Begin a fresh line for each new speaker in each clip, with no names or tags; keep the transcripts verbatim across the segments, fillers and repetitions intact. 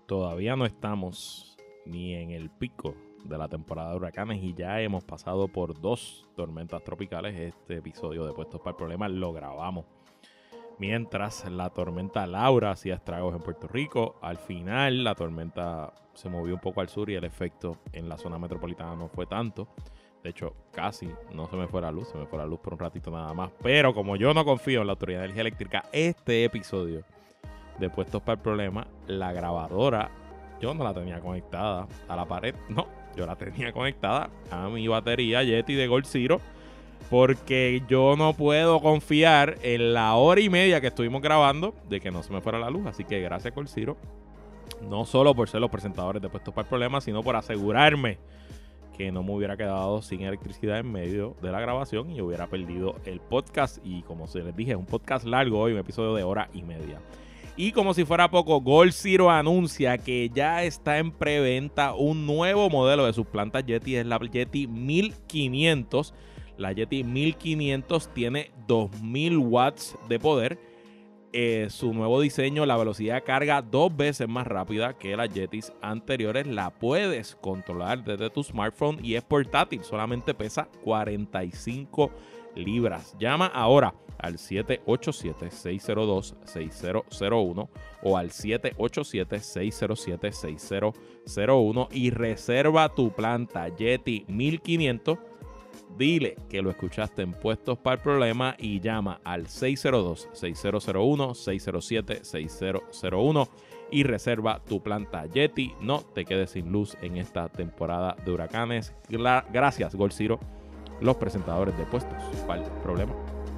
todavía no estamos ni en el pico de la temporada de huracanes y ya hemos pasado por dos tormentas tropicales. Este episodio de Puestos para el Problema lo grabamos mientras la tormenta Laura hacía estragos en Puerto Rico. Al final la tormenta se movió un poco al sur y el efecto en la zona metropolitana no fue tanto. De hecho, casi no se me fue la luz, se me fue la luz por un ratito nada más. Pero como yo no confío en la Autoridad de Energía Eléctrica, este episodio de Puestos para el Problema, la grabadora, yo no la tenía conectada a la pared, no, yo la tenía conectada a mi batería Yeti de Gold Zero, porque yo no puedo confiar en la hora y media que estuvimos grabando de que no se me fuera la luz. Así que gracias Gold Zero, no solo por ser los presentadores de Puestos para el Problema, sino por asegurarme que no me hubiera quedado sin electricidad en medio de la grabación y hubiera perdido el podcast. Y como se les dije, es un podcast largo hoy, un episodio de hora y media. Y como si fuera poco, Gold Zero anuncia que ya está en preventa un nuevo modelo de sus plantas Yeti. Es la Yeti mil quinientos. La Yeti mil quinientos tiene dos mil watts de poder. Eh, su nuevo diseño, la velocidad de carga dos veces más rápida que las Yetis anteriores. La puedes controlar desde tu smartphone y es portátil. Solamente pesa cuarenta y cinco libras. Llama ahora al siete ocho siete, seis cero dos, seis cero cero uno o al siete ocho siete, seis cero siete, seis cero cero uno y reserva tu planta Yeti mil quinientos. Dile que lo escuchaste en Puestos para el Problema y llama al seis cero dos, seis cero cero uno, seis cero siete, seis cero cero uno y reserva tu planta Yeti. No te quedes sin luz en esta temporada de huracanes. Gracias Gold Zero, los presentadores de Puestos para el Problema.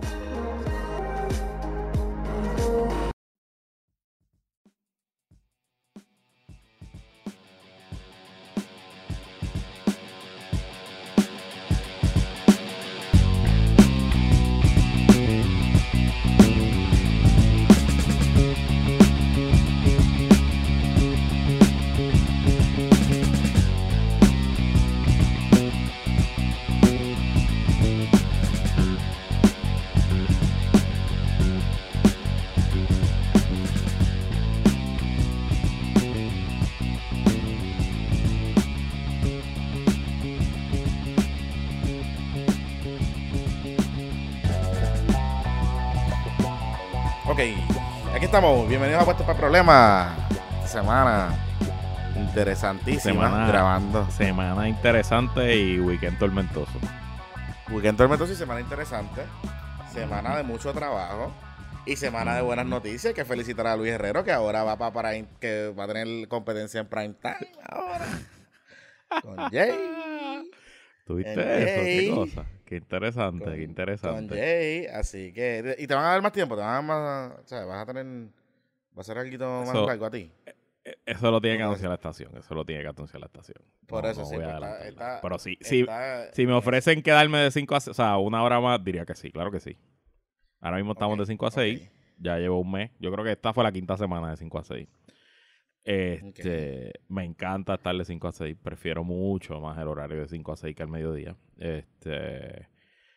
Ok, aquí estamos, bienvenidos a Puestos para el Problema. Semana interesantísima,
semana,
grabando.
Semana interesante y weekend tormentoso.
Weekend tormentoso y semana interesante. Semana de mucho trabajo y semana de buenas noticias. Hay que felicitar a Luis Herrero, que ahora va para Prime, que va a tener competencia en Prime Time ahora. Con Jay.
¿Tuviste
En
eso?
Jay.
¿Qué cosa? Qué interesante,
Con,
qué interesante.
Con Jay, así que... Y te van a dar más tiempo, te van a dar más... O sea, vas a tener... Va a ser algo más largo a ti.
Eso lo tiene que anunciar la estación. Eso lo tiene que anunciar la estación.
Por
no,
eso
no
sí.
voy a
Está, está,
Pero sí,
está,
si, si me ofrecen quedarme de cinco a seis, o sea, una hora más, diría que sí, claro que sí. Ahora mismo estamos okay, de cinco a seis. Okay. Ya llevo un mes. Yo creo que esta fue la quinta semana de cinco a seis. Este, okay. Me encanta estar de cinco a seis. Prefiero mucho más el horario de cinco a seis que al mediodía. Este,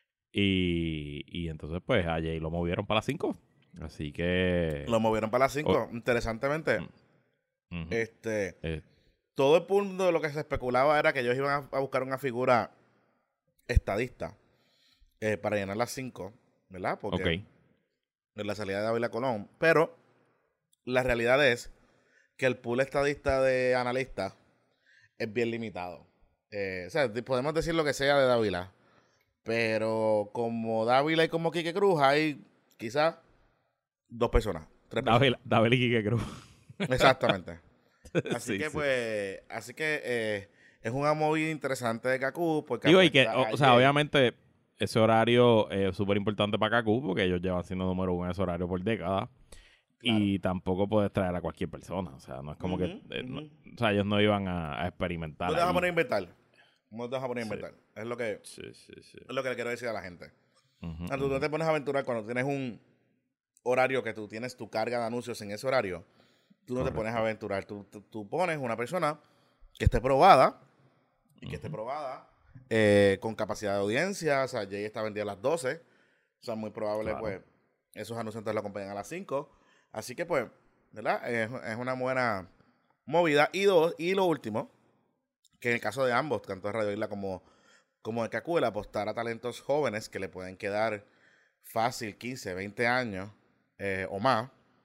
y, y entonces, pues, a Jay lo movieron para las cinco. Así que...
Lo movieron para las cinco. Oh. Interesantemente, uh-huh. este, eh. todo el punto de lo que se especulaba era que ellos iban a, a buscar una figura estadista eh, para llenar las cinco, ¿verdad? Porque
okay.
en la salida de Ávila Colón. Pero la realidad es que el pool estadista de analistas es bien limitado. Eh, o sea, podemos decir lo que sea de Dávila, pero como Dávila y como Quique Cruz hay quizás dos personas, tres personas.
Dávila, Dávila y Quique Cruz.
Exactamente. Así
sí,
que
sí.
pues, así que eh, es una movida interesante de Cacú. Porque
Digo, y que, o, o sea, obviamente ese horario es súper importante para Cacú porque ellos llevan siendo número uno en ese horario por décadas. Claro. Y tampoco puedes traer a cualquier persona. O sea, no es como uh-huh, que... Eh, uh-huh. no, o sea, ellos no iban a, a experimentar.
No te vas a poner a inventar. No te vas a poner a inventar.
Sí.
Es lo que
sí, sí, sí.
es lo que le quiero decir a la gente.
Uh-huh,
o sea, tú uh-huh. no te pones a aventurar cuando tienes un horario que tú tienes tu carga de anuncios en ese horario. Tú no Correcto. Te pones a aventurar. Tú, tú, tú pones una persona que esté probada y que uh-huh. esté probada eh, con capacidad de audiencia. O sea, Jay está vendida a las doce. O sea, muy probable, claro. pues, esos anunciantes lo acompañan a las cinco. Así que, pues, ¿verdad? Es, es una buena movida. Y dos, y lo último, que en el caso de ambos, tanto de Radio Isla como, como de Kaku, el apostar a talentos jóvenes que le pueden quedar fácil quince, veinte años eh, o más,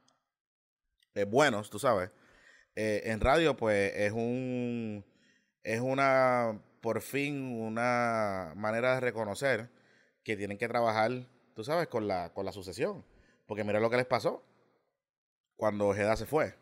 eh, buenos, tú sabes. Eh, en radio, pues, es un es una, por fin, una manera de reconocer que tienen que trabajar, tú sabes, con la, con la sucesión. Porque mira lo que les pasó cuando Ojeda se fue.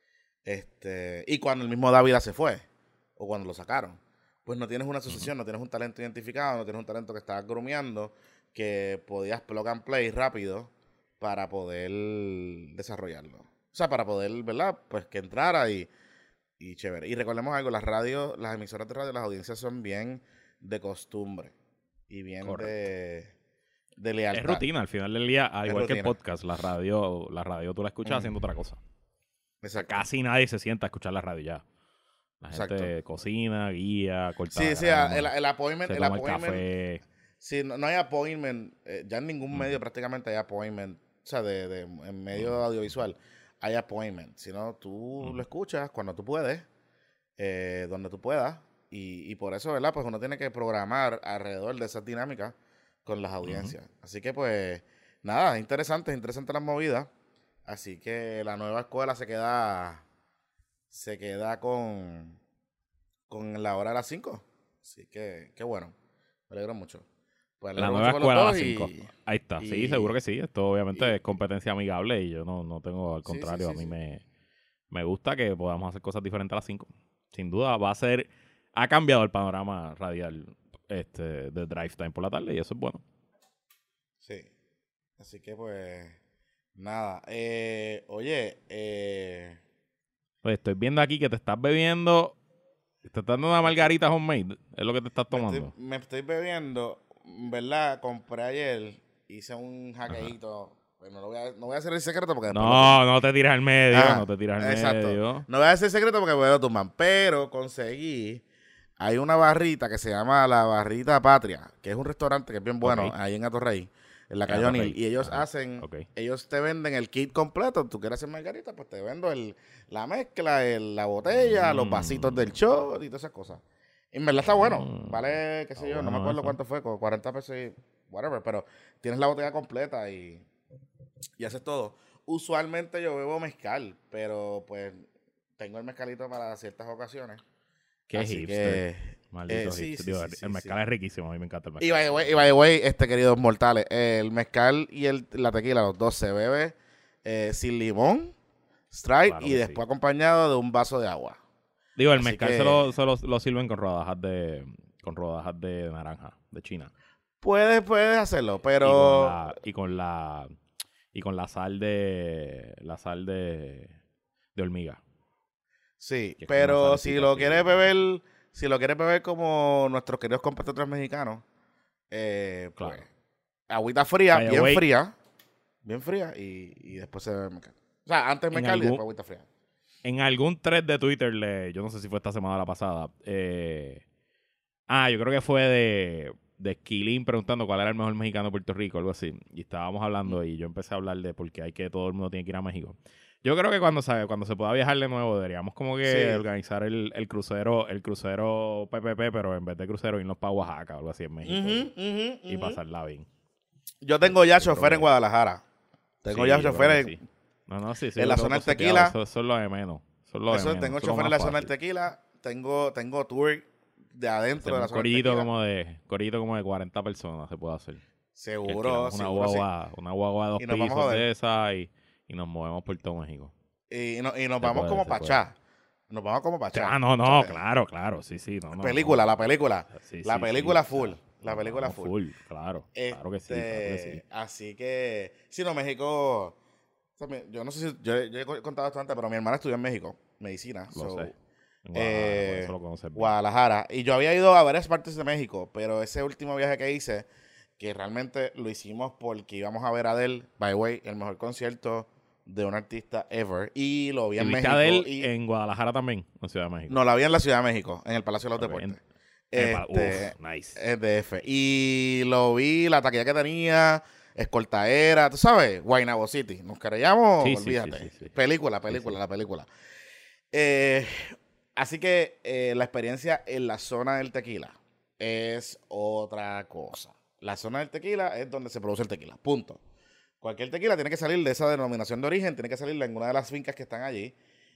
Este, y cuando el mismo Dávila se fue, o cuando lo sacaron. Pues no tienes una sucesión, uh-huh. no tienes un talento identificado, no tienes un talento que estabas grumeando, que podías plug and play rápido para poder desarrollarlo. O sea, para poder, ¿verdad? Pues que entrara y, y chévere. Y recordemos algo, las radios, las emisoras de radio, las audiencias son bien de costumbre y bien de, de lealtad.
Es rutina, al final del día, al igual rutina. que el podcast, la radio, la radio tú la escuchas mm. haciendo otra cosa. Exacto. Casi nadie se sienta a escuchar la radio ya. La gente Exacto. cocina, guía, corta.
Sí, sí, el, el appointment. El appointment el sí, no, no hay appointment. Eh, ya en ningún mm. medio prácticamente hay appointment. O sea, de, de, en medio mm. audiovisual hay appointment. Si no, tú mm. lo escuchas cuando tú puedes, eh, donde tú puedas. Y, y por eso, ¿verdad? Pues uno tiene que programar alrededor de esas dinámicas con las audiencias. Mm. Así que, pues, nada, interesante, interesante las movidas. Así que la nueva escuela se queda se queda con, con la hora de las cinco. Así que, qué bueno. Me alegro mucho. Pues
la nueva escuela a las cinco. Ahí está. Y, sí, seguro que sí. Esto obviamente y, es competencia amigable y yo no, no tengo, al contrario, sí, sí, sí, a mí sí. me, me gusta que podamos hacer cosas diferentes a las cinco. Sin duda va a ser, ha cambiado el panorama radial este, de Drive Time por la tarde y eso es bueno.
Sí. Así que pues... Nada, eh, oye, eh...
Pues estoy viendo aquí que te estás bebiendo, te estás dando una margarita homemade, es lo que te estás tomando.
Me estoy, me estoy bebiendo, ¿verdad? Compré ayer, hice un hackeíto, pues no, lo voy a, no voy a hacer el secreto porque...
No, no te tiras al medio, ah, no te tiras al exacto. medio.
No voy a hacer el secreto porque voy a tumbar, pero conseguí, hay una barrita que se llama la Barrita Patria, que es un restaurante que es bien bueno, okay. ahí en Atorrey. En la calle O'Neill. Y ellos Ajá. hacen, okay. ellos te venden el kit completo. Tú quieres hacer margarita, pues te vendo el, la mezcla, el, la botella, mm. los vasitos del shot y todas esas cosas. Y en verdad está bueno. Mm. Vale, qué sé yo, bueno, no me acuerdo eso. cuánto fue, cuarenta pesos y whatever, pero tienes la botella completa y, y haces todo. Usualmente yo bebo mezcal, pero pues tengo el mezcalito para ciertas ocasiones.
Qué Así hipster. Que, Maldito eh, sí, sí, Digo, sí, sí, el mezcal sí. es riquísimo, a mí me encanta el mezcal.
Y by the way, y by the way este, queridos mortales, el mezcal y el, la tequila, los dos se bebe eh, sin limón, Sprite claro y después sí. acompañado de un vaso de agua.
Digo, el Así mezcal que, se, lo, se lo, lo sirven con rodajas de con rodajas de naranja, de China.
Puedes, puedes hacerlo, pero...
Y con la, y con la, y con la sal de la sal de, de hormiga.
Sí, pero si lo quieres beber... Si lo quieres beber como nuestros queridos compatriotas mexicanos, eh, pues, claro. agüita fría, Vaya bien way. fría, bien fría, y, y después se bebe mezcal. O sea, antes mezcal y después agüita fría.
En algún thread de Twitter, le, yo no sé si fue esta semana o la pasada, eh, ah, yo creo que fue de, de Esquilín preguntando cuál era el mejor mexicano de Puerto Rico, algo así. Y estábamos hablando mm. y yo empecé a hablar de por qué hay que todo el mundo tiene que ir a México. Yo creo que cuando se, cuando se pueda viajar de nuevo deberíamos como que sí. organizar el, el crucero el crucero P P P, pero en vez de crucero irnos para Oaxaca o algo así en México
uh-huh,
y,
uh-huh,
y pasarla bien.
Yo tengo ya chofer en Guadalajara. Tengo sí, ya chofer en,
sí. no, no, sí, sí,
en la zona del tequila.
Eso, eso es lo de menos. Eso es lo
eso,
de menos.
Tengo
eso
chofer en la zona del tequila. Tengo, tengo tour de adentro de la zona del
tequila. Como de, corito como de cuarenta personas se puede hacer.
Seguro,
una
seguro
guagua,
sí.
Una guagua de dos pisos de esa y, y nos movemos por todo México.
Y, no, y nos se vamos puede, como pachá. Nos vamos como pachá.
Ah, no, no, claro, claro, sí, sí. No, no,
película,
no.
la película. Sí, la
sí,
película
sí,
full.
Claro.
La película
no,
full.
full. Claro, este, claro, que sí, claro que sí.
Así que, sí, no, México... Yo no sé si... Yo, yo he contado esto antes, pero mi hermana estudió en México, medicina.
Lo
so,
sé. En Guadalajara,
eh,
eso lo conoces bien.
Guadalajara. Y yo había ido a varias partes de México, pero ese último viaje que hice, que realmente lo hicimos porque íbamos a ver a Adele, by the way, el mejor concierto de un artista ever. Y lo vi en México.
Adele
y
en Guadalajara también, en Ciudad de México.
No, la vi en la Ciudad de México, en el Palacio de los
okay.
Deportes.
En,
este,
uf, nice.
Es D F. Y lo vi, la taquilla que tenía, escoltaera, tú sabes, Guaynabo City. Nos querellamos,
sí,
olvídate.
Sí, sí, sí, sí.
Película, película, sí, sí. la película. Eh, así que eh, la experiencia en la zona del tequila es otra cosa. La zona del tequila es donde se produce el tequila, punto. Cualquier tequila tiene que salir de esa denominación de origen, tiene que salir de alguna de las fincas que están allí.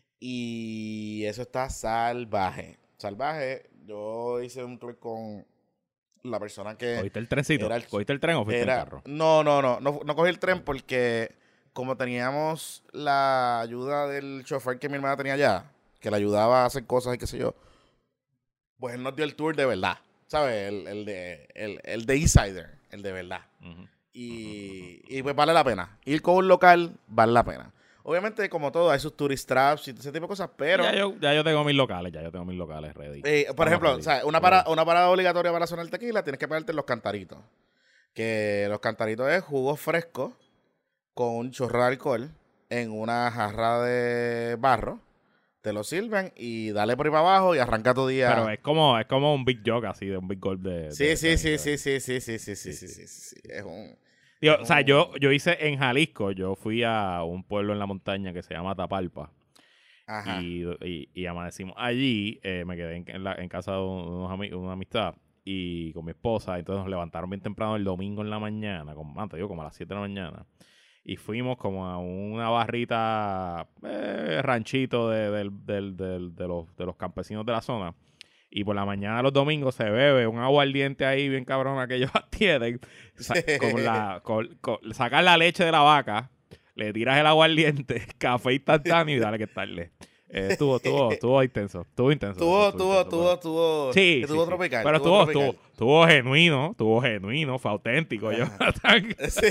Y eso está salvaje. Salvaje. Yo hice un clic con la persona que...
¿Cogiste el trencito?
era el-
¿Cogiste el tren o fuiste
Era,
en carro?
no, no, no, no, no cogí el tren porque como teníamos la ayuda del chofer que mi hermana tenía allá, que le ayudaba a hacer cosas y qué sé yo, pues él nos dio el tour de verdad, ¿sabes? El, el de el, el de Insider, el de verdad.
Ujú.
Y, y pues vale la pena. Ir con un local vale la pena. Obviamente, como todo, hay sus tourist traps y ese tipo de cosas, pero...
Ya yo, ya yo tengo mis locales, ya yo tengo mis locales ready.
Eh, por
Estamos
ejemplo,
ready.
o sea, una, para, una parada obligatoria para la zona del tequila, tienes que pagarte los cantaritos. Que los cantaritos es jugo fresco con un chorro de alcohol en una jarra de barro. Te lo sirven y dale por ahí para abajo y arranca tu día.
Pero es como, es como un big jog así, de un big gold de...
Sí,
de
sí, sí,
Sanito.
sí, sí, sí, sí, sí, sí, sí, sí, sí, sí. Es un...
Digo,
es
o sea,
un-
yo, yo hice en Jalisco, yo fui a un pueblo en la montaña que se llama Tapalpa.
Ajá.
Y, y, y amanecimos allí, eh, me quedé en, en la- en casa de unos ami- una amistad y con mi esposa, entonces nos levantaron bien temprano el domingo en la mañana, como, antes, digo, como a las siete de la mañana, y fuimos como a una barrita, eh, ranchito de, del- del- del- de, los, de los campesinos de la zona, y por la mañana los domingos se bebe un aguardiente ahí bien cabrona que ellos tienen, sa- con la, con- con- sacas la leche de la vaca, le tiras el aguardiente, café instantáneo y dale que estarle. Eh, estuvo, estuvo, estuvo intenso, estuvo intenso.
Tuvo,
estuvo
tuvo,
intenso,
tuvo,
pero-
tuvo...
Sí, sí,
Estuvo
sí.
tropical,
Pero
estuvo
estuvo,
tropical.
estuvo, estuvo genuino, estuvo genuino, fue auténtico. Yo,
Ajá. Sí.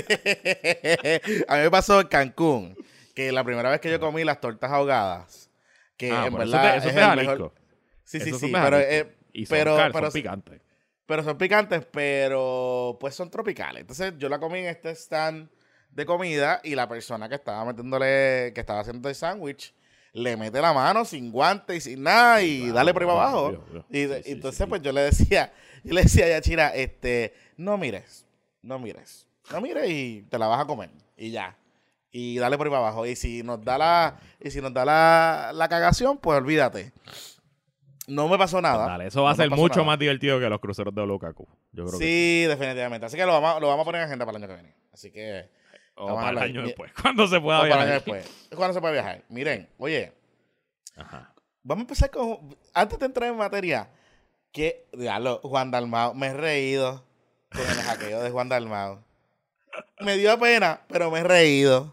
A mí me pasó en Cancún, que la primera vez que yo comí las tortas ahogadas, que
ah,
en
pero eso es de,
verdad
eso
es es el
es de
mejor...
Jalisco.
Sí, sí,
Esos
sí,
son de
pero,
Jalisco.
eh,
Y son,
pero,
car-
pero,
son picantes.
pero son picantes, pero pues son tropicales. Entonces yo la comí en este stand de comida y la persona que estaba metiéndole, que estaba haciendo el sándwich, le mete la mano sin guantes y sin nada y
Claro,
dale por ahí para
claro,
abajo.
obvio, obvio.
Y,
Sí, sí,
entonces
sí.
pues yo le decía, yo le decía a Yachira, este, no mires, no mires, no mires y te la vas a comer y ya. Y dale por ahí para abajo. Y si nos da la, y si nos da la, la cagación, pues olvídate. No me pasó nada.
Dale, eso va
No
a ser
nos pasó
mucho
nada.
más divertido que los cruceros de Lukaku. Yo creo
Sí,
que sí.
definitivamente. Así que lo vamos, lo vamos a poner en agenda para el año que viene. Así que.
O
vamos a
para el
hablar.
año
Mi-
después, cuando se pueda
o para el
viajar.
año después. ¿Cuándo se puede viajar? Miren, oye,
Ajá.
vamos a empezar con. Antes de entrar en materia, que. Diablo, Juan Dalmau, me he reído con el hackeo de Juan Dalmau. Me dio pena, pero me he reído.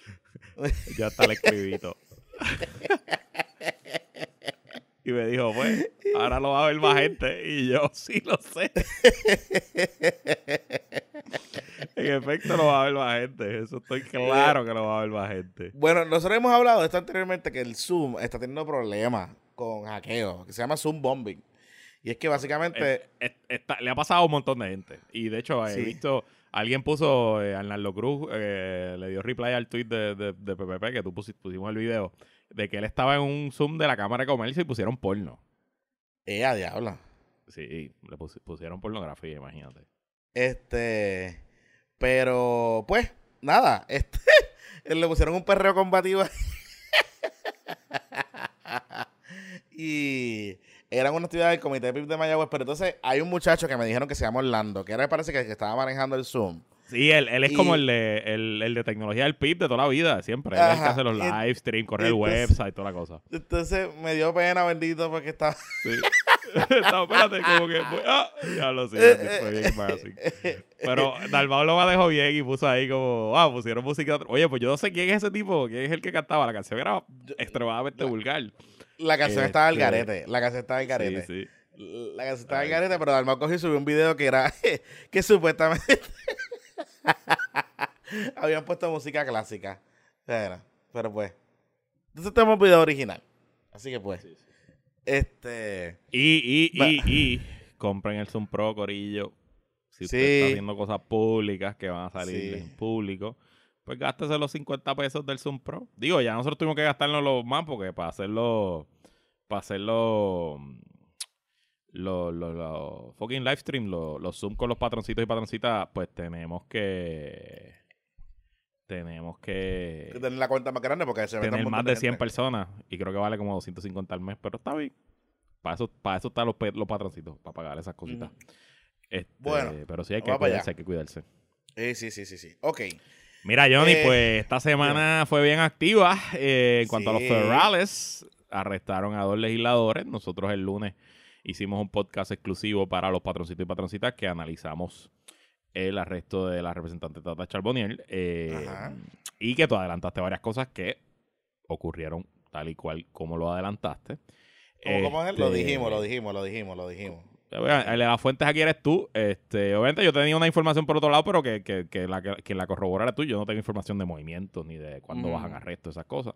Ya está el escribito. Y me dijo, pues, ahora lo va a ver más gente. Y yo, sí lo sé. En efecto, lo va a ver más gente. Eso estoy claro que lo va a ver más gente.
Bueno, nosotros hemos hablado de esto anteriormente, que el Zoom está teniendo problemas con hackeo, que se llama Zoom Bombing. Y es que básicamente.
Eh, eh, está- le ha pasado a un montón de gente. Y de hecho, he
Sí.
visto, alguien puso, eh, Arnaldo Cruz, eh, le dio reply al tweet de, de, de P P P, que tú pusi- pusimos el video, de que él estaba en un Zoom de la Cámara de Comercio y pusieron porno.
Eh, a diablo.
Sí, le pusi- pusieron pornografía, imagínate.
Este. Pero, pues, nada. Este. Le pusieron un perreo combativo. Y eran una actividad del Comité P I B de Mayagüez. Pero entonces hay un muchacho que me dijeron que se llama Orlando, que era, parece que, que estaba manejando el Zoom.
Sí, él, él es
Y-
como el de, el, el de tecnología del P I B de toda la vida, siempre. Él es el que
Ajá,
hace los
y-
live stream, corre el
entonces-
website, toda la cosa.
Entonces me dio pena, bendito, porque estaba.
Sí. No, espérate, como que fue, ah, ya lo sé, fue bien embarrassing. Pero Dalmau lo manejó bien y puso ahí como, ah, pusieron música. Oye, pues yo no sé quién es ese tipo, quién es el que cantaba. La canción era extremadamente
la-
vulgar.
La canción estaba al
Este,
garete. La canción estaba al garete.
Sí, sí.
La canción estaba al
Ay,
garete, pero Dalmau cogió y subió un video que era. Que supuestamente. Habían puesto música clásica. Pero, pero pues. Entonces tenemos video original. Así que pues. Este.
Y, y,
Va-
y, y, compren el Zoom Pro, Corillo. Si usted
Sí.
está haciendo cosas públicas que van a salir
Sí.
en público, pues gástese los cincuenta pesos del Zoom Pro. Digo, ya nosotros tuvimos que gastarnos los más porque para hacerlo, para hacerlo, los lo, lo, fucking live stream, los los Zoom con los patroncitos y patroncitas, pues tenemos que, tenemos que
Que tener la cuenta más grande porque se
tener más de cien personas y creo que vale como doscientos cincuenta al mes, pero está bien. Para eso, para eso están los, los patroncitos, para pagar esas cositas. Mm. Este,
bueno,
pero sí hay que cuidarse, hay que cuidarse.
Eh, sí, sí, sí, sí. Ok.
Mira, Johnny, eh, pues esta semana yeah. fue bien activa. Eh, en cuanto sí. a los federales, arrestaron a dos legisladores. Nosotros el lunes hicimos un podcast exclusivo para los patroncitos y patroncitas que analizamos el arresto de la representante Tata Charbonnier. Eh, y que tú adelantaste varias cosas que ocurrieron tal y cual como lo adelantaste.
¿Cómo, cómo es? Este, lo dijimos, lo dijimos, lo dijimos, lo dijimos.
Las fuentes aquí eres tú. Este, obviamente yo tenía una información por otro lado, pero que, que, que la, que, que la corroborara tú. Yo no tengo información de movimientos ni de cuándo mm. bajan arrestos, esas cosas.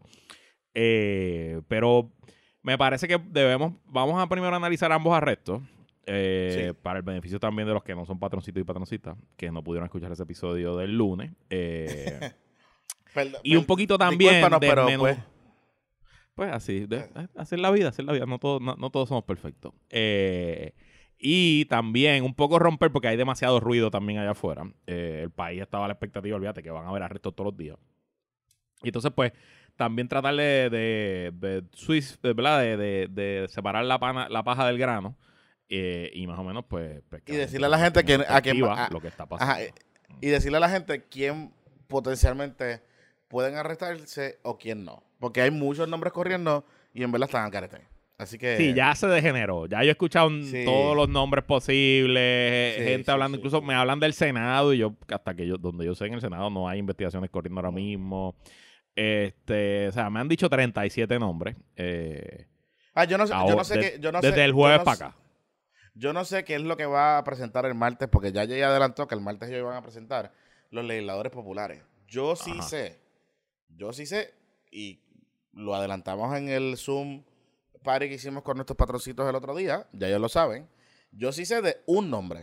Eh, pero me parece que debemos, vamos a primero analizar ambos arrestos. Eh, sí. Para el beneficio también de los que no son patroncitos y patroncitas, que no pudieron escuchar ese episodio del lunes. Eh, perdón, y un poquito también de pero menú, pues... pues así, de, hacer la vida, hacer la vida. No, todo, no, no todos somos perfectos. Eh... Y también un poco romper, porque hay demasiado ruido también allá afuera. Eh, el país estaba a la expectativa, olvídate, que van a haber arrestos todos los días. Y entonces, pues, también tratar de, de, de, Swiss, de, de, de, de separar la, pana, la paja del grano. Eh, y más o menos, pues... pues
y decirle a la gente que, a que
a, lo que está pasando.
Ajá, y decirle a la gente quién potencialmente pueden arrestarse o quién no. Porque hay muchos nombres corriendo y en verdad están al carete. Así que...
Sí, ya se degeneró. Ya yo he escuchado sí. todos los nombres posibles, sí, gente sí, hablando, sí, incluso sí. me hablan del Senado y yo, hasta que yo, donde yo sé en el Senado no hay investigaciones corriendo ahora mismo. Este, o sea, me han dicho treinta y siete nombres. Eh,
ah, yo no sé,
ahora,
yo no sé
de,
qué, yo no
desde
sé,
el jueves
no
para acá.
Yo no sé qué es lo que va a presentar el martes, porque ya ya adelantó que el martes ellos van a presentar los legisladores populares. Yo sí Ajá. sé, yo sí sé, y lo adelantamos en el Zoom party que hicimos con nuestros patroncitos el otro día, ya ellos lo saben. Yo sí sé de un nombre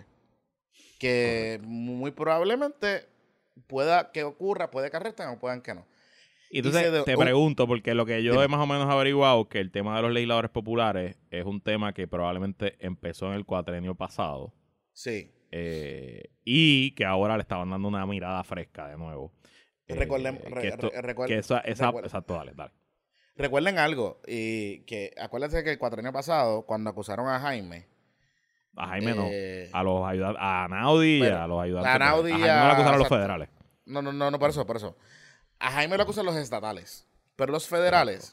que Correcto. muy probablemente pueda que ocurra, puede que arresten o puedan que no.
Y entonces de, te un, pregunto, porque lo que yo dime. he más o menos averiguado, que el tema de los legisladores populares es un tema que probablemente empezó en el cuatrenio pasado.
Sí.
Eh, y que ahora le estaban dando una mirada fresca de nuevo.
Recuerden,
eh,
re,
que esto,
re, recuerden,
que esa, esa,
recuerden.
Exacto, dale, dale.
Recuerden algo, y que acuérdense que el cuatrenio pasado, cuando acusaron a Jaime...
A Jaime eh, no, a los ayudantes, a Naudi y a los ayudantes.
A Naudi
a Jaime no lo acusaron a los federales.
No, no, no, no, por eso, por eso. A Jaime lo acusan los estatales, pero los federales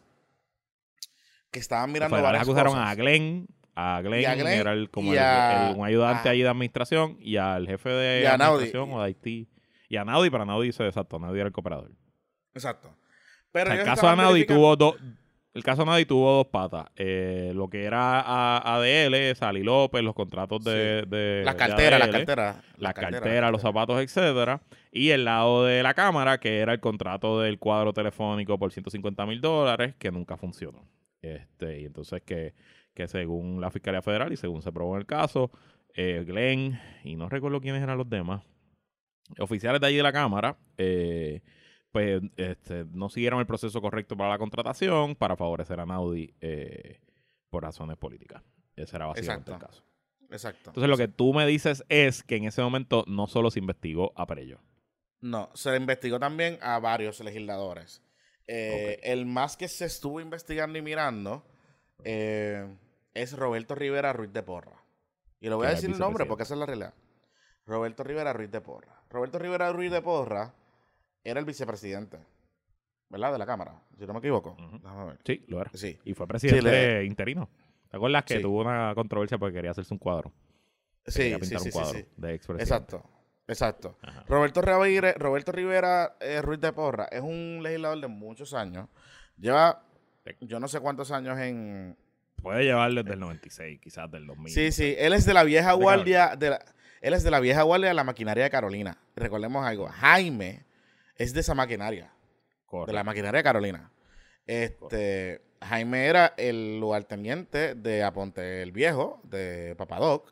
que estaban mirando
los federales acusaron
cosas,
a Glenn, a Glenn, a Glenn era el, como el,
a,
el, un ayudante
a,
ahí de administración, y al jefe de administración o de Haití. Y a Naudi, para Naudi dice exacto, Naudi era el cooperador.
Exacto. Pero
o sea, el caso de Naudi tuvo dos... El caso de Naudi tuvo dos patas. Eh, lo que era a, A D L, Sally López, los contratos de...
Sí.
de
las carteras, las carteras.
Las la carteras, cartera, los zapatos, etcétera. Y el lado de la Cámara, que era el contrato del cuadro telefónico por ciento cincuenta mil dólares, que nunca funcionó. Este, y entonces que, que según la Fiscalía Federal y según se probó en el caso, eh, Glenn, y no recuerdo quiénes eran los demás, oficiales de allí de la Cámara, eh... pues este, no siguieron el proceso correcto para la contratación para favorecer a Naudi eh, por razones políticas. Ese era básicamente
Exacto.
el caso.
Exacto.
Entonces lo que tú me dices es que en ese momento no solo se investigó a Perello.
No, se investigó también a varios legisladores. Eh, okay. El más que se estuvo investigando y mirando eh, es Roberto Rivera Ruiz de Porra. Y le voy a decir el nombre porque esa es la realidad. Roberto Rivera Ruiz de Porra. Roberto Rivera Ruiz de Porra era el vicepresidente, ¿verdad? De la Cámara, si no me equivoco.
Uh-huh. Déjame ver. Sí, lo era.
Sí.
Y fue presidente
sí, le...
interino. ¿Te acuerdas que
sí.
tuvo una controversia porque quería hacerse un cuadro?
Sí,
pintar
sí,
un
sí,
cuadro
sí, sí.
De expresidente.
Exacto, exacto. Roberto Rivera, Roberto Rivera eh, Ruiz de Porra es un legislador de muchos años. Lleva, yo no sé cuántos años en...
Puede llevar desde el noventa y seis, quizás del dos mil.
Sí, sí. Él es de la vieja guardia, de la, él es de la vieja guardia de la maquinaria de Carolina. Recordemos algo. Jaime... es de esa maquinaria. Correcto. De la maquinaria de Carolina. Este, Jaime era el lugarteniente de Aponte el Viejo, de Papadoc.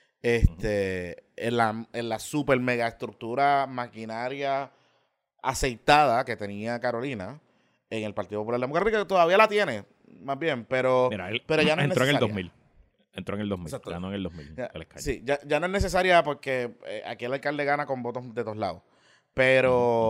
Este, uh-huh. en, la, en la super mega estructura maquinaria aceitada que tenía Carolina en el Partido Popular Democrático, que todavía la tiene, más bien, pero,
Mira, él,
pero ya no
entró
es
en el dos mil. Entró en el dos mil,
Exacto.
ganó en el dos mil.
Ya,
el
sí, ya, ya no es necesaria porque eh, aquí el alcalde gana con votos de todos lados. Pero, uh-huh.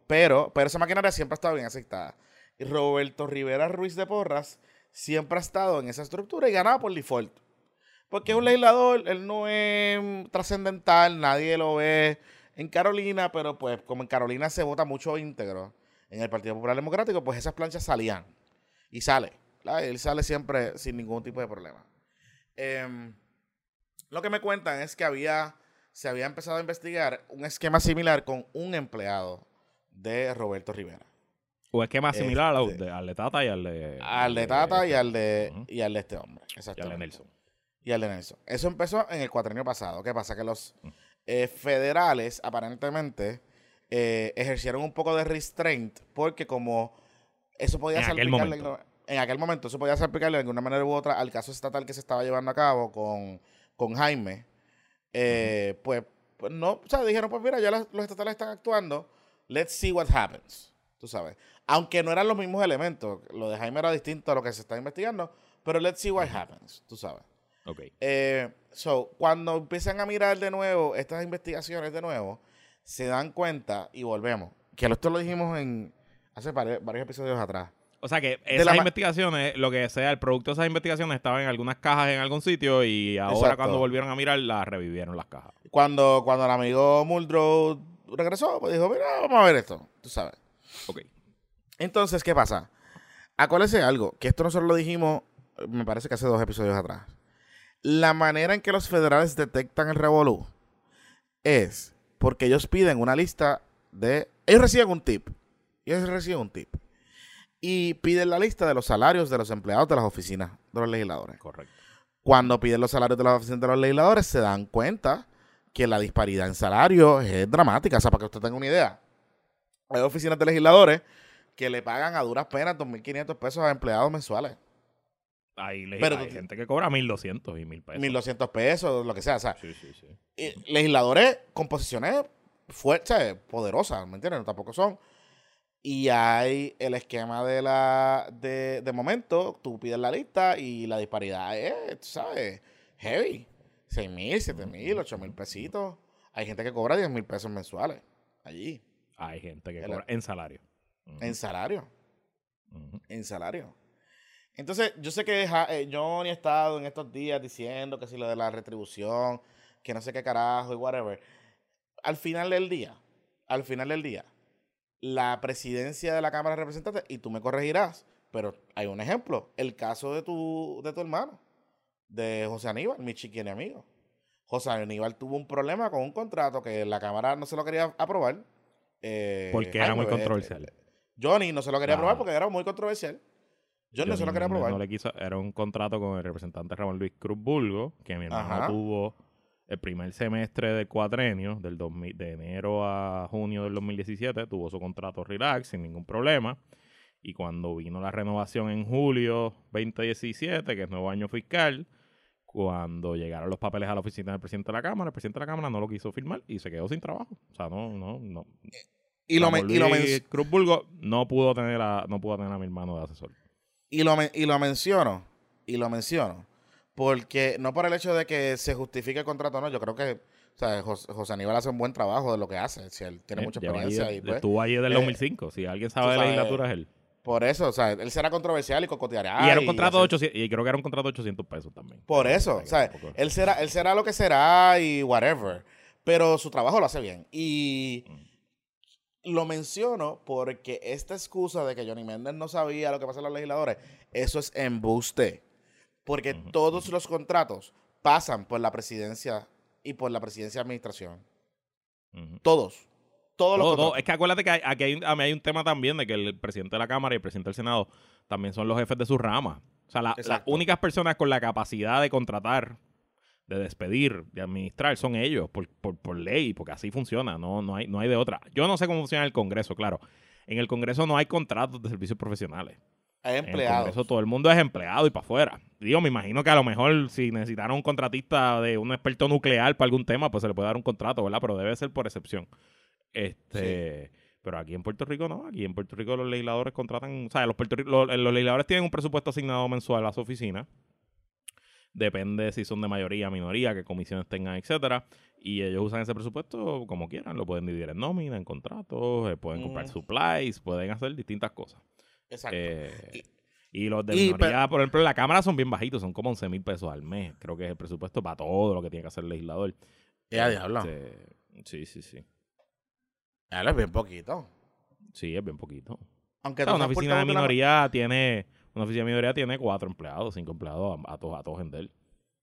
Pero, pero esa maquinaria siempre ha estado bien aceptada. Y Roberto Rivera Ruiz de Porras siempre ha estado en esa estructura y ganaba por default. Porque es un legislador, él no es trascendental, nadie lo ve en Carolina, pero pues como en Carolina se vota mucho íntegro en el Partido Popular Democrático, pues esas planchas salían. Y sale. ¿Verdad? Él sale siempre sin ningún tipo de problema. Eh, lo que me cuentan es que había, se había empezado a investigar un esquema similar con un empleado de Roberto Rivera.
O esquema similar
Este,
al de, al de Tata y al de...
Al de Tata y al de, uh-huh. y al de este hombre.
Y al de Nelson.
Y al de Nelson. Eso empezó en el cuatrenio pasado. ¿Qué pasa? Que los eh, federales aparentemente eh, ejercieron un poco de restraint porque como eso podía ser
aquel momento.
en aquel momento eso podía aplicarle de alguna manera u otra al caso estatal que se estaba llevando a cabo con, con Jaime, eh, uh-huh. pues, pues no, o sea, dijeron, pues mira, ya los, los estatales están actuando, let's see what happens, tú sabes. Aunque no eran los mismos elementos, lo de Jaime era distinto a lo que se está investigando, pero let's see what happens, tú sabes.
Okay.
Eh, so, cuando empiezan a mirar de nuevo estas investigaciones de nuevo, se dan cuenta, y volvemos, que esto lo dijimos en hace varios, varios episodios atrás.
O sea que esas investigaciones, lo que sea, el producto de esas investigaciones estaba en algunas cajas en algún sitio y ahora Exacto. cuando volvieron a mirar, las revivieron las cajas.
Cuando, cuando el amigo Muldrow regresó, pues dijo, mira, vamos a ver esto, tú sabes.
Ok.
Entonces, ¿qué pasa? Acuérdense algo, que esto nosotros lo dijimos, me parece que hace dos episodios atrás. La manera en que los federales detectan el revolú es porque ellos piden una lista de... Ellos reciben un tip. Ellos reciben un tip. Y piden la lista de los salarios de los empleados de las oficinas de los legisladores.
Correcto.
Cuando piden los salarios de las oficinas de los legisladores, se dan cuenta que la disparidad en salarios es dramática. O sea, para que usted tenga una idea. Hay oficinas de legisladores que le pagan a duras penas dos mil quinientos pesos a empleados mensuales.
Hay, Pero, hay gente que cobra mil doscientos y mil pesos.
mil doscientos pesos, lo que sea. O sea,
sí, sí, sí.
Y legisladores con posiciones fuertes, poderosas, ¿me entiendes? No, tampoco son... Y hay el esquema de la de, de momento, tú pides la lista y la disparidad es, tú sabes, heavy. seis mil, siete mil, ocho mil pesitos. Hay gente que cobra diez mil pesos mensuales allí.
Hay gente que el, cobra en salario.
Uh-huh. En salario.
Uh-huh.
En salario. Entonces, yo sé que eh, Johnny ha estado en estos días diciendo que si lo de la retribución, que no sé qué carajo y whatever. Al final del día, al final del día, la presidencia de la Cámara de Representantes, y tú me corregirás, pero hay un ejemplo, el caso de tu, de tu hermano, de José Aníbal, mi chiquini amigo. José Aníbal tuvo un problema con un contrato que la Cámara no se lo quería aprobar. Eh,
porque era muy controversial.
Eh, Johnny no se lo quería no. aprobar porque era muy controversial. Johnny, Johnny no se lo quería aprobar.
No le quiso, era un contrato con el representante Ramón Luis Cruz Bulgo, que mi hermano Ajá. tuvo... El primer semestre del cuatrenio, del dos mil, de enero a junio del dos mil diecisiete, tuvo su contrato relax sin ningún problema. Y cuando vino la renovación en julio veinte diecisiete, que es nuevo año fiscal, cuando llegaron los papeles a la oficina del presidente de la Cámara, el presidente de la Cámara no lo quiso firmar y se quedó sin trabajo. O sea, no, no, no.
Y lo, me, y lo men-
Cruz Bulgo no pudo tener a, no pudo tener a mi hermano de asesor.
Y lo, y lo menciono, y lo menciono. Porque no por el hecho de que se justifique el contrato, no, yo creo que o sea, José, José Aníbal hace un buen trabajo de lo que hace. Si él tiene eh, mucha experiencia.
Ahí,
y pues,
estuvo ahí desde el eh, dos mil cinco. Si alguien sabe de sabes, legislatura es él.
Por eso, o sea, él será controversial y cocoteará.
Y era un contrato de ochocientos, y creo que era un contrato de ochocientos pesos también.
Por eso, o sea, él será, él será lo que será y whatever. Pero su trabajo lo hace bien. Y mm. lo menciono porque esta excusa de que Johnny Méndez no sabía lo que pasa en los legisladores, eso es embuste. Porque uh-huh. todos los contratos pasan por la presidencia y por la presidencia de administración. Uh-huh. Todos. Todos los
todo,
contratos.
Todo. Es que acuérdate que hay, aquí hay, a mí hay un tema también de que el presidente de la Cámara y el presidente del Senado también son los jefes de sus ramas. O sea, la, las únicas personas con la capacidad de contratar, de despedir, de administrar, son ellos, por, por, por ley, porque así funciona. No, no, hay, no hay de otra. Yo no sé cómo funciona el Congreso, claro. En el Congreso no hay contratos de servicios profesionales.
Hay empleados.
Eso todo el mundo es empleado y para afuera. Digo, me imagino que a lo mejor si necesitaran un contratista de un experto nuclear para algún tema, pues se le puede dar un contrato, ¿verdad? Pero debe ser por excepción. Este, sí. Pero aquí en Puerto Rico no. Aquí en Puerto Rico los legisladores contratan... O sea, los, Puerto Rico, los, los legisladores tienen un presupuesto asignado mensual a su oficina. Depende si son de mayoría, minoría, qué comisiones tengan, etcétera. Y ellos usan ese presupuesto como quieran. Lo pueden dividir en nómina, en contratos, eh, pueden comprar
Mm.
supplies, pueden hacer distintas cosas.
Exacto.
Eh, y, y los de
y,
minoría,
pero,
por ejemplo, en la Cámara son bien bajitos. Son como once mil pesos al mes. Creo que es el presupuesto para todo lo que tiene que hacer el legislador.
ya, diablo.
Este, sí, sí, sí.
Diablo, es bien poquito.
Sí, es bien poquito.
Aunque
O sea,
tú
una
seas
oficina de
portavoz de la-
minoría tiene... Una oficina de minoría tiene cuatro empleados, cinco empleados a, a todos a todos en él.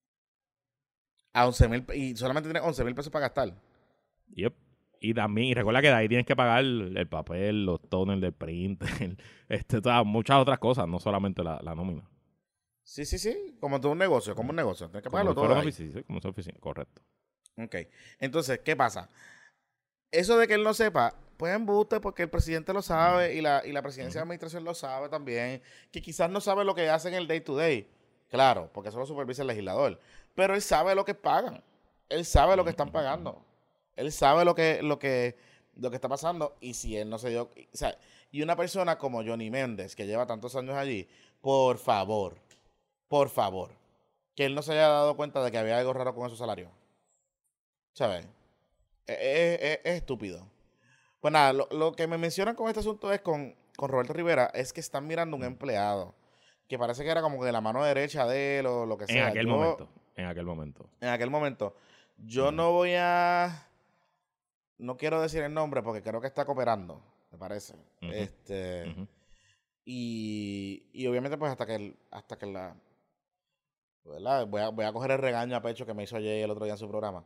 a once mil y solamente tienes once mil pesos para gastar.
Yep. Y también, y recuerda que de ahí tienes que pagar el, el papel, los toners del printer, este, todas, muchas otras cosas, no solamente la, la nómina.
Sí, sí, sí. Como todo un negocio, como un negocio. Tienes que
Como
pagarlo
si
todo
fuera una
ahí.
oficina, sí, como si fuera oficina, correcto.
Ok. Entonces, ¿qué pasa? Eso de que él no sepa, pues embuste porque el presidente lo sabe y la, y la presidencia de administración lo sabe también. Que quizás no sabe lo que hacen el day to day. Claro, porque eso lo supervisa el legislador. Pero él sabe lo que pagan. Él sabe lo que están pagando. Él sabe lo que, lo que, lo que está pasando. Y si él no se dio. O sea, y una persona como Johnny Méndez, que lleva tantos años allí, por favor, por favor, que él no se haya dado cuenta de que había algo raro con esos salarios. ¿Sabes? Es, es- es estúpido. Pues nada, lo, lo que me mencionan con este asunto es con, con Roberto Rivera, es que están mirando un empleado, que parece que era como que la mano derecha de él o lo que
En
sea.
aquel
Yo,
momento, en aquel momento.
en aquel momento, yo
Ujú.
no voy a, no quiero decir el nombre porque creo que está cooperando, me parece.
Ujú.
Este,
Ujú.
y, y obviamente pues hasta que, el- hasta que la, ¿verdad? Voy a, voy a coger el regaño a pecho que me hizo Jay el otro día en su programa.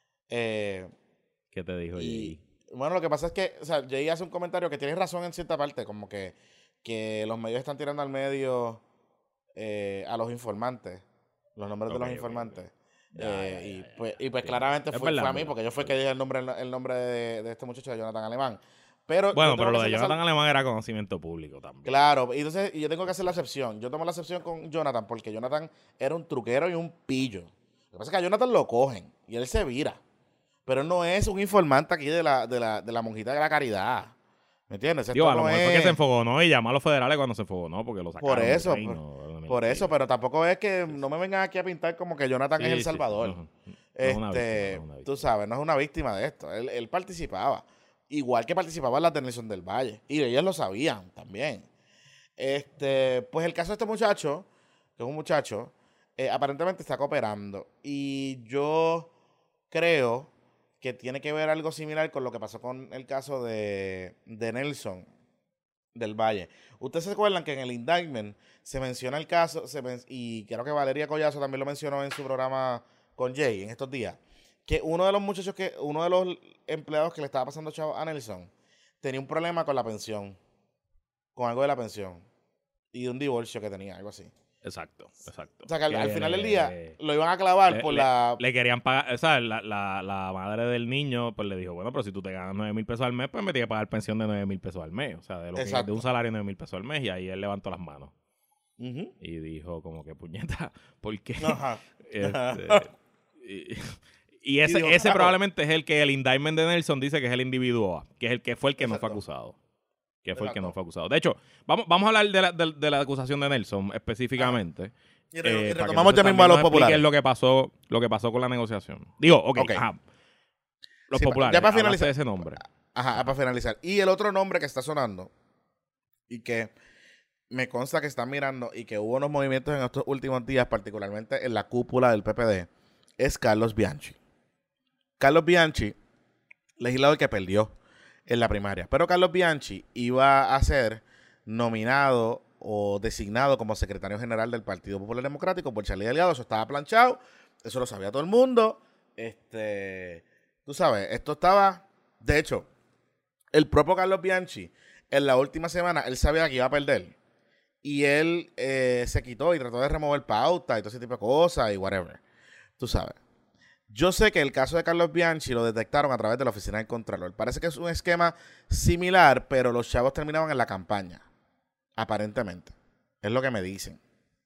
Eh,
¿Qué te dijo
Y
Jay?
bueno, lo que pasa es que, o sea, Jay hace un comentario que tiene razón en cierta parte, como que, que los medios están tirando al medio eh, a los informantes, los nombres
Ok,
de los
ok, ok.
informantes.
Ya,
Eh,
ya,
y,
ya, ya,
pues,
ya,
y pues
entiendo.
claramente
Es
fue,
verdad,
fue a
es
mí,
verdad,
porque yo fui
es
el que
verdad.
dije el nombre, el nombre de, de este muchacho, de Jonathan Alemán. Pero yo
Bueno,
tengo
pero lo
que
de
hacer la
Jonathan
sal-
Alemán era conocimiento público también.
Claro, y entonces y yo tengo que hacer la excepción. Yo tomo la excepción con Jonathan porque Jonathan era un truquero y un pillo. Lo que pasa es que a Jonathan lo cogen y él se vira. Pero él no es un informante aquí de la, de la, de la monjita de la caridad. ¿Me entiendes?
Digo,
Esto
a lo
no
mejor fue que se
es...
enfogonó y llamó a los federales cuando se enfogonó porque lo
Por
sacaron del
eso, por,
reino. Una
por eso,
mentira.
pero tampoco es que
Sí,
no
sí.
me vengan aquí a pintar como que Jonathan es
Sí,
el
sí, sí,
salvador.
no, no es una víctima, no
Este,
es una
tú
víctima.
sabes, no es una víctima de esto. Él, él participaba. Igual que participaba en la de Nelson del Valle. Y ellos lo sabían también. Este, pues el caso de este muchacho, que es un muchacho, eh, aparentemente está cooperando. Y yo creo que tiene que ver algo similar con lo que pasó con el caso de, de Nelson del Valle. Ustedes se acuerdan que en el indictment se menciona el caso, se men- y creo que Valeria Collazo también lo mencionó en su programa con Jay en estos días, que uno de los muchachos que, uno de los empleados que le estaba pasando chavo a Nelson, tenía un problema con la pensión, con algo de la pensión, y de un divorcio que tenía, algo así.
Exacto, exacto.
O sea que al,
Que
al final del día
le,
lo iban a clavar
le,
por
le-
la...
le querían pagar, o sea, la, la, la madre del niño pues le dijo, bueno, pero si tú te ganas nueve mil pesos al mes, pues me tienes que pagar pensión de nueve mil pesos al mes. O sea, de, lo que, de un
Exacto.
salario de nueve mil pesos al mes. Y ahí él levantó las manos
Ujú.
y dijo como que puñeta, ¿por qué?
Ajá.
Este, y, y ese,
Y dijo,
ese
"Carajo".
probablemente es el que el indictment de Nelson dice que es el individuo A, que es el que fue el que no fue
Exacto.
acusado. Que fue el que no
Exacto.
fue acusado. De hecho, vamos, vamos a hablar de la, de, de la acusación de Nelson específicamente.
Y, re- y
Eh, para que
retomamos ya
entonces
mismo a los
también nos expliques
populares.
lo que pasó, lo que pasó con la negociación. Digo, ok,
Ok.
ajá. Los
Sí, pa-
populares,
ya para
hablaste
finalizar.
de ese nombre.
Ajá, para finalizar. Y el otro nombre que está sonando y que me consta que están mirando y que hubo unos movimientos en estos últimos días, particularmente en la cúpula del P P D, es Carlos Bianchi. Carlos Bianchi, legislador que perdió en la primaria. Pero Carlos Bianchi iba a ser nominado o designado como secretario general del Partido Popular Democrático por Charlie Delgado. Eso estaba planchado, eso lo sabía todo el mundo. Este, tú sabes, esto estaba, de hecho, el propio Carlos Bianchi, en la última semana, él sabía que iba a perder. Y él eh, se quitó y trató de remover pauta y todo ese tipo de cosas y whatever. Tú sabes. Yo sé que el caso de Carlos Bianchi lo detectaron a través de la oficina del Contralor. Parece que es un esquema similar, pero los chavos terminaban en la campaña. Aparentemente. Es lo que me dicen.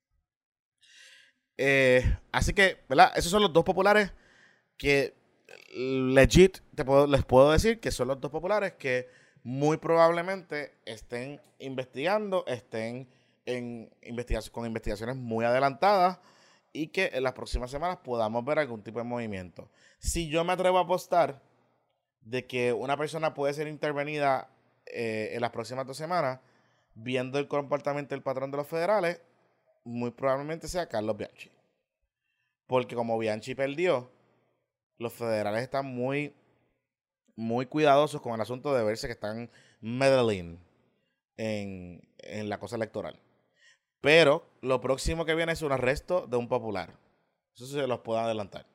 Eh, así que, ¿verdad? Esos son los dos populares que legit te puedo, les puedo decir que son los dos populares que muy probablemente estén investigando, estén en investigación, con investigaciones muy adelantadas y que en las próximas semanas podamos ver algún tipo de movimiento. Si yo me atrevo a apostar de que una persona puede ser intervenida eh, en las próximas dos semanas, viendo el comportamiento del patrón de los federales, muy probablemente sea Carlos Bianchi. Porque como Bianchi perdió, los federales están muy, muy cuidadosos con el asunto de verse que están meddling en, en la cosa electoral. Pero lo próximo que viene es un arresto de un popular. Eso se los puedo adelantar.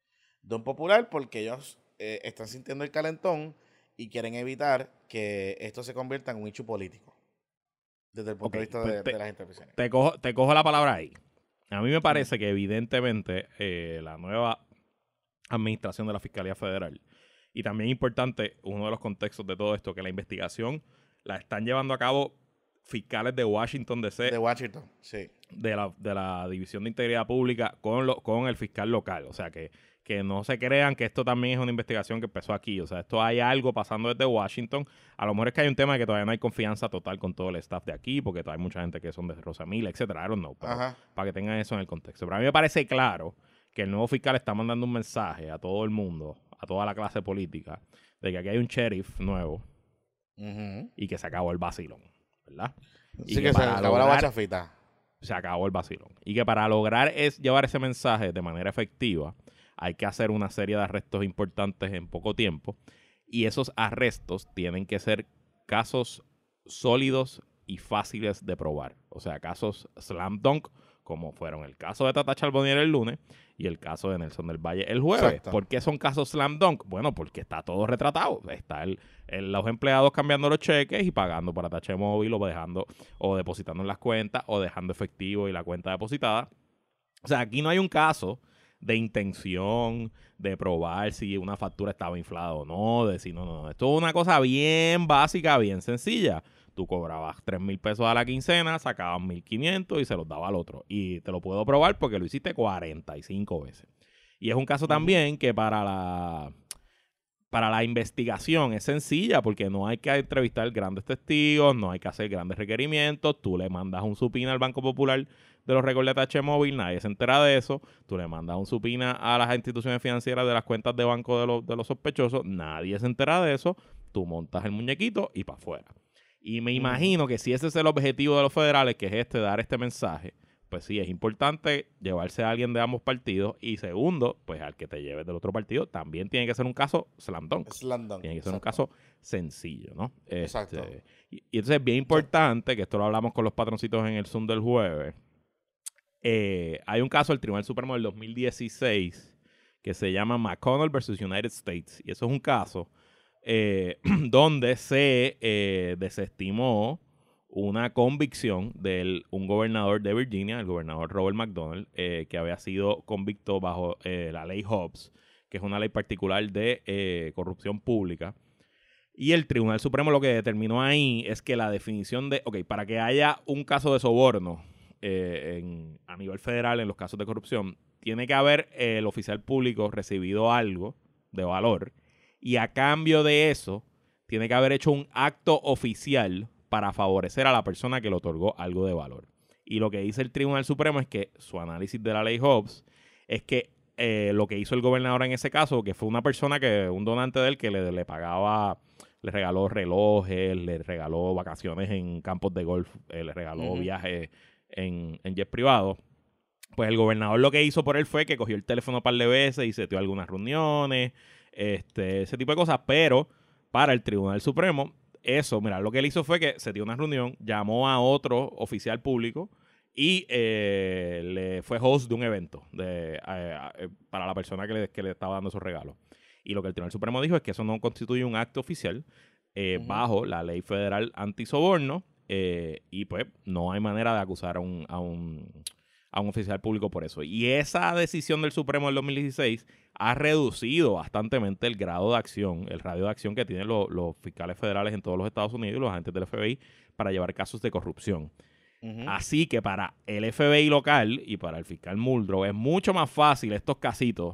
De un popular porque ellos eh, están sintiendo el calentón y quieren evitar que esto se convierta en un hecho político. Desde el punto
Okay,
de vista
pues
de,
te,
de las intervenciones.
Te cojo, te cojo la palabra ahí. A mí me parece mm. que evidentemente eh, la nueva administración de la Fiscalía Federal, y también importante, uno de los contextos de todo esto, que la investigación la están llevando a cabo fiscales de Washington D C.
De Washington, sí.
De la, de la División de Integridad Pública con, lo, con el fiscal local. O sea, que, que no se crean que esto también es una investigación que empezó aquí. O sea, esto hay algo pasando desde Washington. A lo mejor es que hay un tema de que todavía no hay confianza total con todo el staff de aquí, porque hay mucha gente que son de Rosamila, etcétera. I don't know. Pero para que tengan eso en el contexto. Pero a mí me parece claro que el nuevo fiscal está mandando un mensaje a todo el mundo, a toda la clase política, de que aquí hay un sheriff nuevo uh-huh. y que se acabó el vacilón, ¿verdad?
Sí, y que, que se acabó lograr, la bachafita.
Se acabó el vacilón. Y que para lograr es llevar ese mensaje de manera efectiva, hay que hacer una serie de arrestos importantes en poco tiempo. Y esos arrestos tienen que ser casos sólidos y fáciles de probar. O sea, casos slam dunk, como fueron el caso de Tata Charbonnier el lunes y el caso de Nelson del Valle el jueves. Exacto. ¿Por qué son casos slam dunk? Bueno, porque está todo retratado. Está el, el, los empleados cambiando los cheques y pagando por atache móvil o dejando o depositando en las cuentas o dejando efectivo y la cuenta depositada. O sea, aquí no hay un caso de intención, de probar si una factura estaba inflada o no, de si no, no, no. Esto es una cosa bien básica, bien sencilla. Tú cobrabas tres mil pesos a la quincena, sacabas mil quinientos y se los daba al otro. Y te lo puedo probar porque lo hiciste cuarenta y cinco veces. Y es un caso también que para la, para la investigación es sencilla porque no hay que entrevistar grandes testigos, no hay que hacer grandes requerimientos. Tú le mandas un supina al Banco Popular de los récords de atache móvil, nadie se entera de eso. Tú le mandas un supina a las instituciones financieras de las cuentas de banco de, lo, de los sospechosos, nadie se entera de eso. Tú montas el muñequito y para afuera. Y me imagino que si ese es el objetivo de los federales, que es este, dar este mensaje, pues sí, es importante llevarse a alguien de ambos partidos. Y segundo, pues al que te lleves del otro partido, también tiene que ser un caso slam dunk.
Slam dunk.
Tiene que ser
exacto.
un caso sencillo, ¿no?
Exacto.
Este, y, y entonces es bien importante, que esto lo hablamos con los patroncitos en el Zoom del jueves. Eh, hay un caso del Tribunal Supremo del dos mil dieciséis que se llama McConnell versus United States. Y eso es un caso Eh, donde se eh, desestimó una convicción de un gobernador de Virginia, el gobernador Robert McDonnell, eh, que había sido convicto bajo eh, la ley Hobbs, que es una ley particular de eh, corrupción pública. Y el Tribunal Supremo lo que determinó ahí es que la definición de, ok, para que haya un caso de soborno eh, en, a nivel federal en los casos de corrupción, tiene que haber eh, el oficial público recibido algo de valor. Y a cambio de eso, tiene que haber hecho un acto oficial para favorecer a la persona que le otorgó algo de valor. Y lo que dice el Tribunal Supremo es que su análisis de la ley Hobbs es que eh, lo que hizo el gobernador en ese caso, que fue una persona, que un donante de él que le, le pagaba, le regaló relojes, le regaló vacaciones en campos de golf, eh, le regaló uh-huh. viajes en, en jet privado. Pues el gobernador lo que hizo por él fue que cogió el teléfono un par de veces y seteó algunas reuniones, Este, ese tipo de cosas, pero para el Tribunal Supremo, eso, mira, lo que él hizo fue que se dio una reunión, llamó a otro oficial público y eh, le fue host de un evento de, eh, eh, para la persona que le, que le estaba dando esos regalos. Y lo que el Tribunal Supremo dijo es que eso no constituye un acto oficial eh, uh-huh. bajo la ley federal antisoborno eh, y pues no hay manera de acusar a un, a un a un oficial público por eso. Y esa decisión del Supremo del dos mil dieciséis ha reducido bastantemente el grado de acción, el radio de acción que tienen los, los fiscales federales en todos los Estados Unidos y los agentes del F B I para llevar casos de corrupción. Uh-huh. Así que para el F B I local y para el fiscal Muldrow es mucho más fácil estos casitos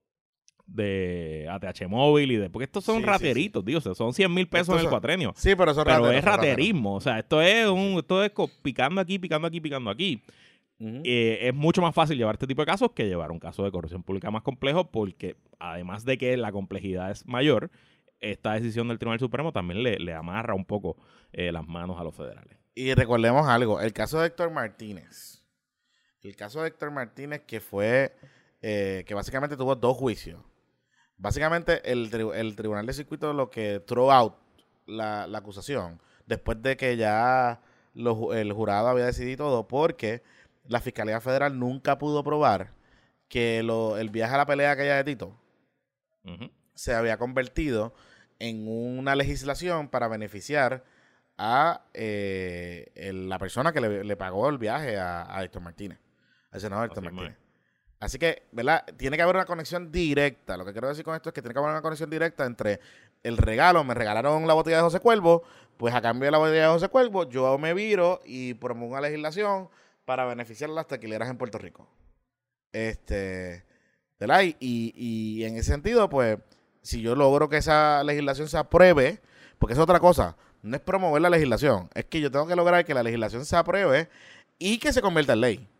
de A T H móvil y de... Porque estos son sí, rateritos, sí, sí. Dios, son cien mil pesos estos en el cuatrenio.
Sí, pero, son
pero
rateros,
es raterismo. O sea, esto es un esto es picando aquí, picando aquí, picando aquí. Uh-huh. Eh, es mucho más fácil llevar este tipo de casos que llevar un caso de corrupción pública más complejo, porque además de que la complejidad es mayor, esta decisión del Tribunal Supremo también le, le amarra un poco eh, las manos a los federales.
Y recordemos algo, el caso de Héctor Martínez. El caso de Héctor Martínez que fue, eh, que básicamente tuvo dos juicios. Básicamente el, tri- el Tribunal de Circuito lo que throw out la, la acusación, después de que ya lo, el jurado había decidido todo, porque la Fiscalía Federal nunca pudo probar que lo, el viaje a la pelea aquella de Tito uh-huh. se había convertido en una legislación para beneficiar a eh, el, la persona que le, le pagó el viaje a, a Héctor Martínez, al senador Héctor Martínez. Man. Así que, ¿verdad? Tiene que haber una conexión directa. Lo que quiero decir con esto es que tiene que haber una conexión directa entre el regalo, me regalaron la botella de José Cuervo, pues a cambio de la botella de José Cuervo, yo me viro y promuevo una legislación para beneficiar a las tequileras en Puerto Rico. Este, ¿verdad? Y, y, y en ese sentido, pues, si yo logro que esa legislación se apruebe, porque es otra cosa, no es promover la legislación, es que yo tengo que lograr que la legislación se apruebe y que se convierta en ley,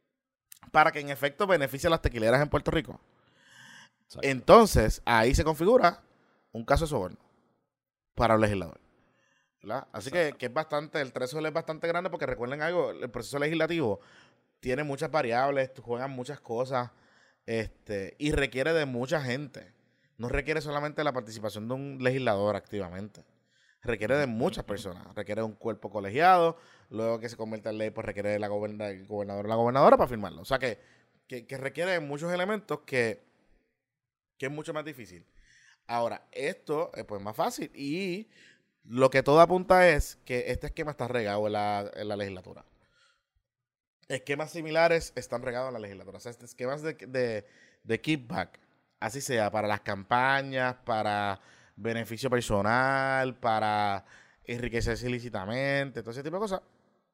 para que en efecto beneficie a las tequileras en Puerto Rico. Exacto. Entonces, ahí se configura un caso de soborno para el legislador, ¿verdad? Así que, que es bastante, el threshold es bastante grande, porque recuerden algo, el proceso legislativo tiene muchas variables, juegan muchas cosas, este, y requiere de mucha gente. No requiere solamente la participación de un legislador activamente. Requiere de muchas personas. Requiere de un cuerpo colegiado. Luego que se convierta en ley, pues requiere de la goberna, el gobernador o la gobernadora para firmarlo. O sea que, que, que requiere de muchos elementos que, que es mucho más difícil. Ahora, esto es pues más fácil. Y lo que todo apunta es que este esquema está regado en la, en la legislatura. Esquemas similares están regados en la legislatura. O sea, este esquemas de, de, de kickback, así sea, para las campañas, para beneficio personal, para enriquecerse ilícitamente, todo ese tipo de cosas,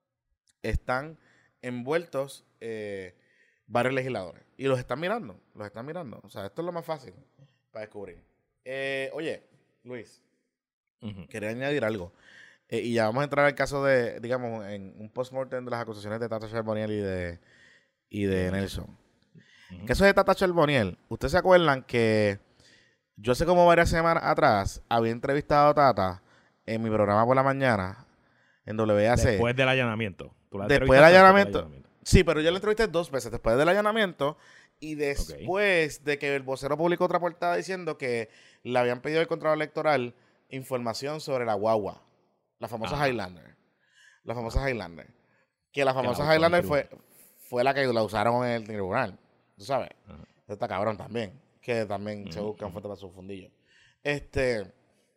están envueltos eh, varios legisladores. Y los están mirando, los están mirando. O sea, esto es lo más fácil para descubrir. Eh, oye, Luis, uh-huh. quería añadir algo. Eh, y ya vamos a entrar al caso de, digamos, en un post-mortem de las acusaciones de Tata Charbonnier y de, y de Nelson. Uh-huh. El caso de Tata Charbonnier, ¿ustedes se acuerdan que yo sé como varias semanas atrás había entrevistado a Tata en mi programa por la mañana en W A C?
Después del allanamiento.
¿Tú la después, del allanamiento? después del allanamiento. Sí, pero yo la entrevisté dos veces. Después del allanamiento y después okay. de que el vocero publicó otra portada diciendo que le habían pedido al Contralor Electoral información sobre la guagua. La famosa Ajá. Highlander. La famosa Ajá. Highlander. Que la famosa que la Highlander fue, fue la que la usaron en el tribunal. ¿Tú sabes? Ajá. Está cabrón también. Que también uh-huh. se buscan fuentes para su fundillo. Este.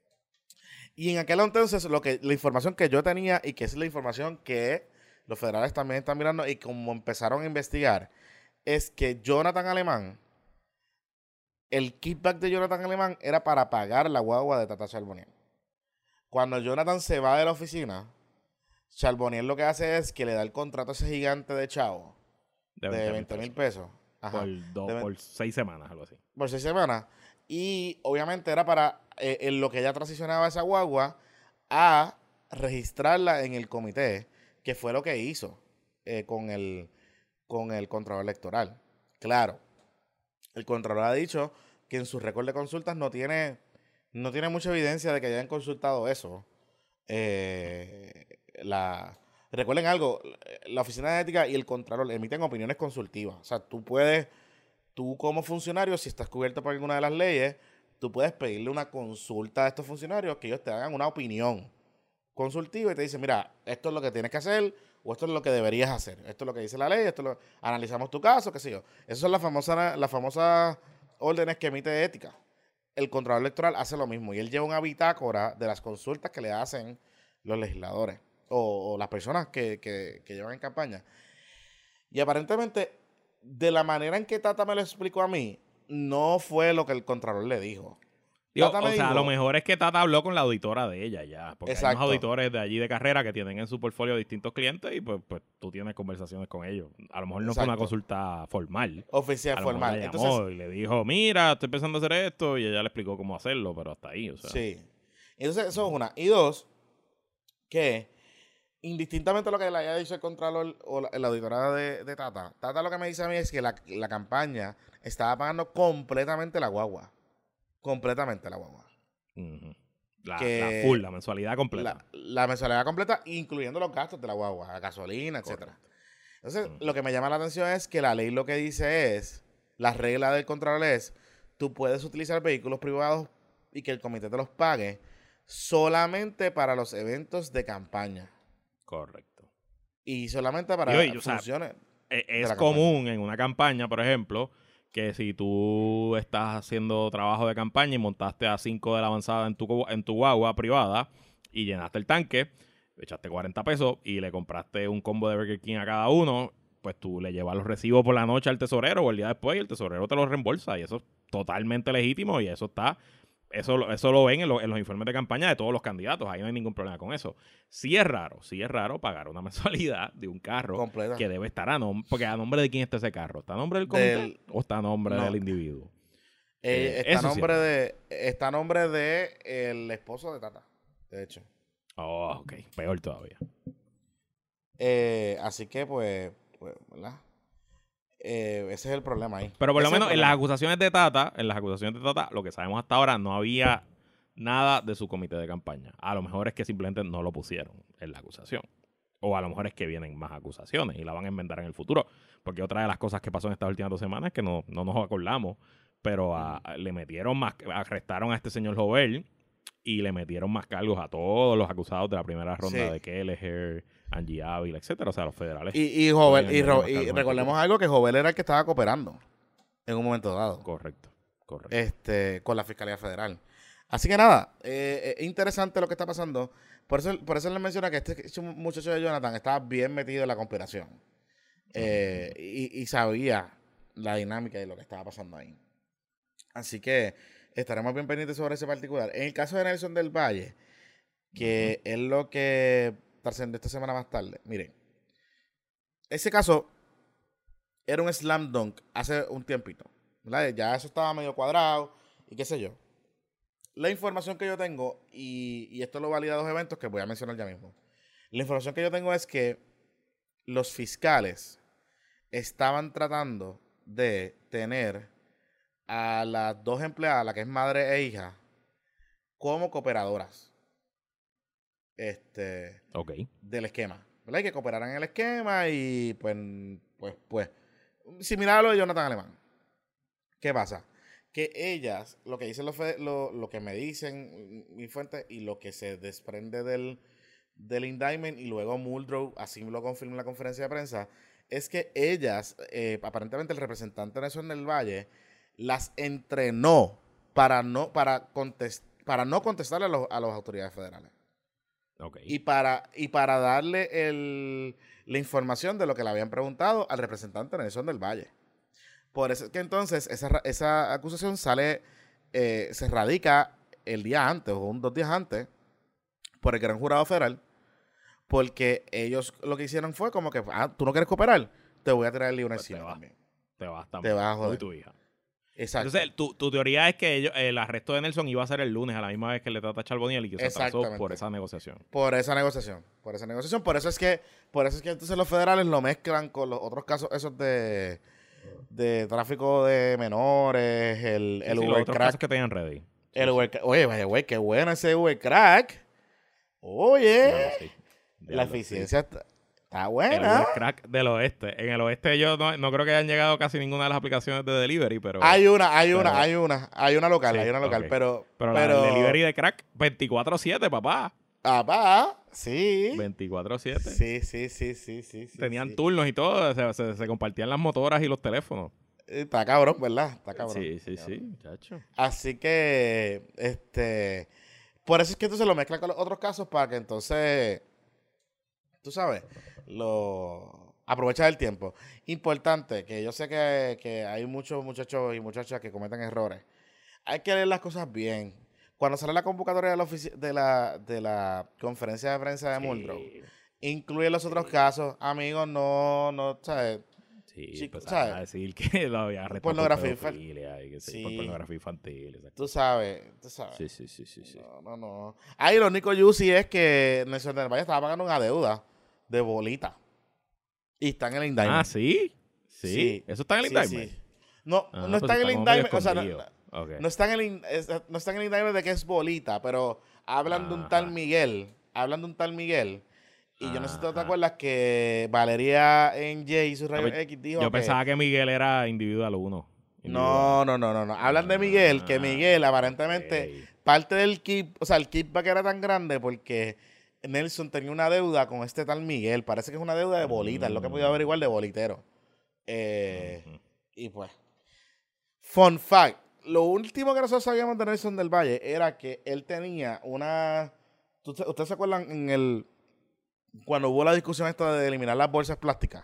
Y en aquel entonces, lo que, la información que yo tenía, y que es la información que los federales también están mirando, y como empezaron a investigar, es que Jonathan Alemán, el kickback de Jonathan Alemán era para pagar la guagua de Tata Charbonnier. Cuando Jonathan se va de la oficina, Charbonnier lo que hace es que le da el contrato a ese gigante de chavo de veinte mil pesos.
Ajá. Por, dos, de, por seis semanas, algo así.
Por seis semanas. Y obviamente era para, eh, en lo que ella transicionaba esa guagua, a registrarla en el comité, que fue lo que hizo eh, con, el, con el Contralor Electoral. Claro, el Contralor ha dicho que en su récord de consultas no tiene, no tiene mucha evidencia de que hayan consultado eso. Eh, la, recuerden algo, la Oficina de Ética y el Contralor emiten opiniones consultivas. O sea, tú puedes, tú como funcionario, si estás cubierto por alguna de las leyes, tú puedes pedirle una consulta a estos funcionarios que ellos te hagan una opinión consultiva y te dicen, mira, esto es lo que tienes que hacer o esto es lo que deberías hacer. Esto es lo que dice la ley, esto es lo, analizamos tu caso, qué sé yo. Esas son las famosas, las famosas órdenes que emite Ética. El Contralor Electoral hace lo mismo y él lleva una bitácora de las consultas que le hacen los legisladores o, o las personas que, que, que llevan en campaña. Y aparentemente, de la manera en que Tata me lo explicó a mí, no fue lo que el Contralor le dijo.
Digo, o sea, dijo, lo mejor es que Tata habló con la auditora de ella ya. Porque exacto. hay unos auditores de allí de carrera que tienen en su portfolio distintos clientes y pues, pues tú tienes conversaciones con ellos. A lo mejor no exacto. fue una consulta formal.
Oficial,
a lo
formal.
Le llamó
Entonces,
y le dijo, mira, estoy pensando hacer esto y ella le explicó cómo hacerlo, pero hasta ahí. O sea.
Sí. Entonces, eso es una. Y dos, que indistintamente de lo que le haya dicho el Contralor o la, la auditora de, de Tata, Tata lo que me dice a mí es que la, la campaña estaba pagando completamente la guagua. Completamente la guagua.
Uh-huh. La,
Que
la full, la mensualidad completa.
La, la mensualidad completa, incluyendo los gastos de la guagua, la gasolina, etcétera. Entonces, uh-huh. lo que me llama la atención es que la ley lo que dice es, la regla del Contralor es, tú puedes utilizar vehículos privados y que el comité te los pague solamente para los eventos de campaña.
Correcto.
Y solamente para
y, oye,
funciones.
O sea, es común campaña. En una campaña, por ejemplo, que si tú estás haciendo trabajo de campaña y montaste a cinco de la avanzada en tu, en tu guagua privada y llenaste el tanque, echaste cuarenta pesos y le compraste un combo de Burger King a cada uno, pues tú le llevas los recibos por la noche al tesorero o el día después y el tesorero te los reembolsa. Y eso es totalmente legítimo y eso está... Eso, eso lo ven en, lo, en los informes de campaña de todos los candidatos. Ahí no hay ningún problema con eso. Sí es raro, sí es raro pagar una mensualidad de un carro completa que debe estar a nombre. Porque a nombre de quién está ese carro. ¿Está a nombre del comité del, o está a nombre no, del individuo?
Eh, eh, está, a nombre sí de, está a nombre de el esposo de Tata, de hecho.
Oh, ok. Peor todavía.
Eh, así que, pues, pues ¿verdad? Eh, ese es el problema ahí.
Pero por lo
ese
menos en las acusaciones de Tata, en las acusaciones de Tata, lo que sabemos hasta ahora, no había nada de su comité de campaña. A lo mejor es que simplemente no lo pusieron en la acusación. O a lo mejor es que vienen más acusaciones y la van a inventar en el futuro. Porque otra de las cosas que pasó en estas últimas dos semanas es que no, no nos acordamos, pero a, a, le metieron más, arrestaron a este señor Jovel y le metieron más cargos a todos los acusados de la primera ronda sí. de Kelleher, Angie Ávila, etcétera, o sea, los federales.
Y, y, Jovel, y, Ro, y recordemos algo, que Jovel era el que estaba cooperando en un momento dado.
Correcto, correcto.
Este, con la Fiscalía Federal. Así que nada, eh, es interesante lo que está pasando. Por eso, por eso les menciona que este muchacho de Jonathan estaba bien metido en la conspiración. Eh, uh-huh. y, y sabía la dinámica de lo que estaba pasando ahí. Así que estaremos bien pendientes sobre ese particular. En el caso de Nelson del Valle, que uh-huh. es lo que trascendió esta semana más tarde. Miren, ese caso era un slam dunk hace un tiempito, ¿verdad? Ya eso estaba medio cuadrado y qué sé yo. La información que yo tengo, y, y esto lo valida dos eventos que voy a mencionar ya mismo. La información que yo tengo es que los fiscales estaban tratando de tener a las dos empleadas, la que es madre e hija, como cooperadoras. Este,
okay.
del esquema, ¿verdad? Y que cooperaran en el esquema y pues, pues, pues, similar a lo de Jonathan Alemán. ¿Qué pasa? Que ellas, lo que dicen los, lo, lo que me dicen mi fuente y lo que se desprende del, del indictment y luego Muldrow así lo confirma en la conferencia de prensa, es que ellas, eh, aparentemente el representante de Nelson del Valle, las entrenó para no, para contest, para no contestarle a, los, a las autoridades federales.
Okay.
Y para, y para darle el, la información de lo que le habían preguntado al representante Nelson del Valle. Por eso es que entonces esa, esa acusación sale, eh, se radica el día antes o un, dos días antes por el gran jurado federal, porque ellos lo que hicieron fue como que, ah, tú no quieres cooperar, te voy a tirar el libro
pues
encima
te va,
también.
Te vas también.
Te vas a joder.
Tú y tu hija.
Exacto.
Entonces, tu, tu teoría es que ellos, el arresto de Nelson iba a ser el lunes a la misma vez que le trata a Charboniel y que se atrasó por esa negociación.
Por esa negociación. Por esa negociación. Por eso es que, por eso es que entonces los federales lo mezclan con los otros casos esos de, de tráfico de menores, el,
sí,
el
sí,
Uber
los otros
crack.
casos que tenían ready.
El sí, Uber, sí. Oye, vaya, güey, qué bueno ese Uber crack. Oye. Claro, sí. La eficiencia sí. está, está buena.
El Uber crack del oeste. En el oeste yo no, no creo que hayan llegado casi ninguna de las aplicaciones de delivery, pero...
Hay una, hay pero, una, hay una. Hay una local, sí, hay una local, okay. pero...
Pero,
pero
la delivery de crack veinticuatro siete, papá.
Papá, sí.
veinticuatro siete.
Sí, sí, sí, sí, sí.
Tenían
sí.
turnos y todo, se, se, se compartían las motoras y los teléfonos.
Está cabrón, ¿verdad? Está cabrón.
Sí, sí,
cabrón.
sí, muchacho.
Así que, este... Por eso es que entonces lo mezclan con los otros casos para que entonces... Tú sabes, lo aprovechar el tiempo. Importante, que yo sé que, que hay muchos muchachos y muchachas que cometen errores. Hay que leer las cosas bien. Cuando sale la convocatoria de la, de la, de la conferencia de prensa de sí. Muldrow, incluye los sí. otros casos. Amigos, no, no, ¿sabes?
Sí, Sí,
chico,
empezaron
¿sabes?
a decir que lo había arrestado por
Pornografía
pedofilia y que sí, por
Sí.
pornografía infantil. Exacto.
Tú sabes, tú sabes.
Sí, sí, sí, sí, sí.
No, no, no. Ahí lo único juicy es que Nelson del Valle estaba pagando una deuda de bolita. Y está en el indictment.
Ah, ¿sí? ¿Sí?
Sí.
¿Eso está en el
Sí,
indictment?
sí. No,
Ah,
no
pues
está en el
como medio
indictment. O sea, no,
escondido.
no-
Ok.
no está en el, in- es- no está en el indictment de que es bolita, pero hablan de un tal
Ajá.
Miguel. Hablan de un tal Miguel. Y yo no sé si tú te
Ajá.
acuerdas que Valeria en J y su
Ah,
rayo
pues,
X dijo
yo
que.
pensaba que Miguel era individual uno.
No,
Individual.
no, no, no, no. Hablan de Miguel, que
Ah,
Miguel aparentemente
ok.
parte del keep, o sea, el kickback era tan grande porque Nelson tenía una deuda con este tal Miguel. Parece que es una deuda de bolita, es lo que he podido
Mm.
averiguar de bolitero. Eh,
Ujú.
y pues, fun fact, lo último que nosotros sabíamos de Nelson del Valle era que él tenía una... ¿tú- ¿Ustedes se acuerdan en el... cuando hubo la discusión esta de eliminar las bolsas plásticas?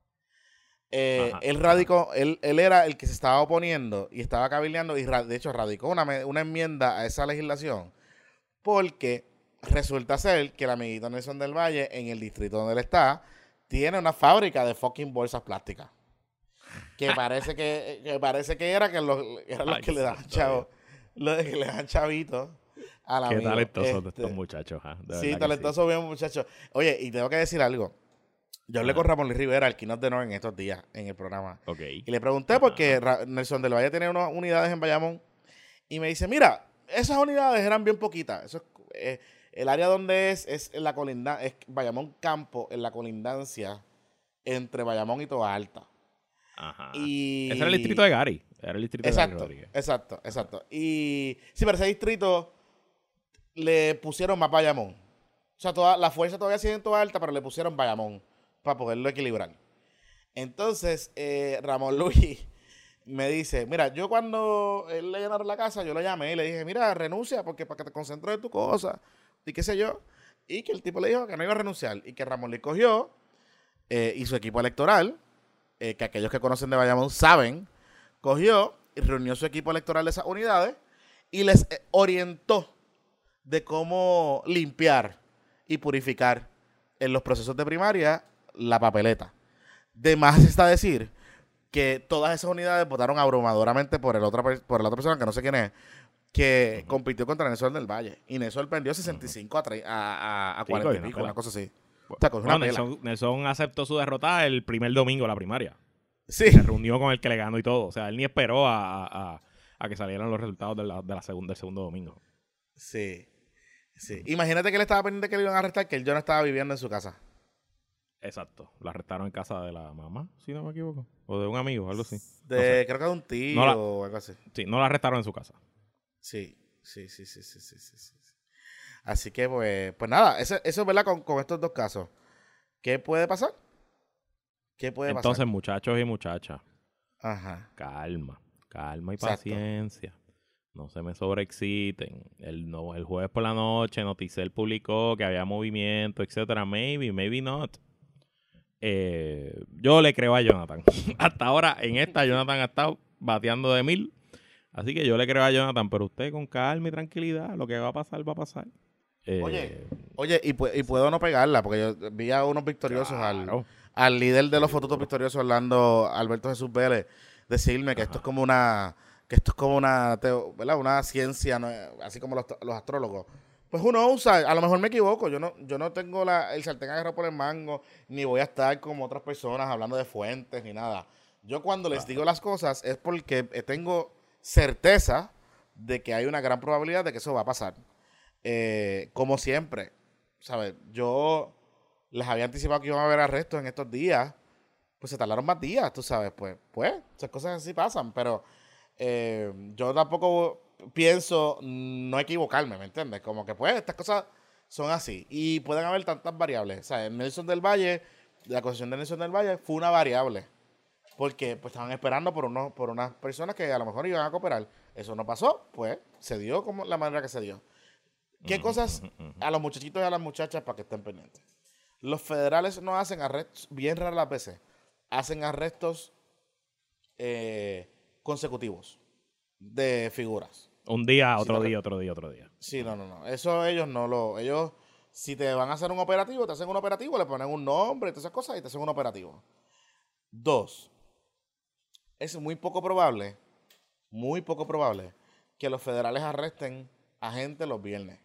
Eh,
Ajá,
él
ajá.
radicó, él, él era el que se estaba oponiendo y estaba cabildeando y ra- de hecho radicó una, me- una enmienda a esa legislación porque resulta ser que el amiguito Nelson del Valle en el distrito donde él está tiene una fábrica de fucking bolsas plásticas que parece que, que parece que era que los, eran los
Ay,
que le dan
santo
chavo, los que le dan chavitos al
Qué
amigo.
talentosos de
Este,
estos muchachos, ¿ah? De
sí,
verdad que
talentoso bien muchacho. Oye, y tengo que decir algo. Yo hablé
Ajá.
con Ramón Luis Rivera, el keynote de Noah, en estos días en el programa.
Ok.
Y le pregunté
Ajá.
porque Ra- Nelson del Valle tenía unas unidades en Bayamón. Y me dice, mira, esas unidades eran bien poquitas. Eso es, eh, el área donde es, es en la colindancia, es Bayamón Campo, en la colindancia entre Bayamón y Toa Alta.
Ajá.
Y...
Ese era el distrito de Gary. Era el distrito de Gary
Exacto,
Rodríguez.
exacto, exacto. Y sí, pero ese distrito le pusieron más Bayamón. O sea, toda, la fuerza todavía sigue en Toa Alta, pero le pusieron Bayamón para poderlo equilibrar. Entonces, eh, Ramón Luis me dice, mira, yo cuando él le llenaron la casa, yo lo llamé y le dije, mira, renuncia porque para que te concentres en tu cosa y qué sé yo. Y que el tipo le dijo que no iba a renunciar y que Ramón Luis cogió eh, y su equipo electoral, eh, que aquellos que conocen de Bayamón saben, cogió y reunió su equipo electoral de esas unidades y les eh, orientó de cómo limpiar y purificar en los procesos de primaria la papeleta. De más está decir que todas esas unidades votaron abrumadoramente por el otra por la otra persona que no sé quién es, que uh-huh. compitió contra Nelson del Valle. Y Nelson perdió sesenta y cinco uh-huh. a, a, a cuarenta sí, y pico, una, una cosa así.
Bueno,
o sea, cogió una
bueno, Nelson, Nelson aceptó su derrota el primer domingo de la primaria.
Sí.
Se reunió con el que le ganó y todo. O sea, él ni esperó a, a, a que salieran los resultados de la, de la segunda, del segundo domingo.
Sí. Sí. Uh-huh. Imagínate que él estaba pendiente que le iban a arrestar, que él ya no estaba viviendo en su casa.
Exacto. La arrestaron en casa de la mamá, si no me equivoco. O de un amigo, algo así.
De,
no sé.
Creo que de un tío
no la,
o algo así.
Sí, no la arrestaron en su casa.
Sí, sí, sí, sí, sí, sí, sí, sí. Así que, pues, pues nada, eso, eso es verdad con, con estos dos casos. ¿Qué puede pasar? ¿Qué puede
Entonces,
pasar?
muchachos y muchachas,
Ajá.
calma, calma y
Exacto.
paciencia. No se me sobreexciten. El, no, el jueves por la noche Noticel publicó que había movimiento, etcétera. Maybe, maybe not. Eh, yo le creo a Jonathan. Hasta ahora, en esta, Jonathan ha estado bateando de mil. Así que yo le creo a Jonathan, pero usted con calma y tranquilidad, lo que va a pasar, va a pasar. Eh,
oye, oye, y, y puedo no pegarla, porque yo vi a unos victoriosos
claro.
al, al líder de los fotutos victoriosos, Orlando Alberto Jesús Vélez, decirme que Ajá. esto es como una, que esto es como una, teo, ¿verdad? Una ciencia, ¿no? Así como los, los astrólogos. Pues uno usa, a lo mejor me equivoco, yo no, yo no tengo la, el sartén agarrado por el mango, ni voy a estar como otras personas hablando de fuentes, ni nada. Yo cuando les digo las cosas es porque tengo certeza de que hay una gran probabilidad de que eso va a pasar. Eh, como siempre, ¿sabes? Yo les había anticipado que iban a haber arrestos en estos días, pues se tardaron más días, tú sabes, pues, pues, esas cosas así pasan, pero eh, yo tampoco pienso no equivocarme, ¿me entiendes? Como que pues estas cosas son así y pueden haber tantas variables. O sea, en Nelson del Valle, la acusación de Nelson del Valle fue una variable porque pues estaban esperando por unos, por unas personas que a lo mejor iban a cooperar. Eso no pasó, pues se dio como la manera que se dio. ¿Qué cosas a los muchachitos y a las muchachas para que estén pendientes? Los federales no hacen arrestos, bien raras las veces, hacen arrestos eh, consecutivos de figuras.
Un día, otro
sí,
día, otro día, otro día.
Sí, no, no, no. Eso ellos no lo... Ellos, si te van a hacer un operativo, te hacen un operativo, le ponen un nombre y todas esas cosas y te hacen un operativo. Dos, es muy poco probable, muy poco probable, que los federales arresten a gente los viernes.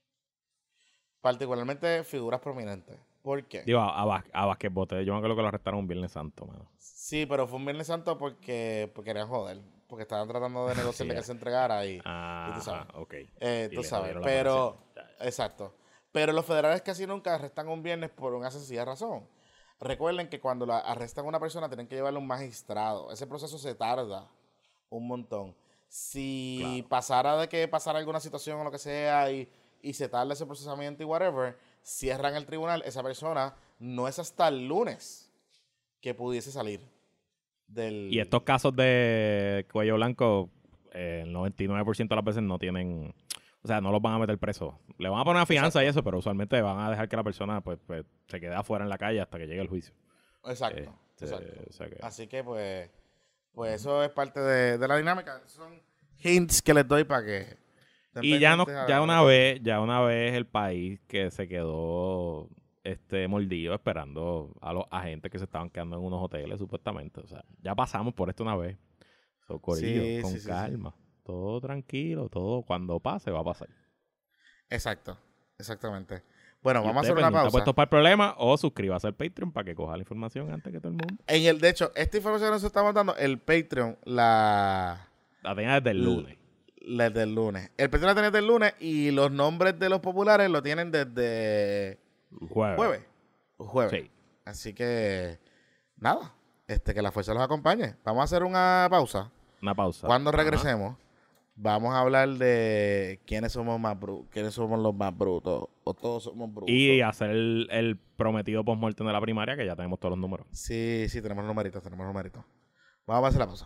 Particularmente figuras prominentes. ¿Por qué?
Digo, a, a, bas- a basquetbote. Yo me acuerdo que lo arrestaron un Viernes Santo, mano.
Sí, pero fue un Viernes Santo porque, porque querían joder. Porque estaban tratando de negociar de
Sí,
que se entregara y, y
Ah,
tú sabes.
ah, ok.
Eh,
Y
tú
le
sabes.
jodieron la
Pero,
operación. Ya, ya.
exacto. Pero los federales casi nunca arrestan un viernes por una sencilla razón. Recuerden que cuando la arrestan a una persona tienen que llevarle a un magistrado. Ese proceso se tarda un montón. Si
Claro.
pasara de que pasara alguna situación o lo que sea y, y se tarda ese procesamiento y whatever, cierran el tribunal, esa persona no es hasta el lunes que pudiese salir del...
Y estos casos de cuello blanco, eh, el noventa y nueve por ciento de las veces no tienen... O sea, no los van a meter presos. Le van a poner una fianza
Exacto.
y eso, pero usualmente van a dejar que la persona pues, pues se quede afuera en la calle hasta que llegue el juicio.
Exacto,
Este,
exacto.
o sea que-
Así que pues, pues eso es parte de, de la dinámica. Son hints que les doy para que... estén
Y ya no,
pendientes a-
ya
a
una
lo que-
vez, ya una vez el país que se quedó este mordido esperando a los agentes que se estaban quedando en unos hoteles, supuestamente. O sea, ya pasamos por esto una vez. So, corillo,
Sí,
con
sí, sí, sí.
calma. Todo tranquilo, todo cuando pase va a pasar.
Exacto, exactamente. Bueno,
Y
vamos a
usted
hacer una
pendiente,
pausa.
puesto para el problema o suscríbase al Patreon para que coja la información antes que todo el mundo.
En el, de hecho, esta información que nos estamos dando, el Patreon, la,
La tenga desde el
L-
lunes.
la del lunes. El Patreon la tiene desde el lunes y los nombres de los populares lo tienen desde
Jueves.
jueves. Jueves.
Sí.
Así que, nada, este que la fuerza los acompañe. Vamos a hacer una pausa.
Una pausa.
Cuando
Ajá.
regresemos, vamos a hablar de quiénes somos más bru- quiénes somos los más brutos o todos somos brutos.
Y hacer el, el prometido post-mortem de la primaria, que ya tenemos todos los números.
Sí, sí, tenemos numeritos, tenemos numeritos. Vamos a hacer la pausa.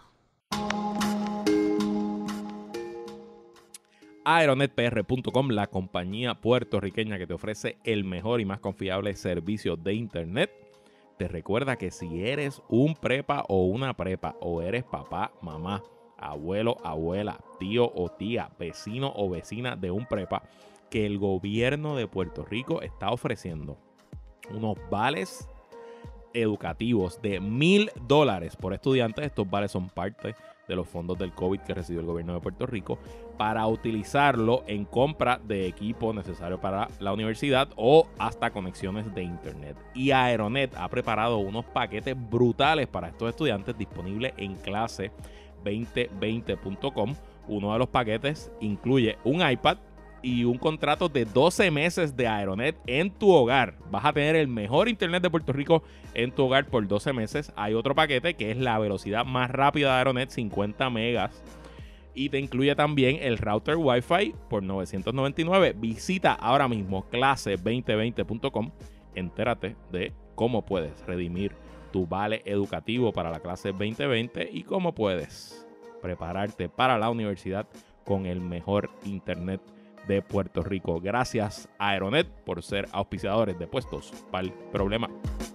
aeronet p r punto com, la compañía puertorriqueña que te ofrece el mejor y más confiable servicio de internet. Te recuerda que si eres un prepa o una prepa, o eres papá, mamá, abuelo, abuela, tío o tía, vecino o vecina de un prepa, que el gobierno de Puerto Rico está ofreciendo unos vales educativos de mil dólares por estudiante. Estos vales son parte de los fondos del COVID que recibió el gobierno de Puerto Rico para utilizarlo en compra de equipo necesario para la universidad o hasta conexiones de internet. Y Aeronet ha preparado unos paquetes brutales para estos estudiantes disponibles en clase veinte veinte punto com. Uno de los paquetes incluye un iPad y un contrato de doce meses de Aeronet en tu hogar. Vas a tener el mejor internet de Puerto Rico en tu hogar por doce meses. Hay otro paquete que es la velocidad más rápida de Aeronet, cincuenta megas. Y te incluye también el router Wi-Fi por novecientos noventa y nueve. Visita ahora mismo clase veinte veinte punto com. Entérate de cómo puedes redimir tu vale educativo para la clase veinte veinte y cómo puedes prepararte para la universidad con el mejor internet de Puerto Rico. Gracias a Aeronet por ser auspiciadores de Puestos para el Problema.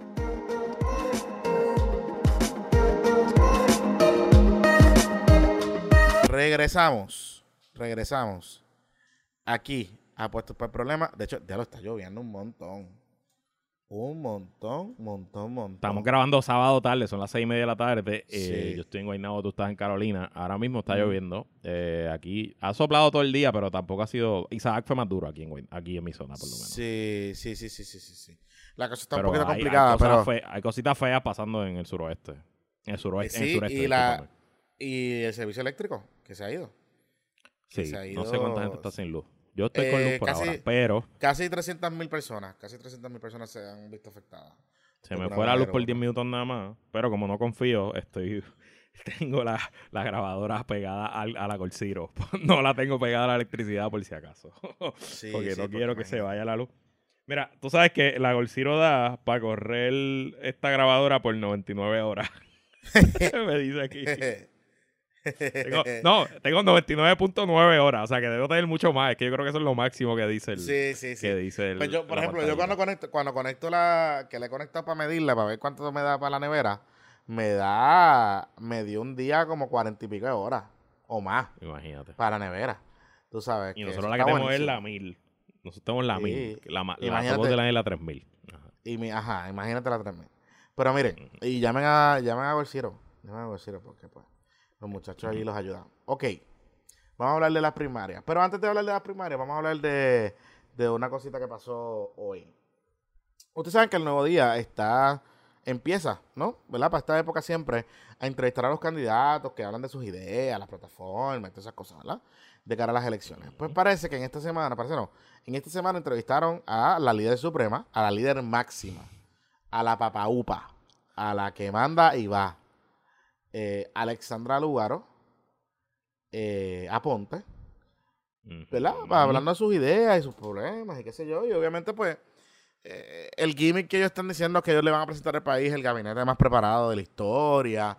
Regresamos. Regresamos. Aquí a Puestos para el Problema. De hecho, ya lo está lloviendo un montón. Un montón, montón, montón.
Estamos grabando sábado tarde, son las seis y media de la tarde.
Sí.
Eh, yo estoy en Guaynabo, tú estás en Carolina. Ahora mismo está
Mm.
lloviendo. Eh, aquí ha soplado todo el día, pero tampoco ha sido. Isaac fue más duro aquí en, Guayn- aquí en mi zona, por lo menos.
Sí, sí, sí, sí, sí, sí, sí. La cosa está
Pero
un poquito
hay, hay
complicada,
cosas
pero...
fe- hay cositas feas pasando en el suroeste. En el suroeste. en el
Sí,
sureste,
y, la,
discúlpame.
y el servicio eléctrico, que se ha ido.
Sí,
se ha
no sé cuánta gente
ido-
está sin luz. Yo estoy con
Eh,
luz por
casi-
ahora, pero
Casi trescientas mil personas, casi trescientas mil personas se han visto afectadas.
se
de
me
alguna
fue la luz
manera u
por
otra.
diez minutos nada más. Pero como no confío, estoy tengo la, la grabadora pegada al, a la Colciro. No la tengo pegada a la electricidad por si acaso.
Sí,
porque
sí,
no quiero que
imagínate.
se vaya la luz. Mira, tú sabes que la Golciro da para correr esta grabadora por noventa y nueve horas. Me dice aquí. Tengo- no, tengo noventa y nueve punto nueve horas. O sea que debo tener mucho más. Es que yo creo que eso es lo máximo que dice el.
Sí, sí, sí.
Que dice el
Pues yo, por
la
ejemplo, yo cuando
pantallita.
conecto, cuando conecto la, que le he conectado para medirla, para ver cuánto me da para la nevera, me da, me dio un día como cuarenta y pico de horas o más
Imagínate.
para la nevera. Tú sabes.
Y
que
nosotros
eso
la que
está
tenemos es
buenísimo.
la mil. Nosotros tenemos la
Sí.
mil. La, ma- la
Imagínate.
top of the line es la tres mil. Ajá.
Y mi, ajá, imagínate la tres mil. Pero miren, y llamen a, llamen a Golciro. Déjame decirlo porque pues los muchachos allí los ayudan. Ok, vamos a hablar de las primarias. Pero antes de hablar de las primarias, vamos a hablar de, de una cosita que pasó hoy. Ustedes saben que el Nuevo Día está, empieza, ¿no? ¿Verdad? Para esta época siempre a entrevistar a los candidatos que hablan de sus ideas, las plataformas, todas esas cosas, ¿verdad? De cara a las elecciones. Pues parece que en esta semana, parece no, en esta semana entrevistaron a la líder suprema, a la líder máxima, a la papaupa, a la que manda y va, eh, Alexandra Lúgaro, eh, Aponte, ¿verdad? Uh-huh. Hablando de sus ideas y sus problemas y qué sé yo, y obviamente pues eh, el gimmick que ellos están diciendo es que ellos le van a presentar al país el gabinete más preparado de la historia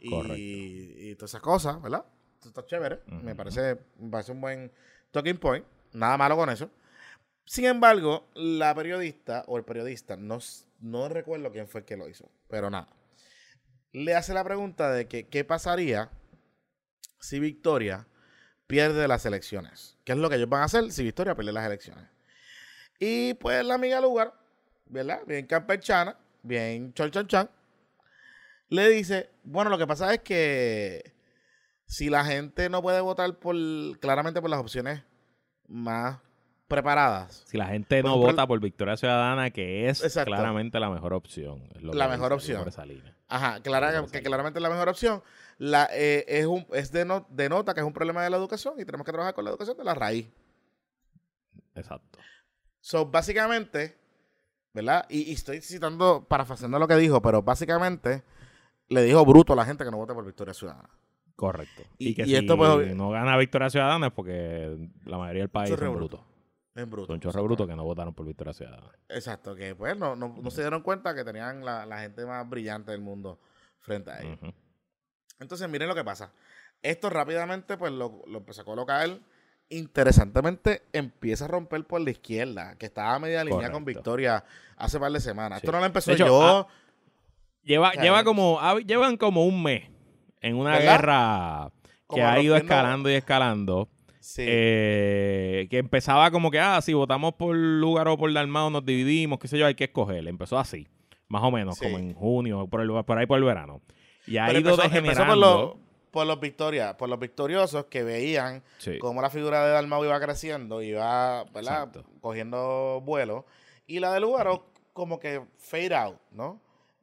y, y todas esas cosas, ¿verdad? Esto está chévere, uh-huh. me, parece, me parece un buen talking point, nada malo con eso. Sin embargo, la periodista o el periodista, no, no recuerdo quién fue el que lo hizo, pero nada, le hace la pregunta de que qué pasaría si Victoria pierde las elecciones. ¿Qué es lo que ellos van a hacer si Victoria pierde las elecciones? Y pues la amiga Lúgaro, ¿verdad? Bien campechana, bien chon chan chan, le dice, bueno, lo que pasa es que si la gente no puede votar por claramente por las opciones más preparadas.
Si la gente no vota por Victoria Ciudadana, que es Exacto. claramente la mejor opción. Es lo
la
que
mejor
dice,
opción.
por esa línea.
Ajá, clara, que claramente es la mejor opción. La, eh, es un, es de no, denota que es un problema de la educación y tenemos que trabajar con la educación de la raíz.
Exacto.
So, básicamente, ¿verdad? Y, y estoy citando, parafraseando lo que dijo, pero básicamente le dijo bruto a la gente que no vote por Victoria Ciudadana.
Correcto. Y, y que
y
si
esto, pues,
no gana Victoria Ciudadana es porque la mayoría del país son brutos.
Bruto. Es bruto.
Son chorros brutos que no votaron por Victoria Ciudadana.
Exacto, que pues no, no, no se dieron cuenta que tenían la, la gente más brillante del mundo frente a ellos. Uh-huh. Entonces, miren lo que pasa. Esto rápidamente pues lo, lo empezó a colocar. Interesantemente, empieza a romper por la izquierda, que estaba a media línea Correcto. Con Victoria hace par de semanas. Sí. Esto no lo empezó hecho, yo.
Ah, lleva, lleva como, ah, llevan como un mes en una ¿verdad? Guerra que como ha ido escalando y escalando. Sí. Eh, que empezaba como que, ah, si votamos por Lúgaro o por Dalmau nos dividimos, qué sé yo, hay que escoger. Empezó así, más o menos, sí. como en junio, por, el, por ahí por el verano. Y ha Pero ido empezó, degenerando. Empezó por,
lo, por, los victoria, por los victoriosos que veían sí. cómo la figura de Dalmau iba creciendo, iba, ¿verdad? Cogiendo vuelo. Y la de Lúgaro como que fade out, ¿no?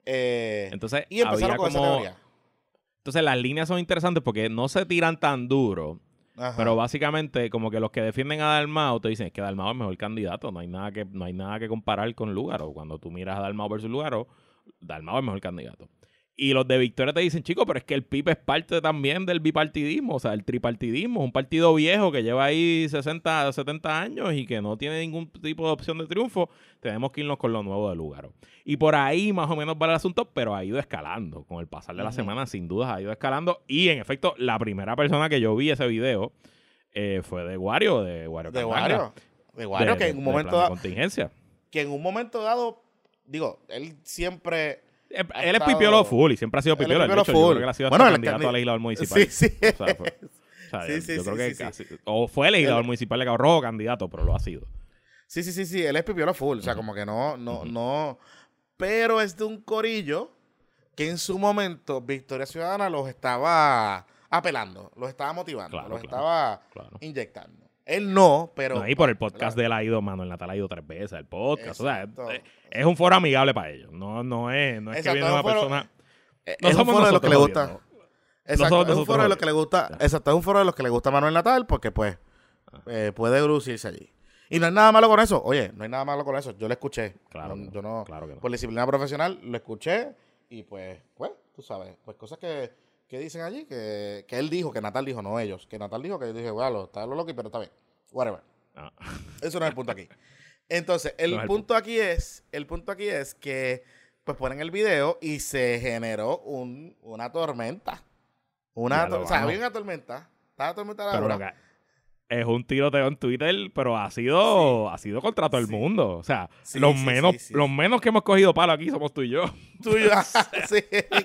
Eh,
Entonces,
y empezaron con
como,
esa teoría.
Entonces, las líneas son interesantes porque no se tiran tan duro. Ajá. Pero básicamente, como que los que defienden a Dalmau te dicen es que Dalmau es el mejor candidato, no hay nada que, no hay nada que comparar con Lúgaro. Cuando tú miras a Dalmau versus Lúgaro, Dalmau es el mejor candidato. Y los de Victoria te dicen, chicos, pero es que el P I P es parte también del bipartidismo, o sea, el tripartidismo, un partido viejo que lleva ahí sesenta, setenta años y que no tiene ningún tipo de opción de triunfo. Tenemos que irnos con lo nuevo de Lúgaro. Y por ahí más o menos va el asunto, pero ha ido escalando. Con el pasar de la uh-huh. semana, sin duda, ha ido escalando. Y, en efecto, la primera persona que yo vi ese video eh, fue de Wario, de Wario
De Wario. De Wario, que en un momento
dado... contingencia.
Que en un momento dado, digo, él siempre...
Él estado... es pipiolo full y siempre ha sido pipiolo.
pipiolo
hecho,
full.
Yo creo que él ha sido
bueno,
candidato a legislador municipal.
Sí, sí.
O sea, fue, o sea,
sí, sí,
yo
sí,
creo que
sí,
casi,
sí.
o fue legislador él... municipal de Cabo Rojo, candidato, pero lo ha sido.
Sí, sí, sí, sí. Él es pipiolo full. Uh-huh. O sea, como que no, no, uh-huh. no. Pero es de un corillo que en su momento Victoria Ciudadana los estaba apelando, los estaba motivando, claro, los claro, estaba claro. inyectando. Él no, pero...
No, y por el podcast claro. de él ha ido, Manuel Natal ha ido tres veces el podcast. Exacto. O sea, es, es un foro amigable para ellos. No, no es, no es
exacto,
que viene una
foro,
persona...
Es no un foro de los que le gusta. Exacto, es un foro de los que le gusta. Exacto, es un foro de los que le gusta a Manuel Natal porque pues ah. eh, puede lucirse allí. Y no hay nada malo con eso. Oye, no hay nada malo con eso. Yo lo escuché.
Claro.
No,
no,
yo no,
claro que no.
Por disciplina profesional lo escuché y pues, pues, tú sabes, pues cosas que, que dicen allí que, que él dijo, que Natal dijo, no ellos. Que Natal dijo que yo dije, bueno, está lo loco, pero está bien. Whatever. Ah. Eso no es el punto aquí. Entonces, el, no punto, el punto aquí es, el punto aquí es que pues ponen el video y se generó un, una tormenta. Una, to- o sea, había una tormenta. Estaba tormentada la hora.
Es un tiroteo en Twitter, pero ha sido, sí. ha sido contra todo el sí. mundo. O sea, sí, los, sí, menos, sí, sí. los menos que hemos cogido palo aquí somos tú y yo.
Tú y yo. sí.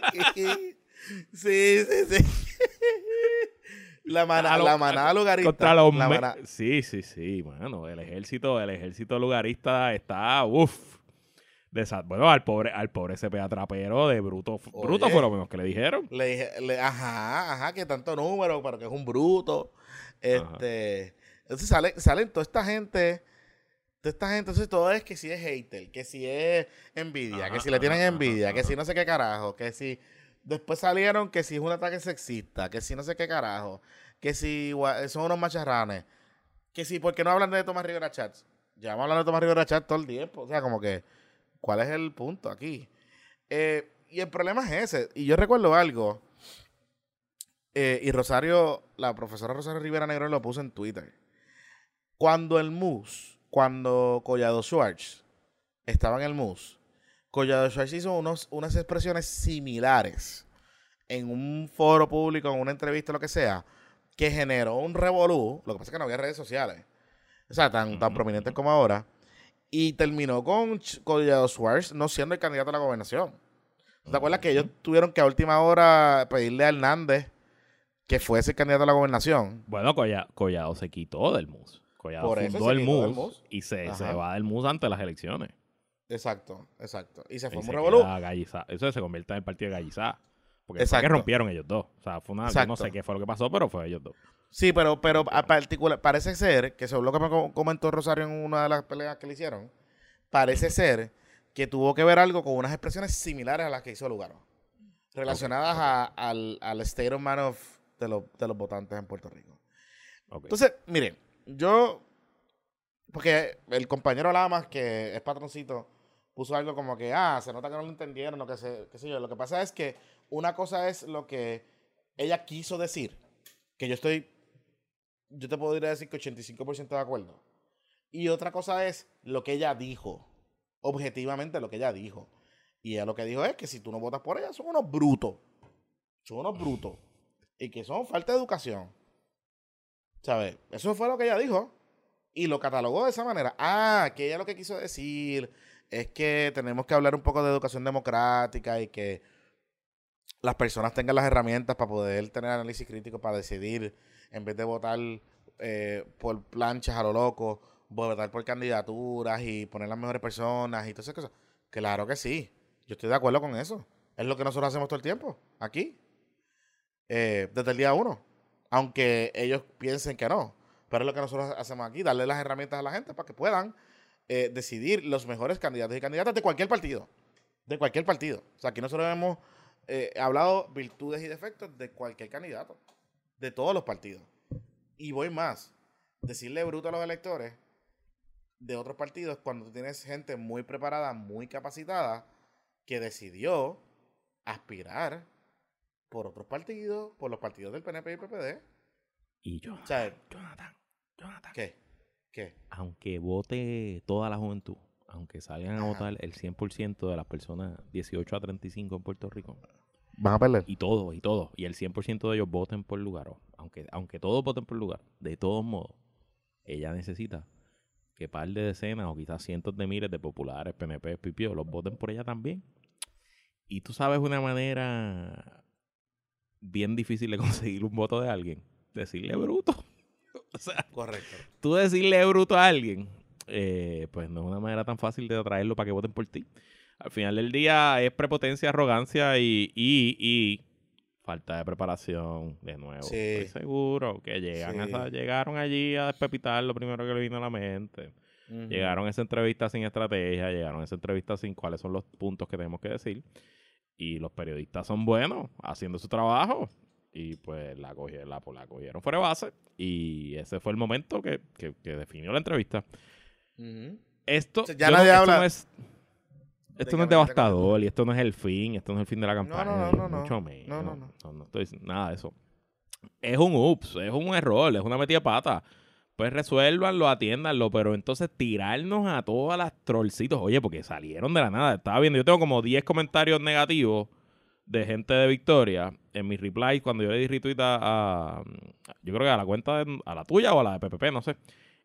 sí, sí, sí. La, mana, lo, la manada lugarista.
Contra los
la
me-
mana-
sí, sí, sí, mano. El ejército, el ejército lugarista está, uff. Desa- bueno, al pobre, al pobre C P A trapero de bruto.
Oye,
bruto fue lo menos que le dijeron.
Le dije, le- ajá, ajá, que tanto número, pero que es un bruto. Este, entonces sale, salen toda esta gente, toda esta gente, entonces todo es que si es hater, que si es envidia,
Ajá,
que si le tienen
ajá,
envidia,
ajá,
que
ajá.
si no sé qué carajo, que si después salieron que si es un ataque sexista, que si no sé qué carajo, que si gua- son unos macharranes, que si, ¿por qué no hablan de Tomás Rivera Chats? Llevamos hablando de Tomás Rivera Chats todo el tiempo, o sea, como que, ¿cuál es el punto aquí? Eh, y el problema es ese, y yo recuerdo algo, eh, y Rosario, la profesora Rosario Rivera Negrón lo puso en Twitter. Cuando el M U S, cuando Collado Schwartz estaba en el M U S, Collado Schwartz hizo unos, unas expresiones similares en un foro público, en una entrevista, lo que sea, que generó un revolú. Lo que pasa es que no había redes sociales, o sea, tan, tan
Ujú,
prominentes
ujú.
como ahora. Y terminó con Ch- Collado Schwartz no siendo el candidato a la gobernación. ¿Te acuerdas que ellos
Ujú.
tuvieron que a última hora pedirle a Hernández que fuese el candidato a la gobernación?
Bueno, Colla- Collado se quitó del M U S. Collado
Por eso
fundó
se
el
quitó del
M U S
M U S.
y se, se
Ajá.
va del M U S antes de las elecciones.
Exacto, exacto. Y se
Y
formó un
se
revolú.
queda Gallizá. Eso se convierte en el partido de Gallizá. Porque fue que
Exacto.
rompieron ellos dos. O sea, fue una, yo no
Exacto.
sé qué fue lo que pasó, pero fue ellos dos.
Sí, pero, pero a
Rompieron.
particular, parece ser, que según lo que me co- comentó Rosario en una de las peleas que le hicieron, parece ser que tuvo que ver algo con unas expresiones similares a las que hizo Lugaro, relacionadas
ok.
a- al, al state of mind of de, los- de los votantes en Puerto Rico.
Ok.
Entonces, miren, yo, porque el compañero Lamas, que es patroncito, puso algo como que, ah, se nota que no lo entendieron, o que sé, qué sé yo. Lo que pasa es que una cosa es lo que ella quiso decir, que yo estoy, yo te podría decir que ochenta y cinco por ciento de acuerdo. Y otra cosa es lo que ella dijo, objetivamente lo que ella dijo. Y ella lo que dijo es que si tú no votas por ella, son unos brutos. Son unos brutos. Y que son falta de educación. ¿Sabes? Eso fue lo que ella dijo. Y lo catalogó de esa manera. Ah, que ella lo que quiso decir es que tenemos que hablar un poco de educación democrática y que las personas tengan las herramientas para poder tener análisis crítico para decidir, en vez de votar eh, por planchas a lo loco, votar por candidaturas y poner las mejores personas y todas esas cosas. Claro que sí. Yo estoy de acuerdo con eso. Es lo que nosotros hacemos todo el tiempo, aquí. Eh, desde el día uno. Aunque ellos piensen que no. Pero es lo que nosotros hacemos aquí, darle las herramientas a la gente para que puedan eh, decidir los mejores candidatos y candidatas de cualquier partido. De cualquier partido. O sea, aquí nosotros hemos eh, hablado virtudes y defectos de cualquier candidato. De todos los partidos. Y voy más. Decirle bruto a los electores de otros partidos cuando tú tienes gente muy preparada, muy capacitada, que decidió aspirar por otros partidos, por los partidos del P N P y P P D.
Y Jonathan,
O sea,
Jonathan, Jonathan.
¿qué? ¿Qué?
Aunque vote toda la juventud, aunque salgan a
Ajá.
votar el cien por ciento de las personas dieciocho a treinta y cinco en Puerto Rico,
¿Van a perder?
y todos, y todos, y el cien por ciento de ellos voten por Lugaro, aunque, aunque todos voten por Lugaro, de todos modos, ella necesita que par de decenas o quizás cientos de miles de populares, P N P, P P O, los voten por ella también. Y tú sabes una manera bien difícil de conseguir un voto de alguien, decirle bruto. O sea,
Correcto.
tú decirle bruto a alguien, eh, pues no es una manera tan fácil de atraerlo para que voten por ti. Al final del día es prepotencia, arrogancia y, y, y falta de preparación, de nuevo.
Sí.
Estoy seguro que llegan
Sí.
a esa- llegaron allí a despepitar lo primero que le vino a la mente.
Ujú.
Llegaron a esa entrevista sin estrategia, llegaron a esa entrevista sin cuáles son los puntos que tenemos que decir. Y los periodistas son buenos haciendo su trabajo. Y pues la cogieron, la, la cogieron fuera de base. Y ese fue el momento que, que, que definió la entrevista.
Ujú.
Esto,
O sea, ya
yo no-
nadie
esto
habla
no es, esto no es
Caminata
devastador y esto no es el fin, esto no es el fin de la campaña,
no, no,
ni
no, no.
mucho menos.
No, no, no.
No, no estoy diciendo nada de eso. Es un ups, es un error, es una metida de pata. Pues resuélvanlo, atiéndanlo, pero entonces tirarnos a todas las trollcitos, oye, porque salieron de la nada. Estaba viendo, yo tengo como diez comentarios negativos de gente de Victoria en mis replies cuando yo le di retweet a, a- yo creo que a la cuenta, de, a la tuya o a la de P P P, no sé.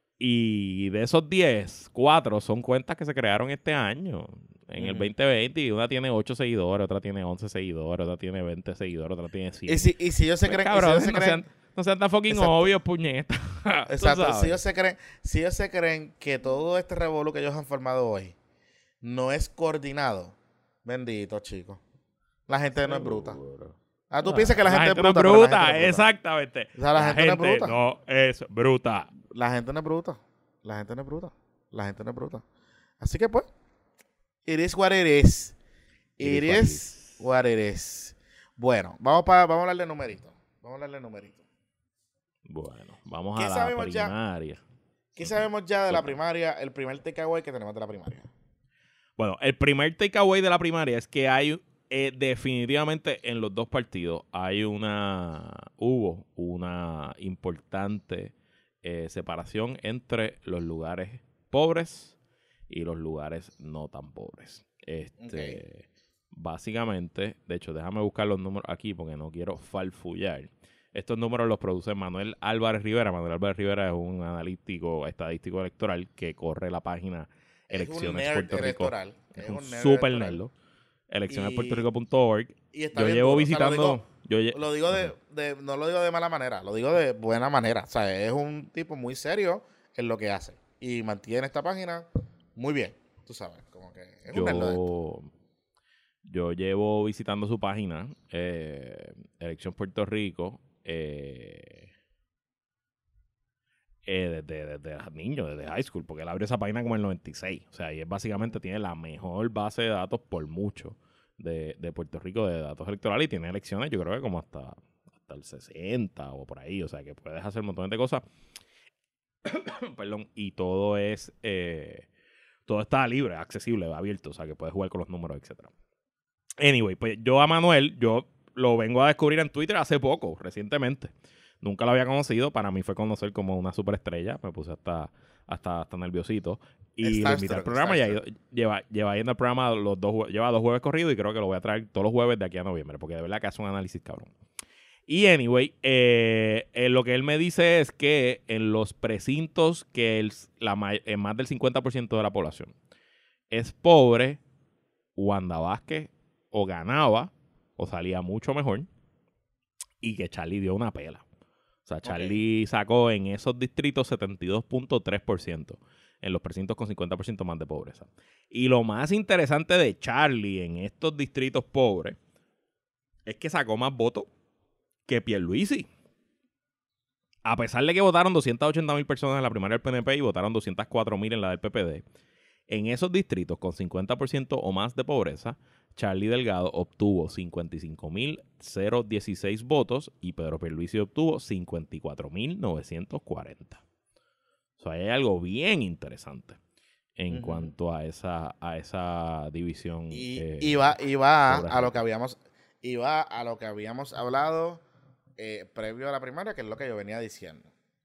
Y de esos diez, cuatro son cuentas que se crearon este año, en el
Ujú.
veinte veinte, y una tiene ocho seguidores, otra tiene once seguidores, otra tiene veinte seguidores, otra tiene cien.
Y si, y si ellos se
Pues,
creen, y si
cabrón,
ellos se
no,
creen,
sean, no sean tan fucking
Exacto.
obvios, puñetas. Tú
exacto,
sabes.
si ellos se creen, si ellos se creen que todo este revolú que ellos han formado hoy no es coordinado, bendito, chico. La gente no es bruta. Ah, tú
Ah,
piensas que la,
la
gente,
gente no
es
es
bruta, pero la
bruta,
gente no es bruta.
exactamente.
O sea, la, gente, no es bruta.
no es bruta.
La gente no es bruta. La gente no es bruta. La gente no es bruta. Así que pues, it is what it is. It,
It is
is what it is. Bueno, vamos, pa, vamos a hablar de numeritos. Vamos a hablar de numeritos.
Bueno, vamos
¿Qué
a la
sabemos ya?
primaria.
¿Qué sabemos ya de la primaria? El primer takeaway que tenemos de la primaria.
Bueno, el primer takeaway de la primaria es que hay eh, definitivamente en los dos partidos hay una hubo una importante eh, separación entre los lugares pobres y los lugares no tan pobres. Este,
Okay.
Básicamente, de hecho, déjame buscar los números aquí porque no quiero farfullar. Estos números los produce Manuel Álvarez Rivera. Manuel Álvarez Rivera es un analítico estadístico electoral que corre la página Elecciones
es un nerd
Puerto Rico.
electoral.
Es,
Es
un,
un nerd
super
electoral.
nerdo. elecciones
Y-
puerto rico punto org.
Y está
Yo
bien
llevo
duro. O sea,
visitando...
lo digo,
yo lle-
lo digo de, de- no lo digo de mala manera, lo digo de buena manera. O sea, es un tipo muy serio en lo que hace. Y mantiene esta página muy bien. Tú sabes, como que es un nerd de esto.
yo, yo llevo visitando su página, eh, Elección Puerto Rico, eh, eh, desde, desde niño, desde high school, porque él abrió esa página como en el noventa y seis. O sea, y él básicamente tiene la mejor base de datos por mucho de, de Puerto Rico de datos electorales y tiene elecciones, yo creo que como hasta, hasta el sesenta o por ahí. O sea, que puedes hacer un montón de cosas. Perdón, y todo es... Eh, todo está libre, accesible, abierto, o sea, que puedes jugar con los números, etcétera. Anyway, pues yo a Manuel, yo lo vengo a descubrir en Twitter hace poco, recientemente. Nunca lo había conocido, para mí fue conocer como una superestrella, me puse hasta, hasta, hasta nerviosito. Y lo invité al
Starstruck,
programa y ha ido-
Starstruck.
lleva, lleva yendo al programa los dos, jue- lleva dos jueves corridos y creo que lo voy a traer todos los jueves de aquí a noviembre, porque de verdad que hace un análisis cabrón. Y anyway, eh, eh, lo que él me dice es que en los precintos que el, la, ma- eh, más del cincuenta por ciento de la población es pobre, Wanda Vázquez o ganaba o salía mucho mejor y que Charlie dio una pela. O sea, Charlie sacó en esos distritos setenta y dos punto tres por ciento en los precintos con cincuenta por ciento más de pobreza. Y lo más interesante de Charlie en estos distritos pobres es que sacó más votos que Pierluisi. A pesar de que votaron doscientas ochenta mil personas en la primaria del P N P y votaron doscientas cuatro mil en la del P P D, en esos distritos con cincuenta por ciento o más de pobreza, Charlie Delgado obtuvo cincuenta y cinco mil dieciséis votos y Pedro Pierluisi obtuvo cincuenta y cuatro mil novecientos cuarenta. O sea, hay algo bien interesante en
Ujú.
cuanto a esa, a esa división.
Y,
eh,
y va, y va
sobre
a lo
rico.
que habíamos, y va a lo que habíamos hablado eh, previo a la primaria, que es lo que yo venía diciendo.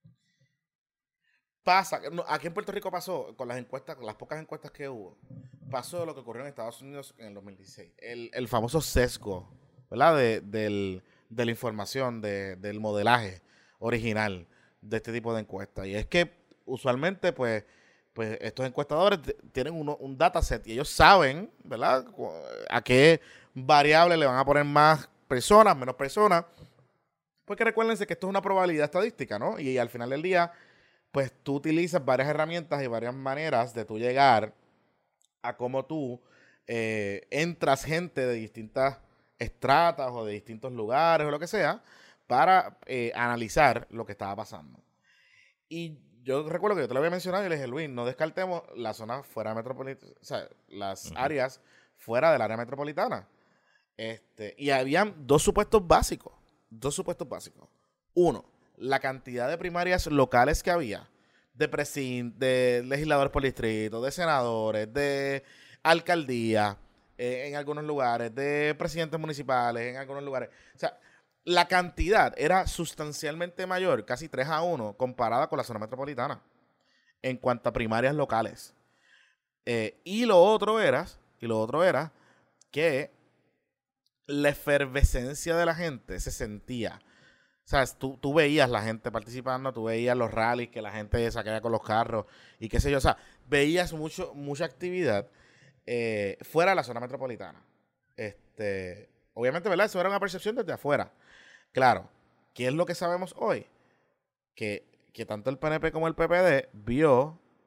Pasa, no, aquí en Puerto Rico pasó, con las encuestas, con las pocas encuestas que hubo, pasó lo que ocurrió en Estados Unidos en el dos mil dieciséis. El, el famoso sesgo, ¿verdad? De, del, de la información, de, del modelaje original de este tipo de encuestas. Y es que usualmente, pues, pues estos encuestadores t- tienen uno, un dataset y ellos saben, ¿verdad? Cu- A qué variable le van a poner más personas, menos personas. Porque recuérdense que esto es una probabilidad estadística, ¿no? Y al final del día, pues tú utilizas varias herramientas y varias maneras de tú llegar a cómo tú eh, entras gente de distintas estratas o de distintos lugares o lo que sea para eh, analizar lo que estaba pasando. Y yo recuerdo que yo te lo había mencionado y le dije, Luis, no descartemos la zona fuera metropolitana, o sea, las
Ujú.
áreas fuera del área metropolitana. Este, y habían dos supuestos básicos. Dos supuestos básicos. Uno, la cantidad de primarias locales que había, de precintos, de legisladores por distrito, de senadores, de alcaldía, eh, en algunos lugares, de presidentes municipales, en algunos lugares. O sea, la cantidad era sustancialmente mayor, casi tres a uno, comparada con la zona metropolitana, en cuanto a primarias locales. Eh, y lo otro era, y lo otro era que la efervescencia de la gente se sentía. O sea, tú, tú veías la gente participando, tú veías los rallies que la gente saquea con los carros y qué sé yo. O sea, veías mucho, mucha actividad eh, fuera de la zona metropolitana. Este, obviamente, ¿verdad? Eso era una percepción desde afuera. Claro, ¿qué es lo que sabemos hoy? Que, que tanto el P N P como el P P D vio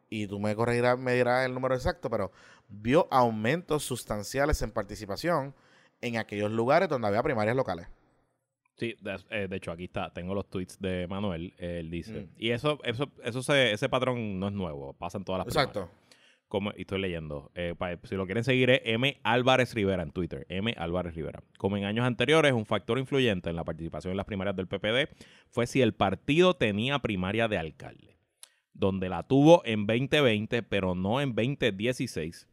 y tú me corregirás, me dirás el número exacto, pero vio aumentos sustanciales en participación en aquellos lugares donde había primarias locales.
Sí, de, eh, de hecho, aquí está, tengo los tweets de Manuel, eh, él dice,
Mm.
y eso, eso, eso se, ese patrón no es nuevo, pasa en todas las
Exacto.
primarias. Como, y estoy leyendo, eh, pa, si lo quieren seguir es M. Álvarez Rivera en Twitter, M. Álvarez Rivera. Como en años anteriores, un factor influyente en la participación en las primarias del P P D fue si el partido tenía primaria de alcalde, donde la tuvo en veinte veinte, pero no en veinte dieciséis.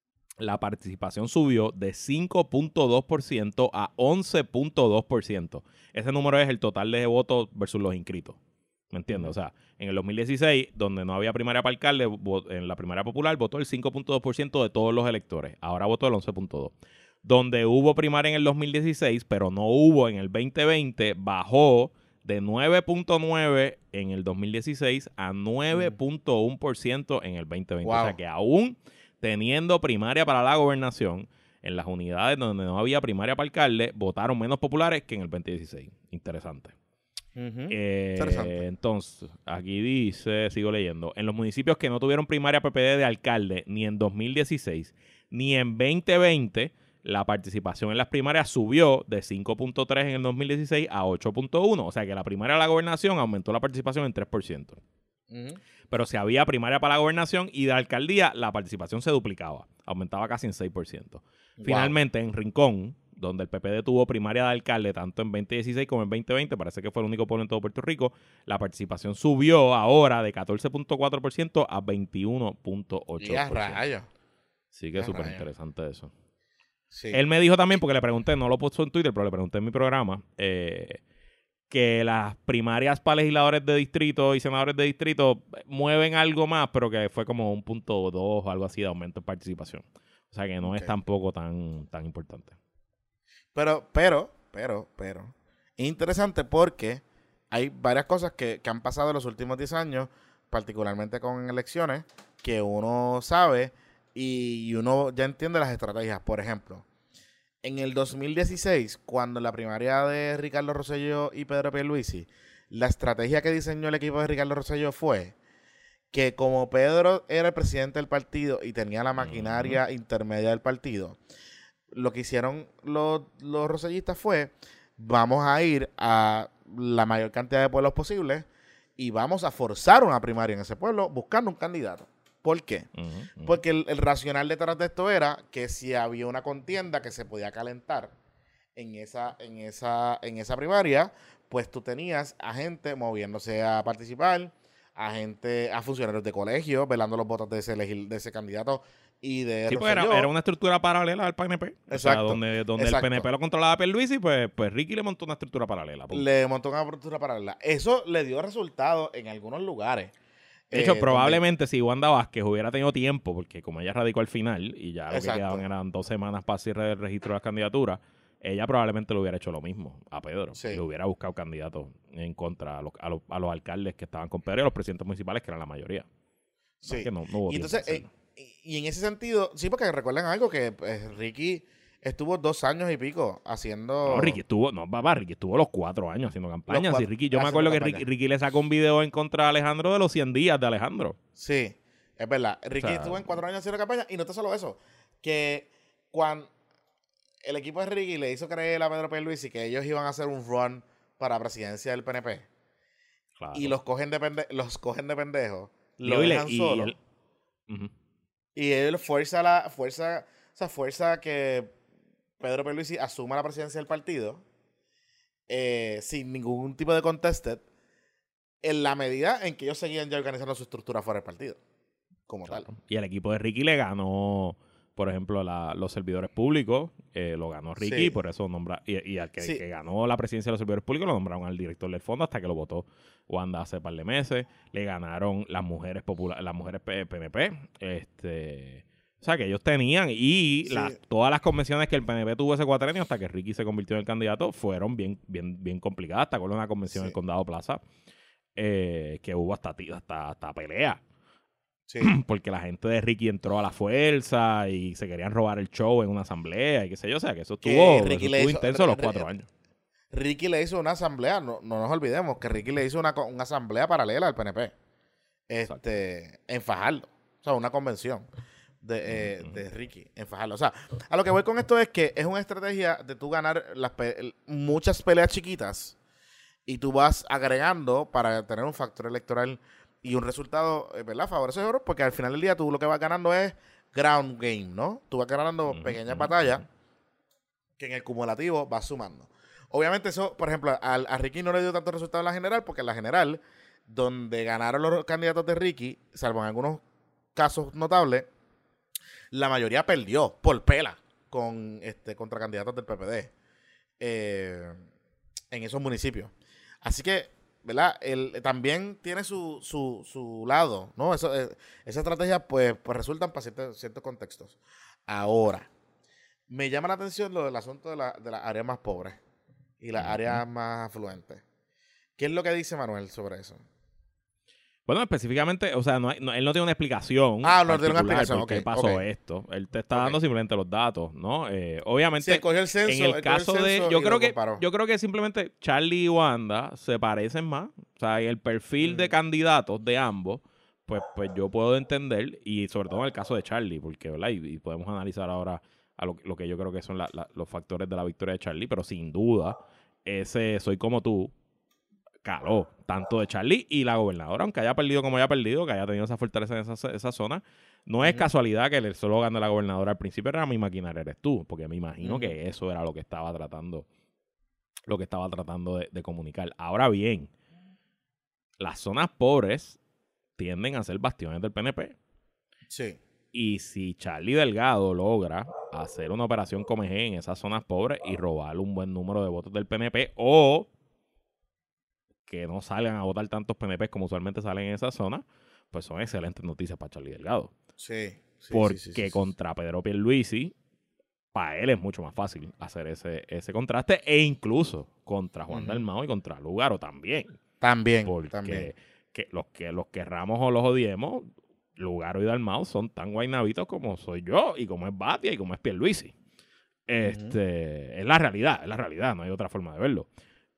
La participación subió de cinco punto dos por ciento a once punto dos por ciento. Ese número es el total de votos versus los inscritos. ¿Me entiendes? Uh-huh. O sea, en el dos mil dieciséis, donde no había primaria para alcalde, en la primaria popular votó el cinco punto dos por ciento de todos los electores. Ahora votó el once punto dos por ciento. Donde hubo primaria en el dos mil dieciséis, pero no hubo en el veinte veinte, bajó de nueve punto nueve por ciento en el dos mil dieciséis a nueve punto uno por ciento en el veinte veinte. Wow. O sea que aún teniendo primaria para la gobernación, en las unidades donde no había primaria para alcalde, votaron menos populares que en el veinte dieciséis. Interesante.
Uh-huh.
Eh,
Interesante.
Entonces, aquí dice, sigo leyendo, en los municipios que no tuvieron primaria P P D de alcalde ni en dos mil dieciséis ni en veinte veinte, la participación en las primarias subió de cinco punto tres en el dos mil dieciséis a ocho punto uno. O sea que la primaria de la gobernación aumentó la participación en tres por ciento. Uh-huh. Pero si había primaria para la gobernación y de la alcaldía, la participación se duplicaba, aumentaba casi en seis por ciento. Wow. Finalmente, en Rincón, donde el P P D tuvo primaria de alcalde tanto en veinte dieciséis como en veinte veinte, parece que fue el único pueblo en todo Puerto Rico, la participación subió ahora de catorce punto cuatro por ciento a veintiuno punto ocho por ciento.
Y a rayos.
Sí que es súper interesante eso.
Sí.
Él me dijo también, porque le pregunté, no lo puso en Twitter, pero le pregunté en mi programa, eh, que las primarias para legisladores de distrito y senadores de distrito mueven algo más, pero que fue como un punto dos o algo así de aumento en participación. O sea que no okay. es tampoco tan, tan importante.
Pero, pero, pero, pero, es interesante porque hay varias cosas que, que han pasado en los últimos diez años, particularmente con elecciones, que uno sabe y uno ya entiende las estrategias. Por ejemplo, en el dos mil dieciséis, cuando en la primaria de Ricardo Rosselló y Pedro Pierluisi, la estrategia que diseñó el equipo de Ricardo Rosselló fue que como Pedro era el presidente del partido y tenía la maquinaria uh-huh. intermedia del partido, lo que hicieron los, los rosellistas fue, vamos a ir a la mayor cantidad de pueblos posibles y vamos a forzar una primaria en ese pueblo buscando un candidato. ¿Por qué? Uh-huh, uh-huh. Porque el, el racional detrás de esto era que si había una contienda que se podía calentar en esa, en esa, en esa primaria, pues tú tenías a gente moviéndose a participar, a gente, a funcionarios de colegio, velando los votos de ese, de ese candidato y de
sí, pues era, era una estructura paralela al P N P. Exacto. O sea, donde, donde exacto. el P N P lo controlaba Pierluisi, pues, pues Ricky le montó una estructura paralela. Punto.
Le montó una estructura paralela. Eso le dio resultados en algunos lugares.
De hecho,
eh,
probablemente
donde...
si Wanda Vázquez hubiera tenido tiempo, porque como ella radicó al final y ya lo exacto. que quedaban eran dos semanas para cierre del registro de las candidaturas, ella probablemente le hubiera hecho lo mismo a Pedro. Sí. Y le hubiera buscado candidatos en contra a los, a los, a los alcaldes que estaban con Pedro y a los presidentes municipales, que eran la mayoría.
Sí.
Que no, no hubo
y entonces, eh, y en ese sentido, sí, porque recuerdan algo que pues, Ricky estuvo dos años y pico haciendo...
No, Ricky estuvo, no, papá, Ricky estuvo los cuatro años haciendo campaña. Sí, Ricky, yo me acuerdo que Ricky, Ricky le sacó un video en contra de Alejandro de los cien días de Alejandro.
Sí, es verdad. Ricky o sea, estuvo en cuatro años haciendo campaña y no está solo eso, que cuando el equipo de Ricky le hizo creer a Pedro Pierluisi que ellos iban a hacer un run para la presidencia del P N P. Claro. Y los cogen de, pende los cogen de pendejos. Lo
y
dejan
y
solo.
Y él, uh-huh.
y él fuerza la fuerza, o sea, fuerza que Pedro Pierluisi asuma la presidencia del partido eh, sin ningún tipo de contested en la medida en que ellos seguían ya organizando su estructura fuera del partido. Como claro. tal.
Y el equipo de Ricky le ganó, por ejemplo, la, los servidores públicos, eh, lo ganó Ricky, sí. por eso nombra y, y al que, sí. que ganó la presidencia de los servidores públicos lo nombraron al director del fondo hasta que lo votó Wanda hace par de meses. Le ganaron las mujeres populares, las mujeres P N P, este, o sea que ellos tenían y sí. la, todas las convenciones que el P N P tuvo ese cuatrenio hasta que Ricky se convirtió en el candidato fueron bien, bien, bien complicadas. Hasta con una convención sí. en el Condado Plaza eh, que hubo hasta, hasta, hasta pelea. Sí. Porque la gente de Ricky entró a la fuerza y se querían robar el show en una asamblea y qué sé yo, o sea que eso estuvo, eso estuvo hizo, intenso R- los cuatro R- años.
Ricky le hizo una asamblea, no, no nos olvidemos que Ricky le hizo una, una asamblea paralela al P N P. este, en Fajardo. O sea, una convención de, eh, de Ricky en Fajardo. O sea, a lo que voy con esto es que es una estrategia de tú ganar las pe muchas peleas chiquitas y tú vas agregando para tener un factor electoral y un resultado, ¿verdad? Favorecedor, porque al final del día tú lo que vas ganando es ground game, ¿no? Tú vas ganando uh-huh, pequeñas uh-huh. batallas que en el cumulativo vas sumando. Obviamente eso, por ejemplo, a, a Ricky no le dio tanto resultado en la general, porque en la general, donde ganaron los candidatos de Ricky, salvo en algunos casos notables, la mayoría perdió por pela con este contra candidatos del P P D eh, en esos municipios. Así que, ¿verdad? El, también tiene su, su, su lado, ¿no? Eso, eh, esa estrategia, pues, pues resultan para ciertos, ciertos contextos. Ahora, me llama la atención lo del asunto de, la, de las áreas más pobres y las uh-huh. áreas más afluentes. ¿Qué es lo que dice Manuel sobre eso?
Bueno, específicamente, o sea, no, hay, no él no tiene una explicación.
Ah, no tiene una explicación.
¿Por qué
okay,
pasó
okay.
esto? Él te está
okay.
dando simplemente los datos, ¿no? Eh, obviamente,
sí, el censo,
en el caso
el
de, yo creo que, yo creo que simplemente Charlie y Wanda se parecen más. O sea, el perfil mm. de candidatos de ambos, pues, pues yo puedo entender, y sobre todo en el caso de Charlie, porque, ¿verdad? Y, y podemos analizar ahora a lo, lo que yo creo que son la, la, los factores de la victoria de Charlie, pero sin duda, ese soy como tú. Caló, tanto de Charlie y la gobernadora, aunque haya perdido como haya perdido, que haya tenido esa fortaleza en esa, esa zona, no uh-huh. es casualidad que el eslogan de la gobernadora al principio era mi maquinaria eres tú, porque me imagino uh-huh. que eso era lo que estaba tratando, lo que estaba tratando de, de comunicar. Ahora bien, las zonas pobres tienden a ser bastiones del P N P.
Sí.
Y si Charlie Delgado logra hacer una operación Comején en esas zonas pobres y robar un buen número de votos del P N P, o que no salgan a votar tantos P N P como usualmente salen en esa zona, pues son excelentes noticias para Charlie Delgado.
Sí. sí
Porque
sí, sí, sí,
contra
sí.
Pedro Pierluisi, para él es mucho más fácil hacer ese, ese contraste, e incluso contra Juan uh-huh. Dalmau y contra Lugaro también.
También,
Porque
también.
Que los que los querramos o los odiemos, Lugaro y Dalmau son tan guaynabitos como soy yo, y como es Batia, y como es Pierluisi. Este, uh-huh. Es la realidad, es la realidad, no hay otra forma de verlo.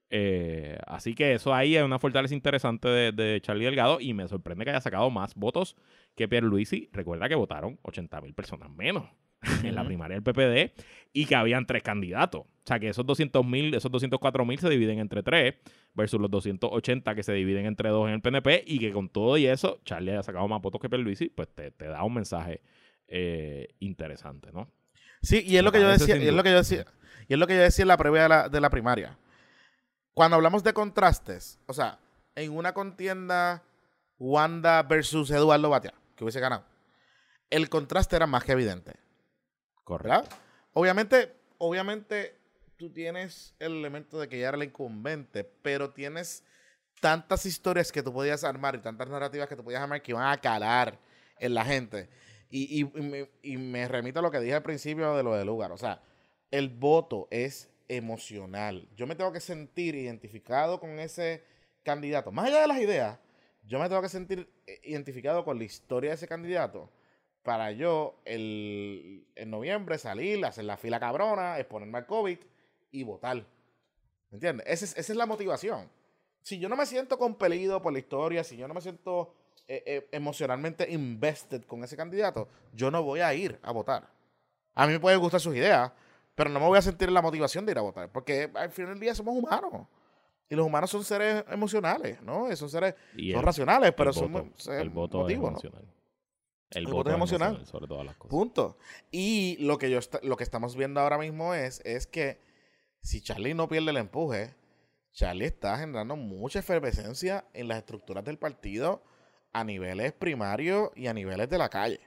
Eh, así que eso ahí es una fortaleza interesante de, de Charlie Delgado, y me sorprende que haya sacado más votos que Pierluisi. Recuerda que votaron ochenta mil personas menos uh-huh. en la primaria del P P D y que habían tres candidatos. O sea que esos doscientos mil, esos doscientos cuatro mil se dividen entre tres versus los doscientos ochenta que se dividen entre dos en el P N P, y que con todo y eso Charlie haya sacado más votos que Pierluisi, pues te, te da un mensaje eh, interesante, ¿no?
Sí, y es lo que yo decía, y es lo que yo decía, y es lo que yo decía en la previa de la, de la primaria. Cuando hablamos de contrastes, o sea, en una contienda Wanda versus Eduardo Batia, que hubiese ganado, el contraste era más que evidente.
Correcto.
¿Verdad? Obviamente, obviamente tú tienes el elemento de que ya era el incumbente, pero tienes tantas historias que tú podías armar y tantas narrativas que tú podías armar que iban a calar en la gente. Y, y, y, me, y me remito a lo que dije al principio de lo de Lugaro. O sea, el voto es emocional. Yo me tengo que sentir identificado con ese candidato. Más allá de las ideas, yo me tengo que sentir identificado con la historia de ese candidato para yo, el, en noviembre, salir, hacer la fila cabrona, exponerme al COVID y votar. ¿Me entiendes? Esa es, esa es la motivación. Si yo no me siento compelido por la historia, si yo no me siento eh, eh, emocionalmente invested con ese candidato, yo no voy a ir a votar. A mí me pueden gustar sus ideas, pero no me voy a sentir la motivación de ir a votar, porque al final del día somos humanos. Y los humanos son seres emocionales, ¿no? Son seres
y
son
el,
racionales, pero
el
son
voto,
seres
el voto
emotivos,
es emocional.
¿no?
El,
El
voto,
voto es emocional.
emocional, sobre todas las cosas.
Punto. Y lo que yo est- lo que estamos viendo ahora mismo es, es que si Charlie no pierde el empuje, Charlie está generando mucha efervescencia en las estructuras del partido a niveles primarios y a niveles de la calle.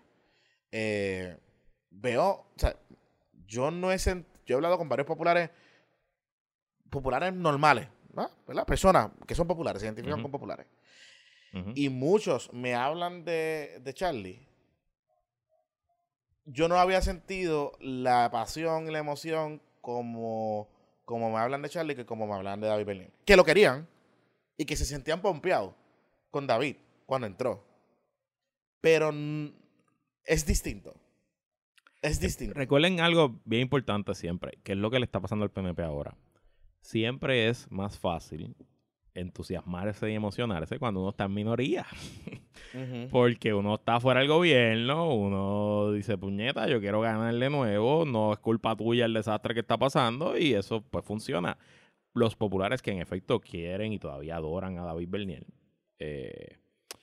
Eh, veo, o sea, yo no he sent- yo he hablado con varios populares, populares normales, ¿no? ¿Verdad? Personas que son populares, se identifican uh-huh. con populares. Uh-huh. Y muchos me hablan de, de Charlie. Yo no había sentido la pasión y la emoción como, como me hablan de Charlie que como me hablan de David Berlín. Que lo querían y que se sentían pompeados con David cuando entró. Pero n- es distinto. Es distinto.
Recuerden algo bien importante siempre, que es lo que le está pasando al P N P ahora. Siempre es más fácil entusiasmarse y emocionarse cuando uno está en minoría.
Uh-huh.
Porque uno está fuera del gobierno, uno dice, puñeta, yo quiero ganar de nuevo, no es culpa tuya el desastre que está pasando, y eso pues funciona. Los populares que en efecto quieren y todavía adoran a David Bernier, eh,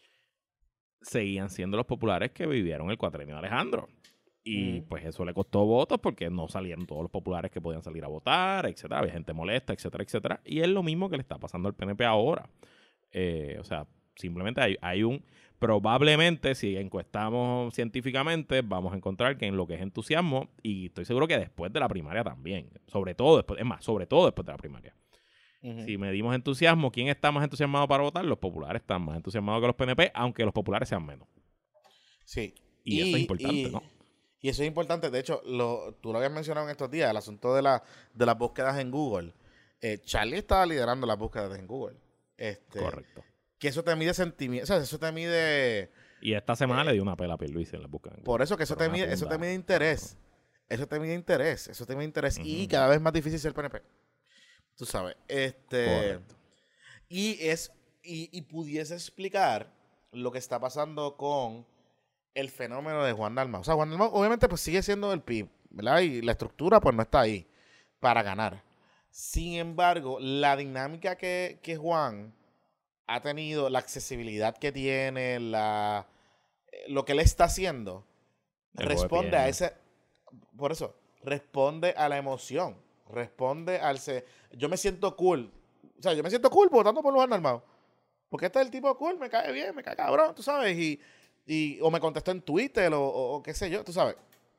seguían siendo los populares que vivieron el cuatrenio de Alejandro. Y
Uh-huh.
pues eso le costó votos porque no salieron todos los populares que podían salir a votar, etcétera. Había gente molesta, etcétera, etcétera. Y es lo mismo que le está pasando al P N P ahora. Eh, o sea, simplemente hay, hay un... Probablemente, si encuestamos científicamente, vamos a encontrar que en lo que es entusiasmo, y estoy seguro que después de la primaria también, sobre todo después, es más, sobre todo después de la primaria. Uh-huh. Si medimos entusiasmo, ¿quién está más entusiasmado para votar? Los populares están más entusiasmados que los P N P, aunque los populares sean menos.
Sí.
Y, y eso es importante,
y,
¿no?
Y eso es importante. De hecho, lo, tú lo habías mencionado en estos días, el asunto de, la, de las búsquedas en Google. Eh, Charlie estaba liderando las búsquedas en Google. Este,
Correcto.
Que eso te mide sentimiento, o sea, eso te mide...
Y esta semana
eh,
le dio una pela a Pierluisi en la búsqueda.
Por eso que eso te, mide, eso te mide interés. Eso te mide interés. Eso te mide interés. Uh-huh. Y cada vez más difícil ser P N P. Tú sabes. Este,
Correcto.
Y es y, y pudiese explicar lo que está pasando con el fenómeno de Juan Dalmau. O sea, Juan Dalmau obviamente pues sigue siendo el P I B, ¿verdad? Y la estructura pues no está ahí para ganar. Sin embargo, la dinámica que, que Juan ha tenido, la accesibilidad que tiene, la lo que él está haciendo, el responde a ese... Por eso, responde a la emoción. Responde al... Se, yo me siento cool. O sea, yo me siento cool votando por Juan Dalmau. Porque este es el tipo cool, me cae bien, me cae cabrón, tú sabes. Y... Y, o me contestó en Twitter o, o, o qué sé yo, tú sabes.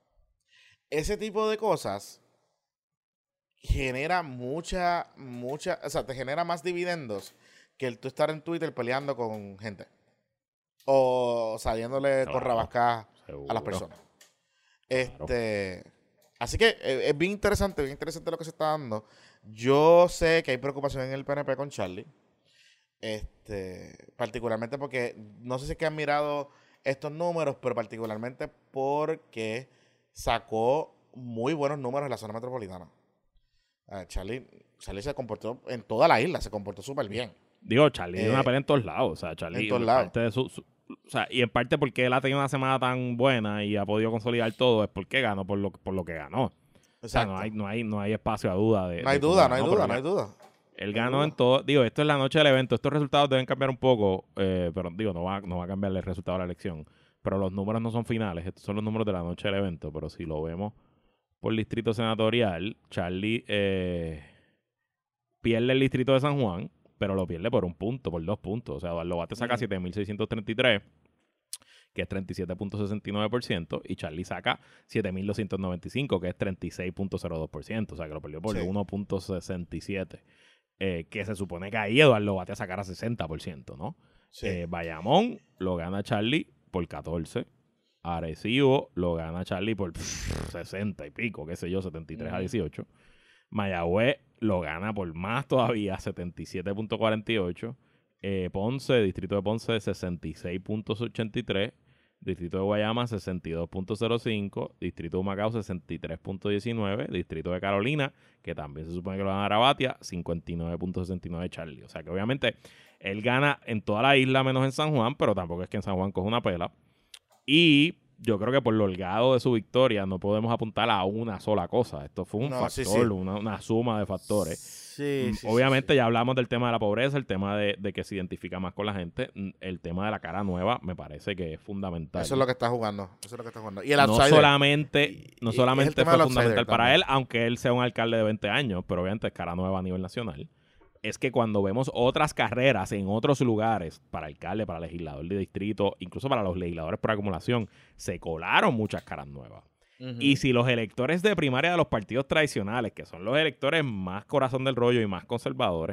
Ese tipo de cosas genera mucha, mucha, o sea, te genera más dividendos que el tú estar en Twitter peleando con gente. O saliéndole claro, con rabascas a las personas. Este, claro. Así que eh, es bien interesante, bien interesante lo que se está dando. Yo sé que hay preocupación en el P N P con Charlie. Este, particularmente porque, no sé si es que han mirado estos números, pero particularmente porque sacó muy buenos números en la zona metropolitana. Uh, Charlie, Charlie se comportó en toda la isla, se comportó súper bien.
Digo, Charlie eh, dio una pelea en todos lados. O sea, Charlie,
en todos lados.
Parte de su, su, o sea, y en parte porque él ha tenido una semana tan buena y ha podido consolidar todo, es porque ganó por lo, por lo que ganó. Exacto. O sea, no hay, no hay, no hay espacio a duda. De,
no hay
de
duda, no hay duda, no hay duda.
Él ganó en todo. Digo, esto es la noche del evento. Estos resultados deben cambiar un poco, eh, pero digo, no va, no va a cambiar el resultado de la elección. Pero los números no son finales. Estos son los números de la noche del evento. Pero si lo vemos por distrito senatorial, Charlie eh, pierde el distrito de San Juan, pero lo pierde por un punto, por dos puntos. O sea, Eduardo Bates saca mm. siete mil seiscientos treinta y tres, que es treinta y siete punto sesenta y nueve por ciento, y Charlie saca siete mil doscientos noventa y cinco, que es treinta y seis punto cero dos por ciento. O sea, que lo perdió por sí. uno punto sesenta y siete. Eh, que se supone que ahí Eduardo Bates sacara sesenta por ciento, ¿no? Sí. Eh, Bayamón lo gana Charlie por catorce. Arecibo lo gana Charlie por pff, sesenta y pico, qué sé yo, setenta y tres mm. a dieciocho. Mayagüez lo gana por más todavía, setenta y siete punto cuarenta y ocho. Eh, Ponce, distrito de Ponce, sesenta y seis punto ochenta y tres. Distrito de Guayama, sesenta y dos punto cero cinco. Distrito de Humacao, sesenta y tres punto diecinueve. Distrito de Carolina, que también se supone que lo gana Arabatia, cincuenta y nueve punto sesenta y nueve Charlie. O sea que obviamente él gana en toda la isla menos en San Juan, pero tampoco es que en San Juan coja una pela. Y yo creo que por lo holgado de su victoria no podemos apuntar a una sola cosa. Esto fue un no, factor, sí, sí. Una, una suma de factores.
Sí, sí,
Obviamente
sí, sí.
ya hablamos del tema de la pobreza, el tema de, de que se identifica más con la gente. El tema de la cara nueva me parece que es fundamental.
Eso es lo que está jugando. Eso es lo que está jugando. Y el
no
outsider.
solamente, no solamente fue fundamental para
también.
él, aunque él sea un alcalde de veinte años, pero obviamente es cara nueva a nivel nacional. Es que cuando vemos otras carreras en otros lugares, para alcalde, para legislador de distrito, incluso para los legisladores por acumulación, se colaron muchas caras nuevas. Uh-huh. Y si los electores de primaria de los partidos tradicionales, que son los electores más corazón del rollo y más conservadores,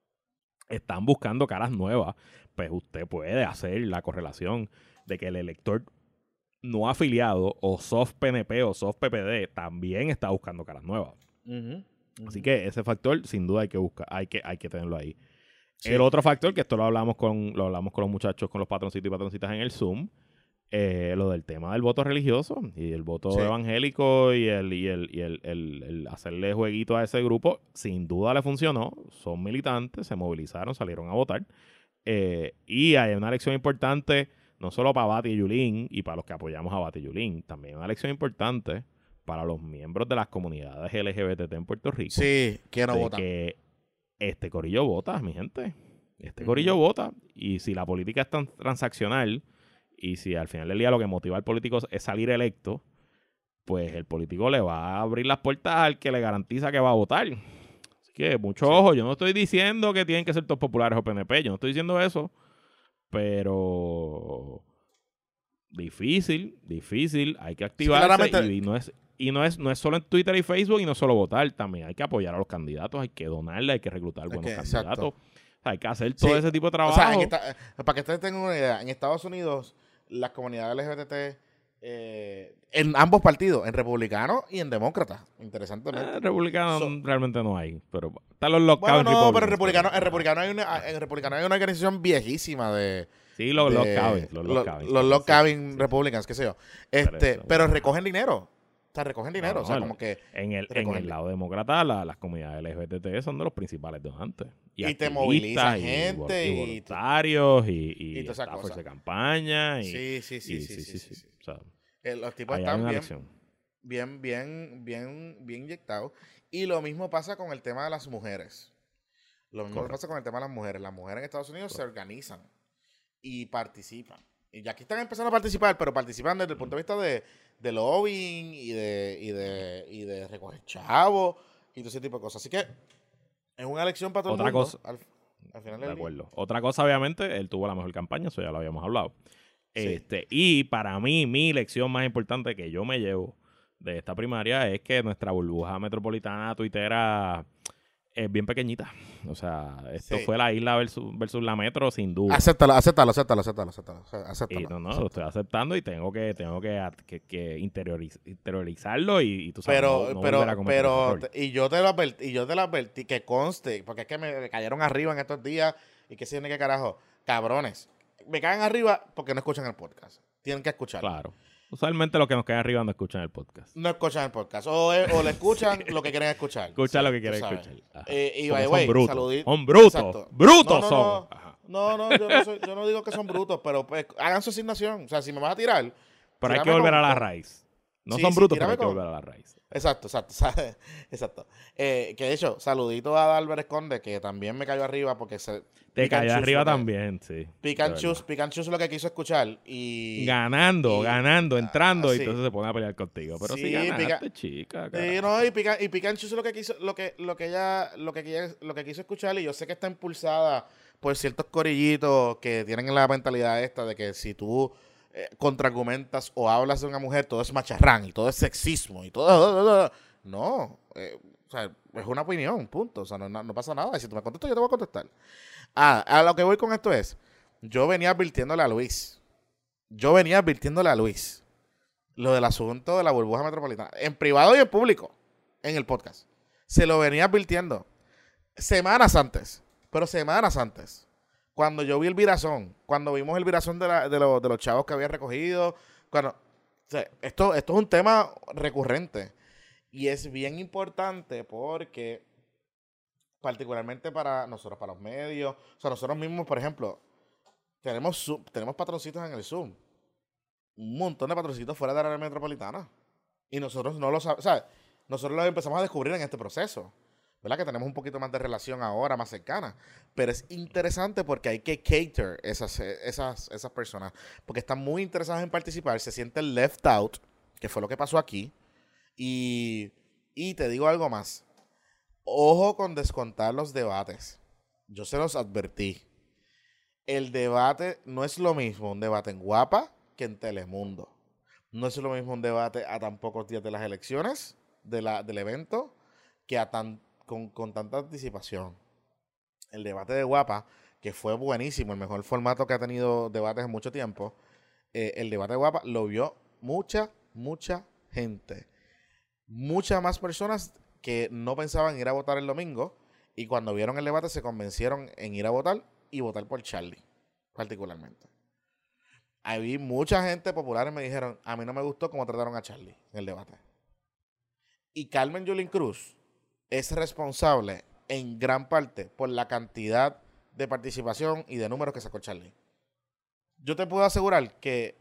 están buscando caras nuevas, pues usted puede hacer la correlación de que el elector no afiliado o soft P N P o soft P P D también está buscando caras nuevas.
Uh-huh.
Uh-huh. Así que ese factor sin duda hay que buscar, hay que, hay que tenerlo ahí. Sí. El otro factor, que esto lo hablamos con, lo hablamos con los muchachos, con los patroncitos y patroncitas en el Zoom, eh, lo del tema del voto religioso y el voto
Sí.
evangélico y el y el, y el, el, el hacerle jueguito a ese grupo, sin duda le funcionó. Son militantes, se movilizaron, salieron a votar. Eh, y hay una elección importante, no solo para Bati y Yulín y para los que apoyamos a Bati y Yulín, también una elección importante para los miembros de las comunidades L G B T en Puerto Rico.
Sí, que no
de
votan.
que este corillo vota, mi gente. Este corillo
Ujú.
vota. Y si la política es tan transaccional y si al final del día lo que motiva al político es salir electo, pues el político le va a abrir las puertas al que le garantiza que va a votar. Así que mucho
Sí.
ojo. Yo no estoy diciendo que tienen que ser todos populares o P N P. Yo no estoy diciendo eso. Pero difícil, difícil. Hay que activarse.
claramente-
y, y no es y no es no es solo en Twitter y Facebook y no solo votar. También hay que apoyar a los candidatos. Hay que donarle, hay que reclutar
Es
buenos
que,
candidatos.
exacto.
O sea, hay que hacer todo
Sí,
ese tipo de
O
trabajo.
sea, en esta- eh, para que ustedes tengan una idea, en Estados Unidos, las comunidades L G B T, eh, en ambos partidos, en republicanos y en demócratas, interesantemente.
Eh, republicanos
So-
realmente no hay. Pero están los lockout
Bueno, no,
en
pero en
Republicans,
republicano, en
pero-
republicano hay una, en republicano hay una organización viejísima de...
Sí, los
de-
lock cabins. Los
lo-
lock cabins.
los
sí,
log
sí,
cabin
sí.
republicans, qué sé yo.
Pero
Este,
eso-
pero recogen dinero. O sea, recogen dinero.
No,
o sea,
no,
como que...
En el, en
recogen-
el lado demócrata, la- las comunidades L G B T son de los principales donantes.
Y te
activistas,
movilizan
y
gente,
vol- y
y-
voluntarios y, y,
y toda esa
staffers
cosa.
de campaña. Y,
Sí, sí, sí,
y-
sí, sí, sí, sí.
O sea,
Eh, los tipos
ahí hay
están
una
bien,
lección.
bien, bien, bien, bien inyectados. Y lo mismo pasa con el tema de las mujeres. Lo mismo
Correcto.
pasa con el tema de las mujeres. Las mujeres en Estados Unidos se organizan y participan. Y ya aquí están empezando a participar, pero participan desde el punto de vista de, de lobbying y de, y de, y de recoger chavos y todo ese tipo de cosas. Así que es una elección para todo
Otra
el mundo.
cosa.
Al, al final
De
del día.
acuerdo. Otra cosa, obviamente, él tuvo la mejor campaña, eso ya lo habíamos hablado.
Sí.
Este, y para mí, mi lección más importante que yo me llevo de esta primaria es que nuestra burbuja metropolitana tuitera es bien pequeñita. O sea, esto
Sí.
fue la isla versus, versus la metro, sin duda.
Acéptalo, acéptalo, acéptalo, acéptalo, acéptalo. acéptalo,
Y no, no, lo
acéptalo.
estoy aceptando y tengo que, tengo que, que, que interioriz- interiorizarlo y, y tú sabes,
Pero,
no, no
pero,
volver a cometer ese
pero,
error.
te- y yo te lo advertí, y yo te lo advertí, que conste, porque es que me, me cayeron arriba en estos días, y que si qué carajo, cabrones, me caen arriba porque no escuchan el podcast, tienen que escucharlo.
Claro. Usualmente los que nos quedan arriba no escuchan el podcast.
No escuchan el podcast, o, es- o le escuchan lo que quieren escuchar.
Escucha
Sí,
lo que
tú
quieren
sabes.
escuchar. Ajá.
Eh, y
Porque
by the
son
way,
brutos.
saludi-
Son brutos.
Exacto.
Brutos
No, no,
son.
no.
Ajá.
No, no, yo no, soy- yo no digo que son brutos, pero pues hagan su asignación, o sea, si me vas a tirar.
Pero hay que
tírame
volver
con-
a la
con-
raíz. No
Sí,
son
sí,
brutos, pero
tírame
hay que
con-
volver a la raíz.
Exacto, exacto, ¿sabes? Exacto. Eh, que de hecho, saludito a Albert Esconde, que también me cayó arriba porque se...
Te
pick and
cayó
choose
arriba
lo que-
también, sí.
Pick
de
and
verdad.
choose, pick and choose lo que quiso escuchar y...
Ganando,
y-
ganando, entrando,
ah,
y
sí.
entonces se pone a pelear contigo. Pero sí,
Sí,
ganaste,
pica-
chica.
Sí,
carajo.
no, y pick, and- y pick and choose lo que quiso, lo que, lo que ella, lo que, ella- lo que quiso escuchar, y yo sé que está impulsada por ciertos corillitos que tienen la mentalidad esta de que si tú eh, contraargumentas o hablas de una mujer, todo es macharrán y todo es sexismo y todo... No, eh, o sea, es una opinión, punto. O sea, no, no- no pasa nada. Y si tú me contestas, yo te voy a contestar. Ah, a lo que voy con esto es, yo venía advirtiéndole a Luis, yo venía advirtiéndole a Luis lo del asunto de la burbuja metropolitana, en privado y en público, en el podcast. Se lo venía advirtiendo semanas antes, pero semanas antes. Cuando yo vi el virazón, cuando vimos el virazón de, la- de, lo- de los chavos que había recogido, cuando, o sea, esto, esto es un tema recurrente y es bien importante porque, particularmente para nosotros, para los medios, o sea, nosotros mismos, por ejemplo, tenemos, Zoom- tenemos patroncitos en el Zoom, un montón de patroncitos fuera de la área metropolitana y nosotros no lo sabemos, o sea, nosotros los empezamos a descubrir en este proceso. ¿Verdad? Que tenemos un poquito más de relación ahora, más cercana. Pero es interesante porque hay que cater esas, esas, esas personas. Porque están muy interesadas en participar, se sienten left out, que fue lo que pasó aquí. Y, y te digo algo más. Ojo con descontar los debates. Yo se los advertí. El debate no es lo mismo un debate en Guapa que en Telemundo. No es lo mismo un debate a tan pocos días de las elecciones, de la, del evento, que a tan Con, con tanta anticipación. El debate de Guapa, que fue buenísimo, el mejor formato que ha tenido debates en mucho tiempo, eh, el debate de Guapa lo vio mucha, mucha gente. Muchas más personas que no pensaban ir a votar el domingo y cuando vieron el debate se convencieron en ir a votar y votar por Charlie, particularmente. Ahí mucha gente popular me dijeron, a mí no me gustó cómo trataron a Charlie en el debate. Y Carmen Yulín Cruz es responsable en gran parte por la cantidad de participación y de números que sacó Charlie. Yo te puedo asegurar que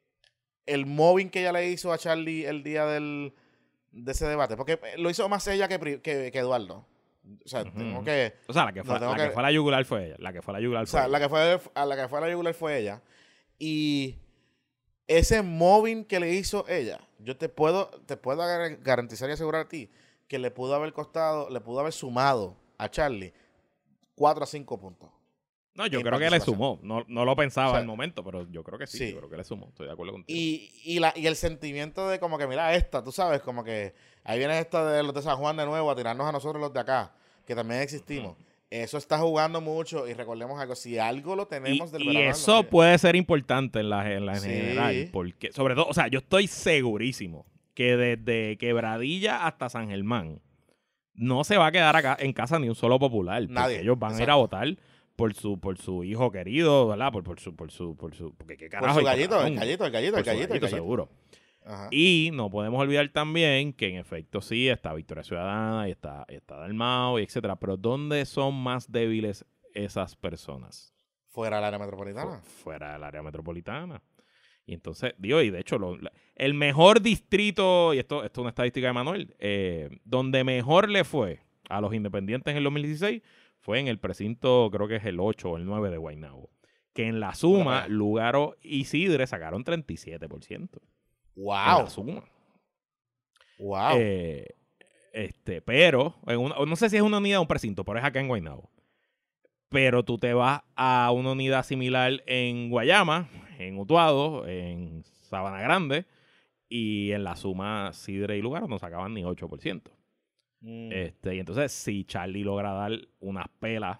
el mobbing que ella le hizo a Charlie el día del, de ese debate, porque lo hizo más ella que, que, que Eduardo. O sea, uh-huh. tengo que...
O sea, la que fue, no, la que, que fue a la yugular fue ella. La que fue a la yugular fue
o sea,
ella.
La que fue, a la que fue a la yugular fue ella. Y ese mobbing que le hizo ella, yo te puedo, te puedo garantizar y asegurar a ti que le pudo haber costado, le pudo haber sumado a Charlie cuatro a cinco puntos.
No, yo creo que le sumó. No, no lo pensaba o sea, al momento, pero yo creo que sí, sí. Yo creo que le sumó. Estoy de acuerdo contigo.
Y, y, la, y el sentimiento de como que, mira, esta, tú sabes, como que ahí viene esta de los de San Juan de nuevo a tirarnos a nosotros los de acá, que también existimos. Uh-huh. Eso está jugando mucho y recordemos algo. Si algo lo tenemos
y,
del
y
verano.
Y eso no, puede ser importante en la, en la sí. general. Porque, sobre todo, o sea, yo estoy segurísimo que desde Quebradilla hasta San Germán no se va a quedar acá en casa ni un solo popular.
Nadie.
Ellos van Exacto. a ir a votar por su por su hijo querido, ¿verdad? Por, por su por su por su porque qué carajo.
Por su gallito, el gallito, el gallito,
por
el gallito,
gallito,
el gallito.
seguro. Ajá. Y no podemos olvidar también que en efecto sí está Victoria Ciudadana y está y está Dalmau y etcétera, pero ¿dónde son más débiles esas personas?
Fuera del área metropolitana.
Fu- fuera del área metropolitana. Y entonces, digo, y de hecho, lo, la, el mejor distrito, y esto, esto es una estadística de Manuel, eh, donde mejor le fue a los independientes en el dos mil dieciséis fue en el precinto, creo que es el ocho o el nueve de Guaynabo. Que en la suma, bueno, Lugaro y Sidre sacaron treinta y siete por ciento.
¡Wow!
En la suma.
¡Wow!
Eh, este, pero, en una, no sé si es una unidad o un precinto, pero es acá en Guaynabo. Pero tú te vas a una unidad similar en Guayama, en Utuado, en Sabana Grande, y en la suma Sidre y Lugaro no sacaban ni ocho por ciento. Mm. Este, y entonces, si Charlie logra dar unas pelas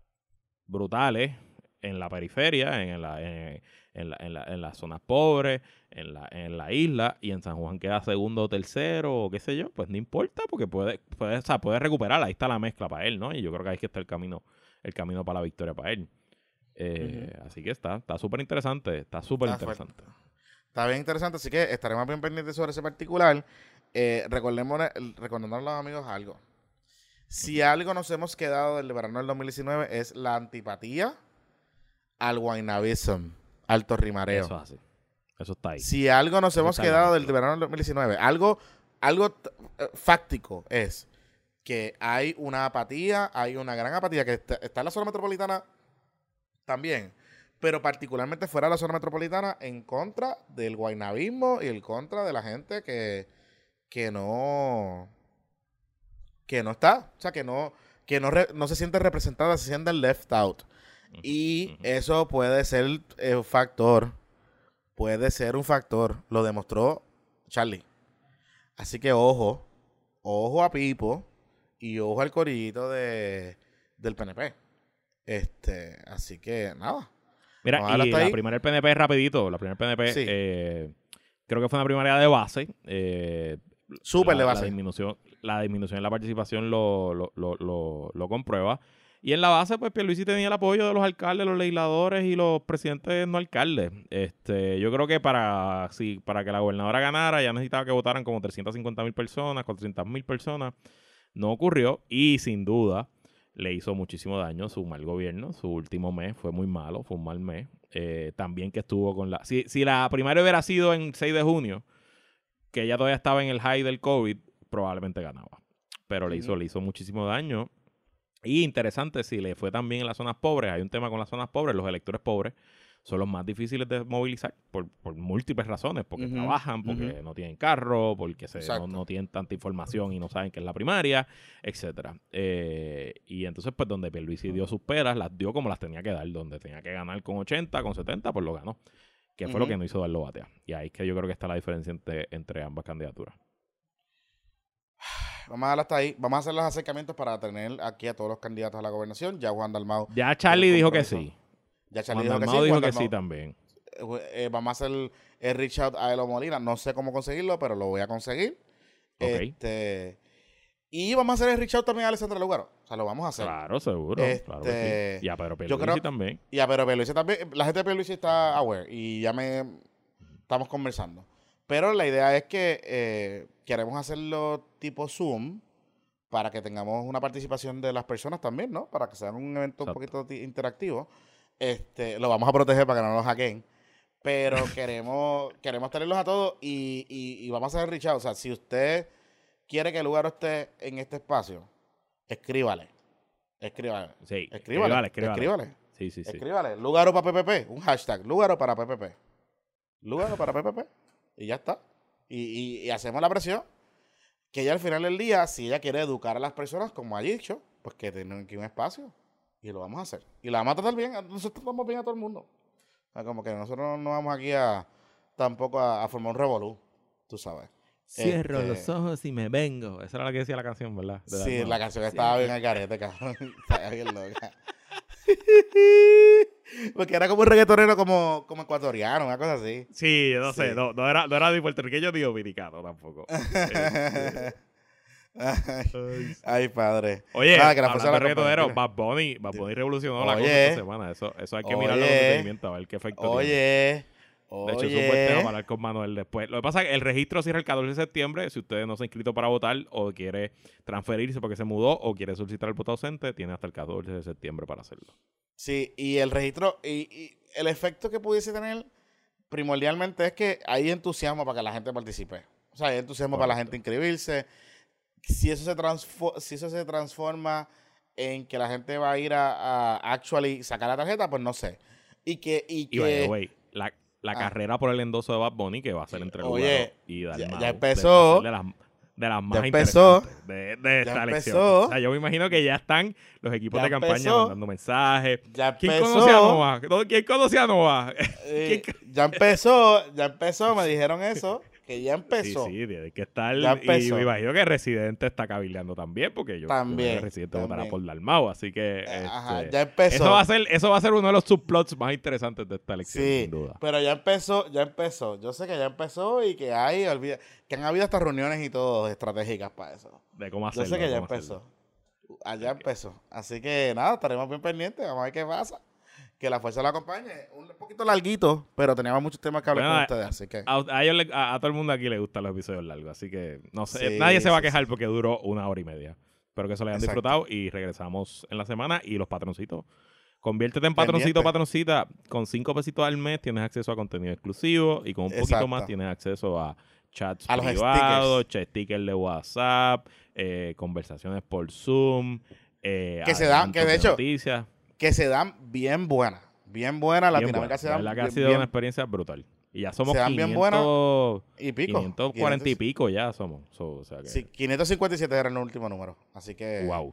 brutales en la periferia, en, la, en, en, la, en, la, en las zonas pobres, en la, en la isla, y en San Juan queda segundo o tercero, o qué sé yo, pues no importa, porque puede, puede, o sea, puede recuperar. Ahí está la mezcla para él, ¿no? Y yo creo que ahí que está el camino, el camino para la victoria para él. Eh, uh-huh. Así que está, está súper interesante, está súper interesante.
Fuerte. Está bien interesante, así que estaremos bien pendientes sobre ese particular. Eh, recordemos, recordando a los amigos algo. Si uh-huh. algo nos hemos quedado del verano del dos mil diecinueve es la antipatía al guaynavism, al torrimareo.
Eso es así. Eso está ahí.
Si algo nos Eso hemos quedado del verano del dos mil diecinueve, algo, algo uh, fáctico es que hay una apatía, hay una gran apatía que está, está en la zona metropolitana también, pero particularmente fuera de la zona metropolitana en contra del guaynavismo y en contra de la gente que, que no que no está, o sea, que no que no, re, no se siente representada, se siente left out. Uh-huh. Y uh-huh. eso puede ser un eh, factor, puede ser un factor, lo demostró Charlie. Así que ojo, ojo a Pipo y ojo al corillito de, del P N P. Este, así que nada.
Mira, y la ahí. primera del P N P rapidito, la primera P N P, sí. eh, creo que fue una primaria de base. Eh,
Súper de base.
La disminución, la disminución en la participación lo, lo, lo, lo, lo comprueba. Y en la base, pues Pierluisi tenía el apoyo de los alcaldes, los legisladores y los presidentes no alcaldes. Este, yo creo que para, sí, para que la gobernadora ganara ya necesitaba que votaran como trescientas cincuenta mil personas, cuatrocientas mil personas. No ocurrió y sin duda le hizo muchísimo daño su mal gobierno. Su último mes fue muy malo, fue un mal mes. Eh, también que estuvo con la... Si, si la primaria hubiera sido en seis de junio, que ella todavía estaba en el high del COVID, probablemente ganaba. Pero uh-huh. le hizo, le hizo muchísimo daño. Y interesante, si le fue también en las zonas pobres, hay un tema con las zonas pobres, los electores pobres son los más difíciles de movilizar por, por múltiples razones, porque uh-huh. trabajan, porque uh-huh. no tienen carro, porque se, no, no tienen tanta información y no saben qué es la primaria, etcétera. Eh, y entonces, pues, donde Pierluisi dio sus peras, las dio como las tenía que dar, donde tenía que ganar con ochenta, con setenta, pues lo ganó, que fue uh-huh. lo que no hizo Darlo Batea. Y ahí es que yo creo que está la diferencia entre, entre ambas candidaturas.
Vamos a darle hasta ahí. Vamos a hacer los acercamientos para tener aquí a todos los candidatos a la gobernación. Ya Juan Dalmau.
Ya Charlie dijo que sí.
Ya Charlie
Juan
dijo
Dalmau
que sí.
dijo
Juan
que
Dalmau,
sí también.
Eh, vamos a hacer el, el reach out a Elo Molina. No sé cómo conseguirlo, pero lo voy a conseguir.
Okay.
Este, Y vamos a hacer el reach out también a Alessandra Lugaro. O sea, lo vamos a hacer.
Claro, seguro.
Este,
claro que sí. Y a Pedro
yo
Pierluisi
creo-
también.
Y a Pedro Pierluisi también. La gente de Pierluisi está aware y ya me estamos conversando. Pero la idea es que eh, queremos hacerlo tipo Zoom para que tengamos una participación de las personas también, ¿no? Para que sea un evento
Exacto.
un poquito ti- interactivo. Este, lo vamos a proteger para que no nos hackeen. Pero queremos queremos tenerlos a todos y, y, y vamos a hacer reach out. O sea, si usted quiere que el lugar esté en este espacio, escríbale. Escríbale.
Sí.
Escríbale.
escríbale.
Escríbale.
Sí, sí, sí.
Escríbale. Lugaro para P P P. Un hashtag. Lugaro para P P P. Lugaro para P P P. Y ya está. Y, y, y hacemos la presión. Que ella al final del día, si ella quiere educar a las personas, como ha dicho, pues que tengan aquí un espacio. Y lo vamos a hacer. Y la vamos a tratar bien. Nosotros tratamos bien a todo el mundo. O sea, como que nosotros no vamos aquí a tampoco a, a formar un revolú. Tú sabes.
Cierro
Este-
los ojos y me vengo. Esa era la que decía la canción, ¿verdad? De
Sí,
Dalmau.
la canción estaba bien al garete, cabrón. Estaba bien loca. Porque era como un reggaetonero como, como ecuatoriano, una cosa así.
Sí, yo no sé.
Sí.
No, no era, no era ni puertorriqueño ni dominicano tampoco. Este,
Ay, ay, padre.
Oye,
Nada, que la
hablando
fuerza
de
la
reggaetonero,
acompañe.
Bad Bunny, Bad Bunny revolucionó la cosa
Oye.
esta semana. Eso, eso hay que mirarlo con
Oye.
detenimiento, a ver qué efecto tiene.
Oye,
De
oye.
hecho, es un buen tema para hablar con Manuel después. Lo que pasa es que el registro cierra el catorce de septiembre. Si usted no se ha inscrito para votar o quiere transferirse porque se mudó o quiere solicitar el voto ausente, tiene hasta el catorce de septiembre para hacerlo.
Sí, y el registro, y, y el efecto que pudiese tener primordialmente es que hay entusiasmo para que la gente participe. O sea, hay entusiasmo para la
Correcto.
gente inscribirse. Si eso se transfo- si eso se transforma en que la gente va a ir a, a actually sacar la tarjeta, pues no sé. Y que, y
Y by the
que
way, la, la
Ah.
carrera por el endoso de Bad Bunny, que va a ser entre
Oye,
Lugaro y
ya-
Dalmau,
ya
de-
empezó.
va a ser de las, de las más
empezó.
interesantes de, de esta
Ya
elección.
empezó.
O sea, yo me imagino que ya están los equipos
Ya
de campaña
empezó.
mandando mensajes.
ya
¿Quién
empezó.
conoce a Nova? ¿Quién conoce a Nova?
eh,
¿Quién
ya empezó, ya empezó, me dijeron eso, que ya empezó.
Sí, sí, tiene que estar.
Ya
Y
empezó.
me imagino que Residente está cabildeando también, porque yo
También,
creo que Residente votará
también.
por Dalmau, así que
Ajá,
este,
ya empezó.
eso va a ser, eso va a ser uno de los subplots más interesantes de esta elección,
Sí,
sin duda.
pero ya empezó, ya empezó. Yo sé que ya empezó y que hay, olvida, que han habido hasta reuniones y todo estratégicas para eso.
De cómo
Yo
hacerlo.
sé que
de
ya
cómo
empezó.
hacerlo.
Allá empezó. Así que nada, estaremos bien pendientes. Vamos a ver qué pasa. Que la fuerza la acompañe. Un poquito larguito, pero teníamos muchos temas que hablar
Bueno,
con ustedes. Así que.
A, a ellos le- a- a todo el mundo aquí le gustan los episodios largos, así que no sé,
Sí,
nadie se va a
sí,
quejar
sí.
porque duró una hora y media. Espero que se lo hayan
Exacto.
disfrutado y regresamos en la semana. Y los patroncitos, conviértete en patroncito o
Pendiente.
patroncita. Con cinco pesitos al mes tienes acceso a contenido exclusivo y con un poquito
Exacto.
más tienes acceso a chats
A los
privados, chat stickers de WhatsApp, eh, conversaciones por Zoom, eh,
Que se dan- que de
adelantos
hecho,
noticias.
Que se dan bien buenas. Bien buenas.
Bien
Latinoamérica
buena.
se
La
dan
verdad que ha
bien,
sido
bien-
una experiencia brutal. Y ya somos
Se dan bien buenas
quinientos,
y pico.
quinientos cuarenta y
quinientos
pico ya somos. So, o sea que,
Sí, quinientos cincuenta y siete era el último número. Así que.
wow.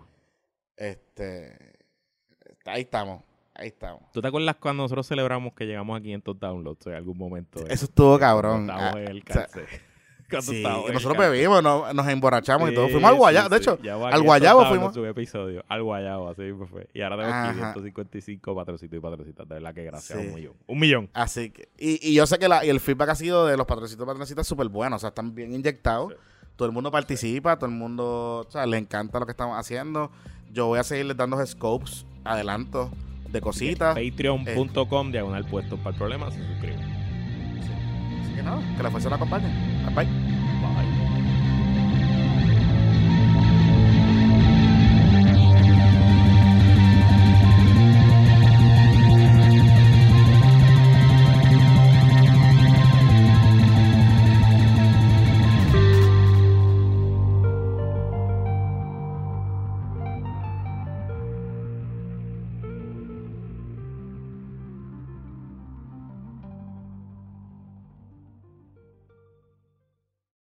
Este. Ahí estamos. Ahí estamos.
¿Tú te acuerdas cuando nosotros celebramos que llegamos a quinientos downloads en algún momento? eh?
Eso estuvo cabrón.
Cuando estábamos
Ah,
en el
o sea,
cárcel. Cuando
sí,
estábamos en el
nosotros
cárcel.
bebimos, no- nos emborrachamos y todo.
Sí,
Fuimos al
sí,
Guayabo. De
sí.
hecho,
Llevamos a
al
quinientos
Guayabo
downloads
fuimos.
Su episodio. Al Guayabo, así mismo fue. Y ahora tenemos
Ajá.
quinientos cincuenta y cinco patrocitos y patrocitas. De verdad que gracias.
Sí.
Un millón. Un millón.
Así que, y, y yo sé que la, y el feedback ha sido de los patrocitos y patrocitas súper bueno. O sea, están bien inyectados.
Sí.
Todo el mundo participa, todo el mundo, o sea, le encanta lo que estamos haciendo. Yo voy a seguirles dando scopes, adelantos de cositas.
Patreon punto com diagonal puestos para el problema. Se suscriben.
Así que nada, que la fuerza la acompañe.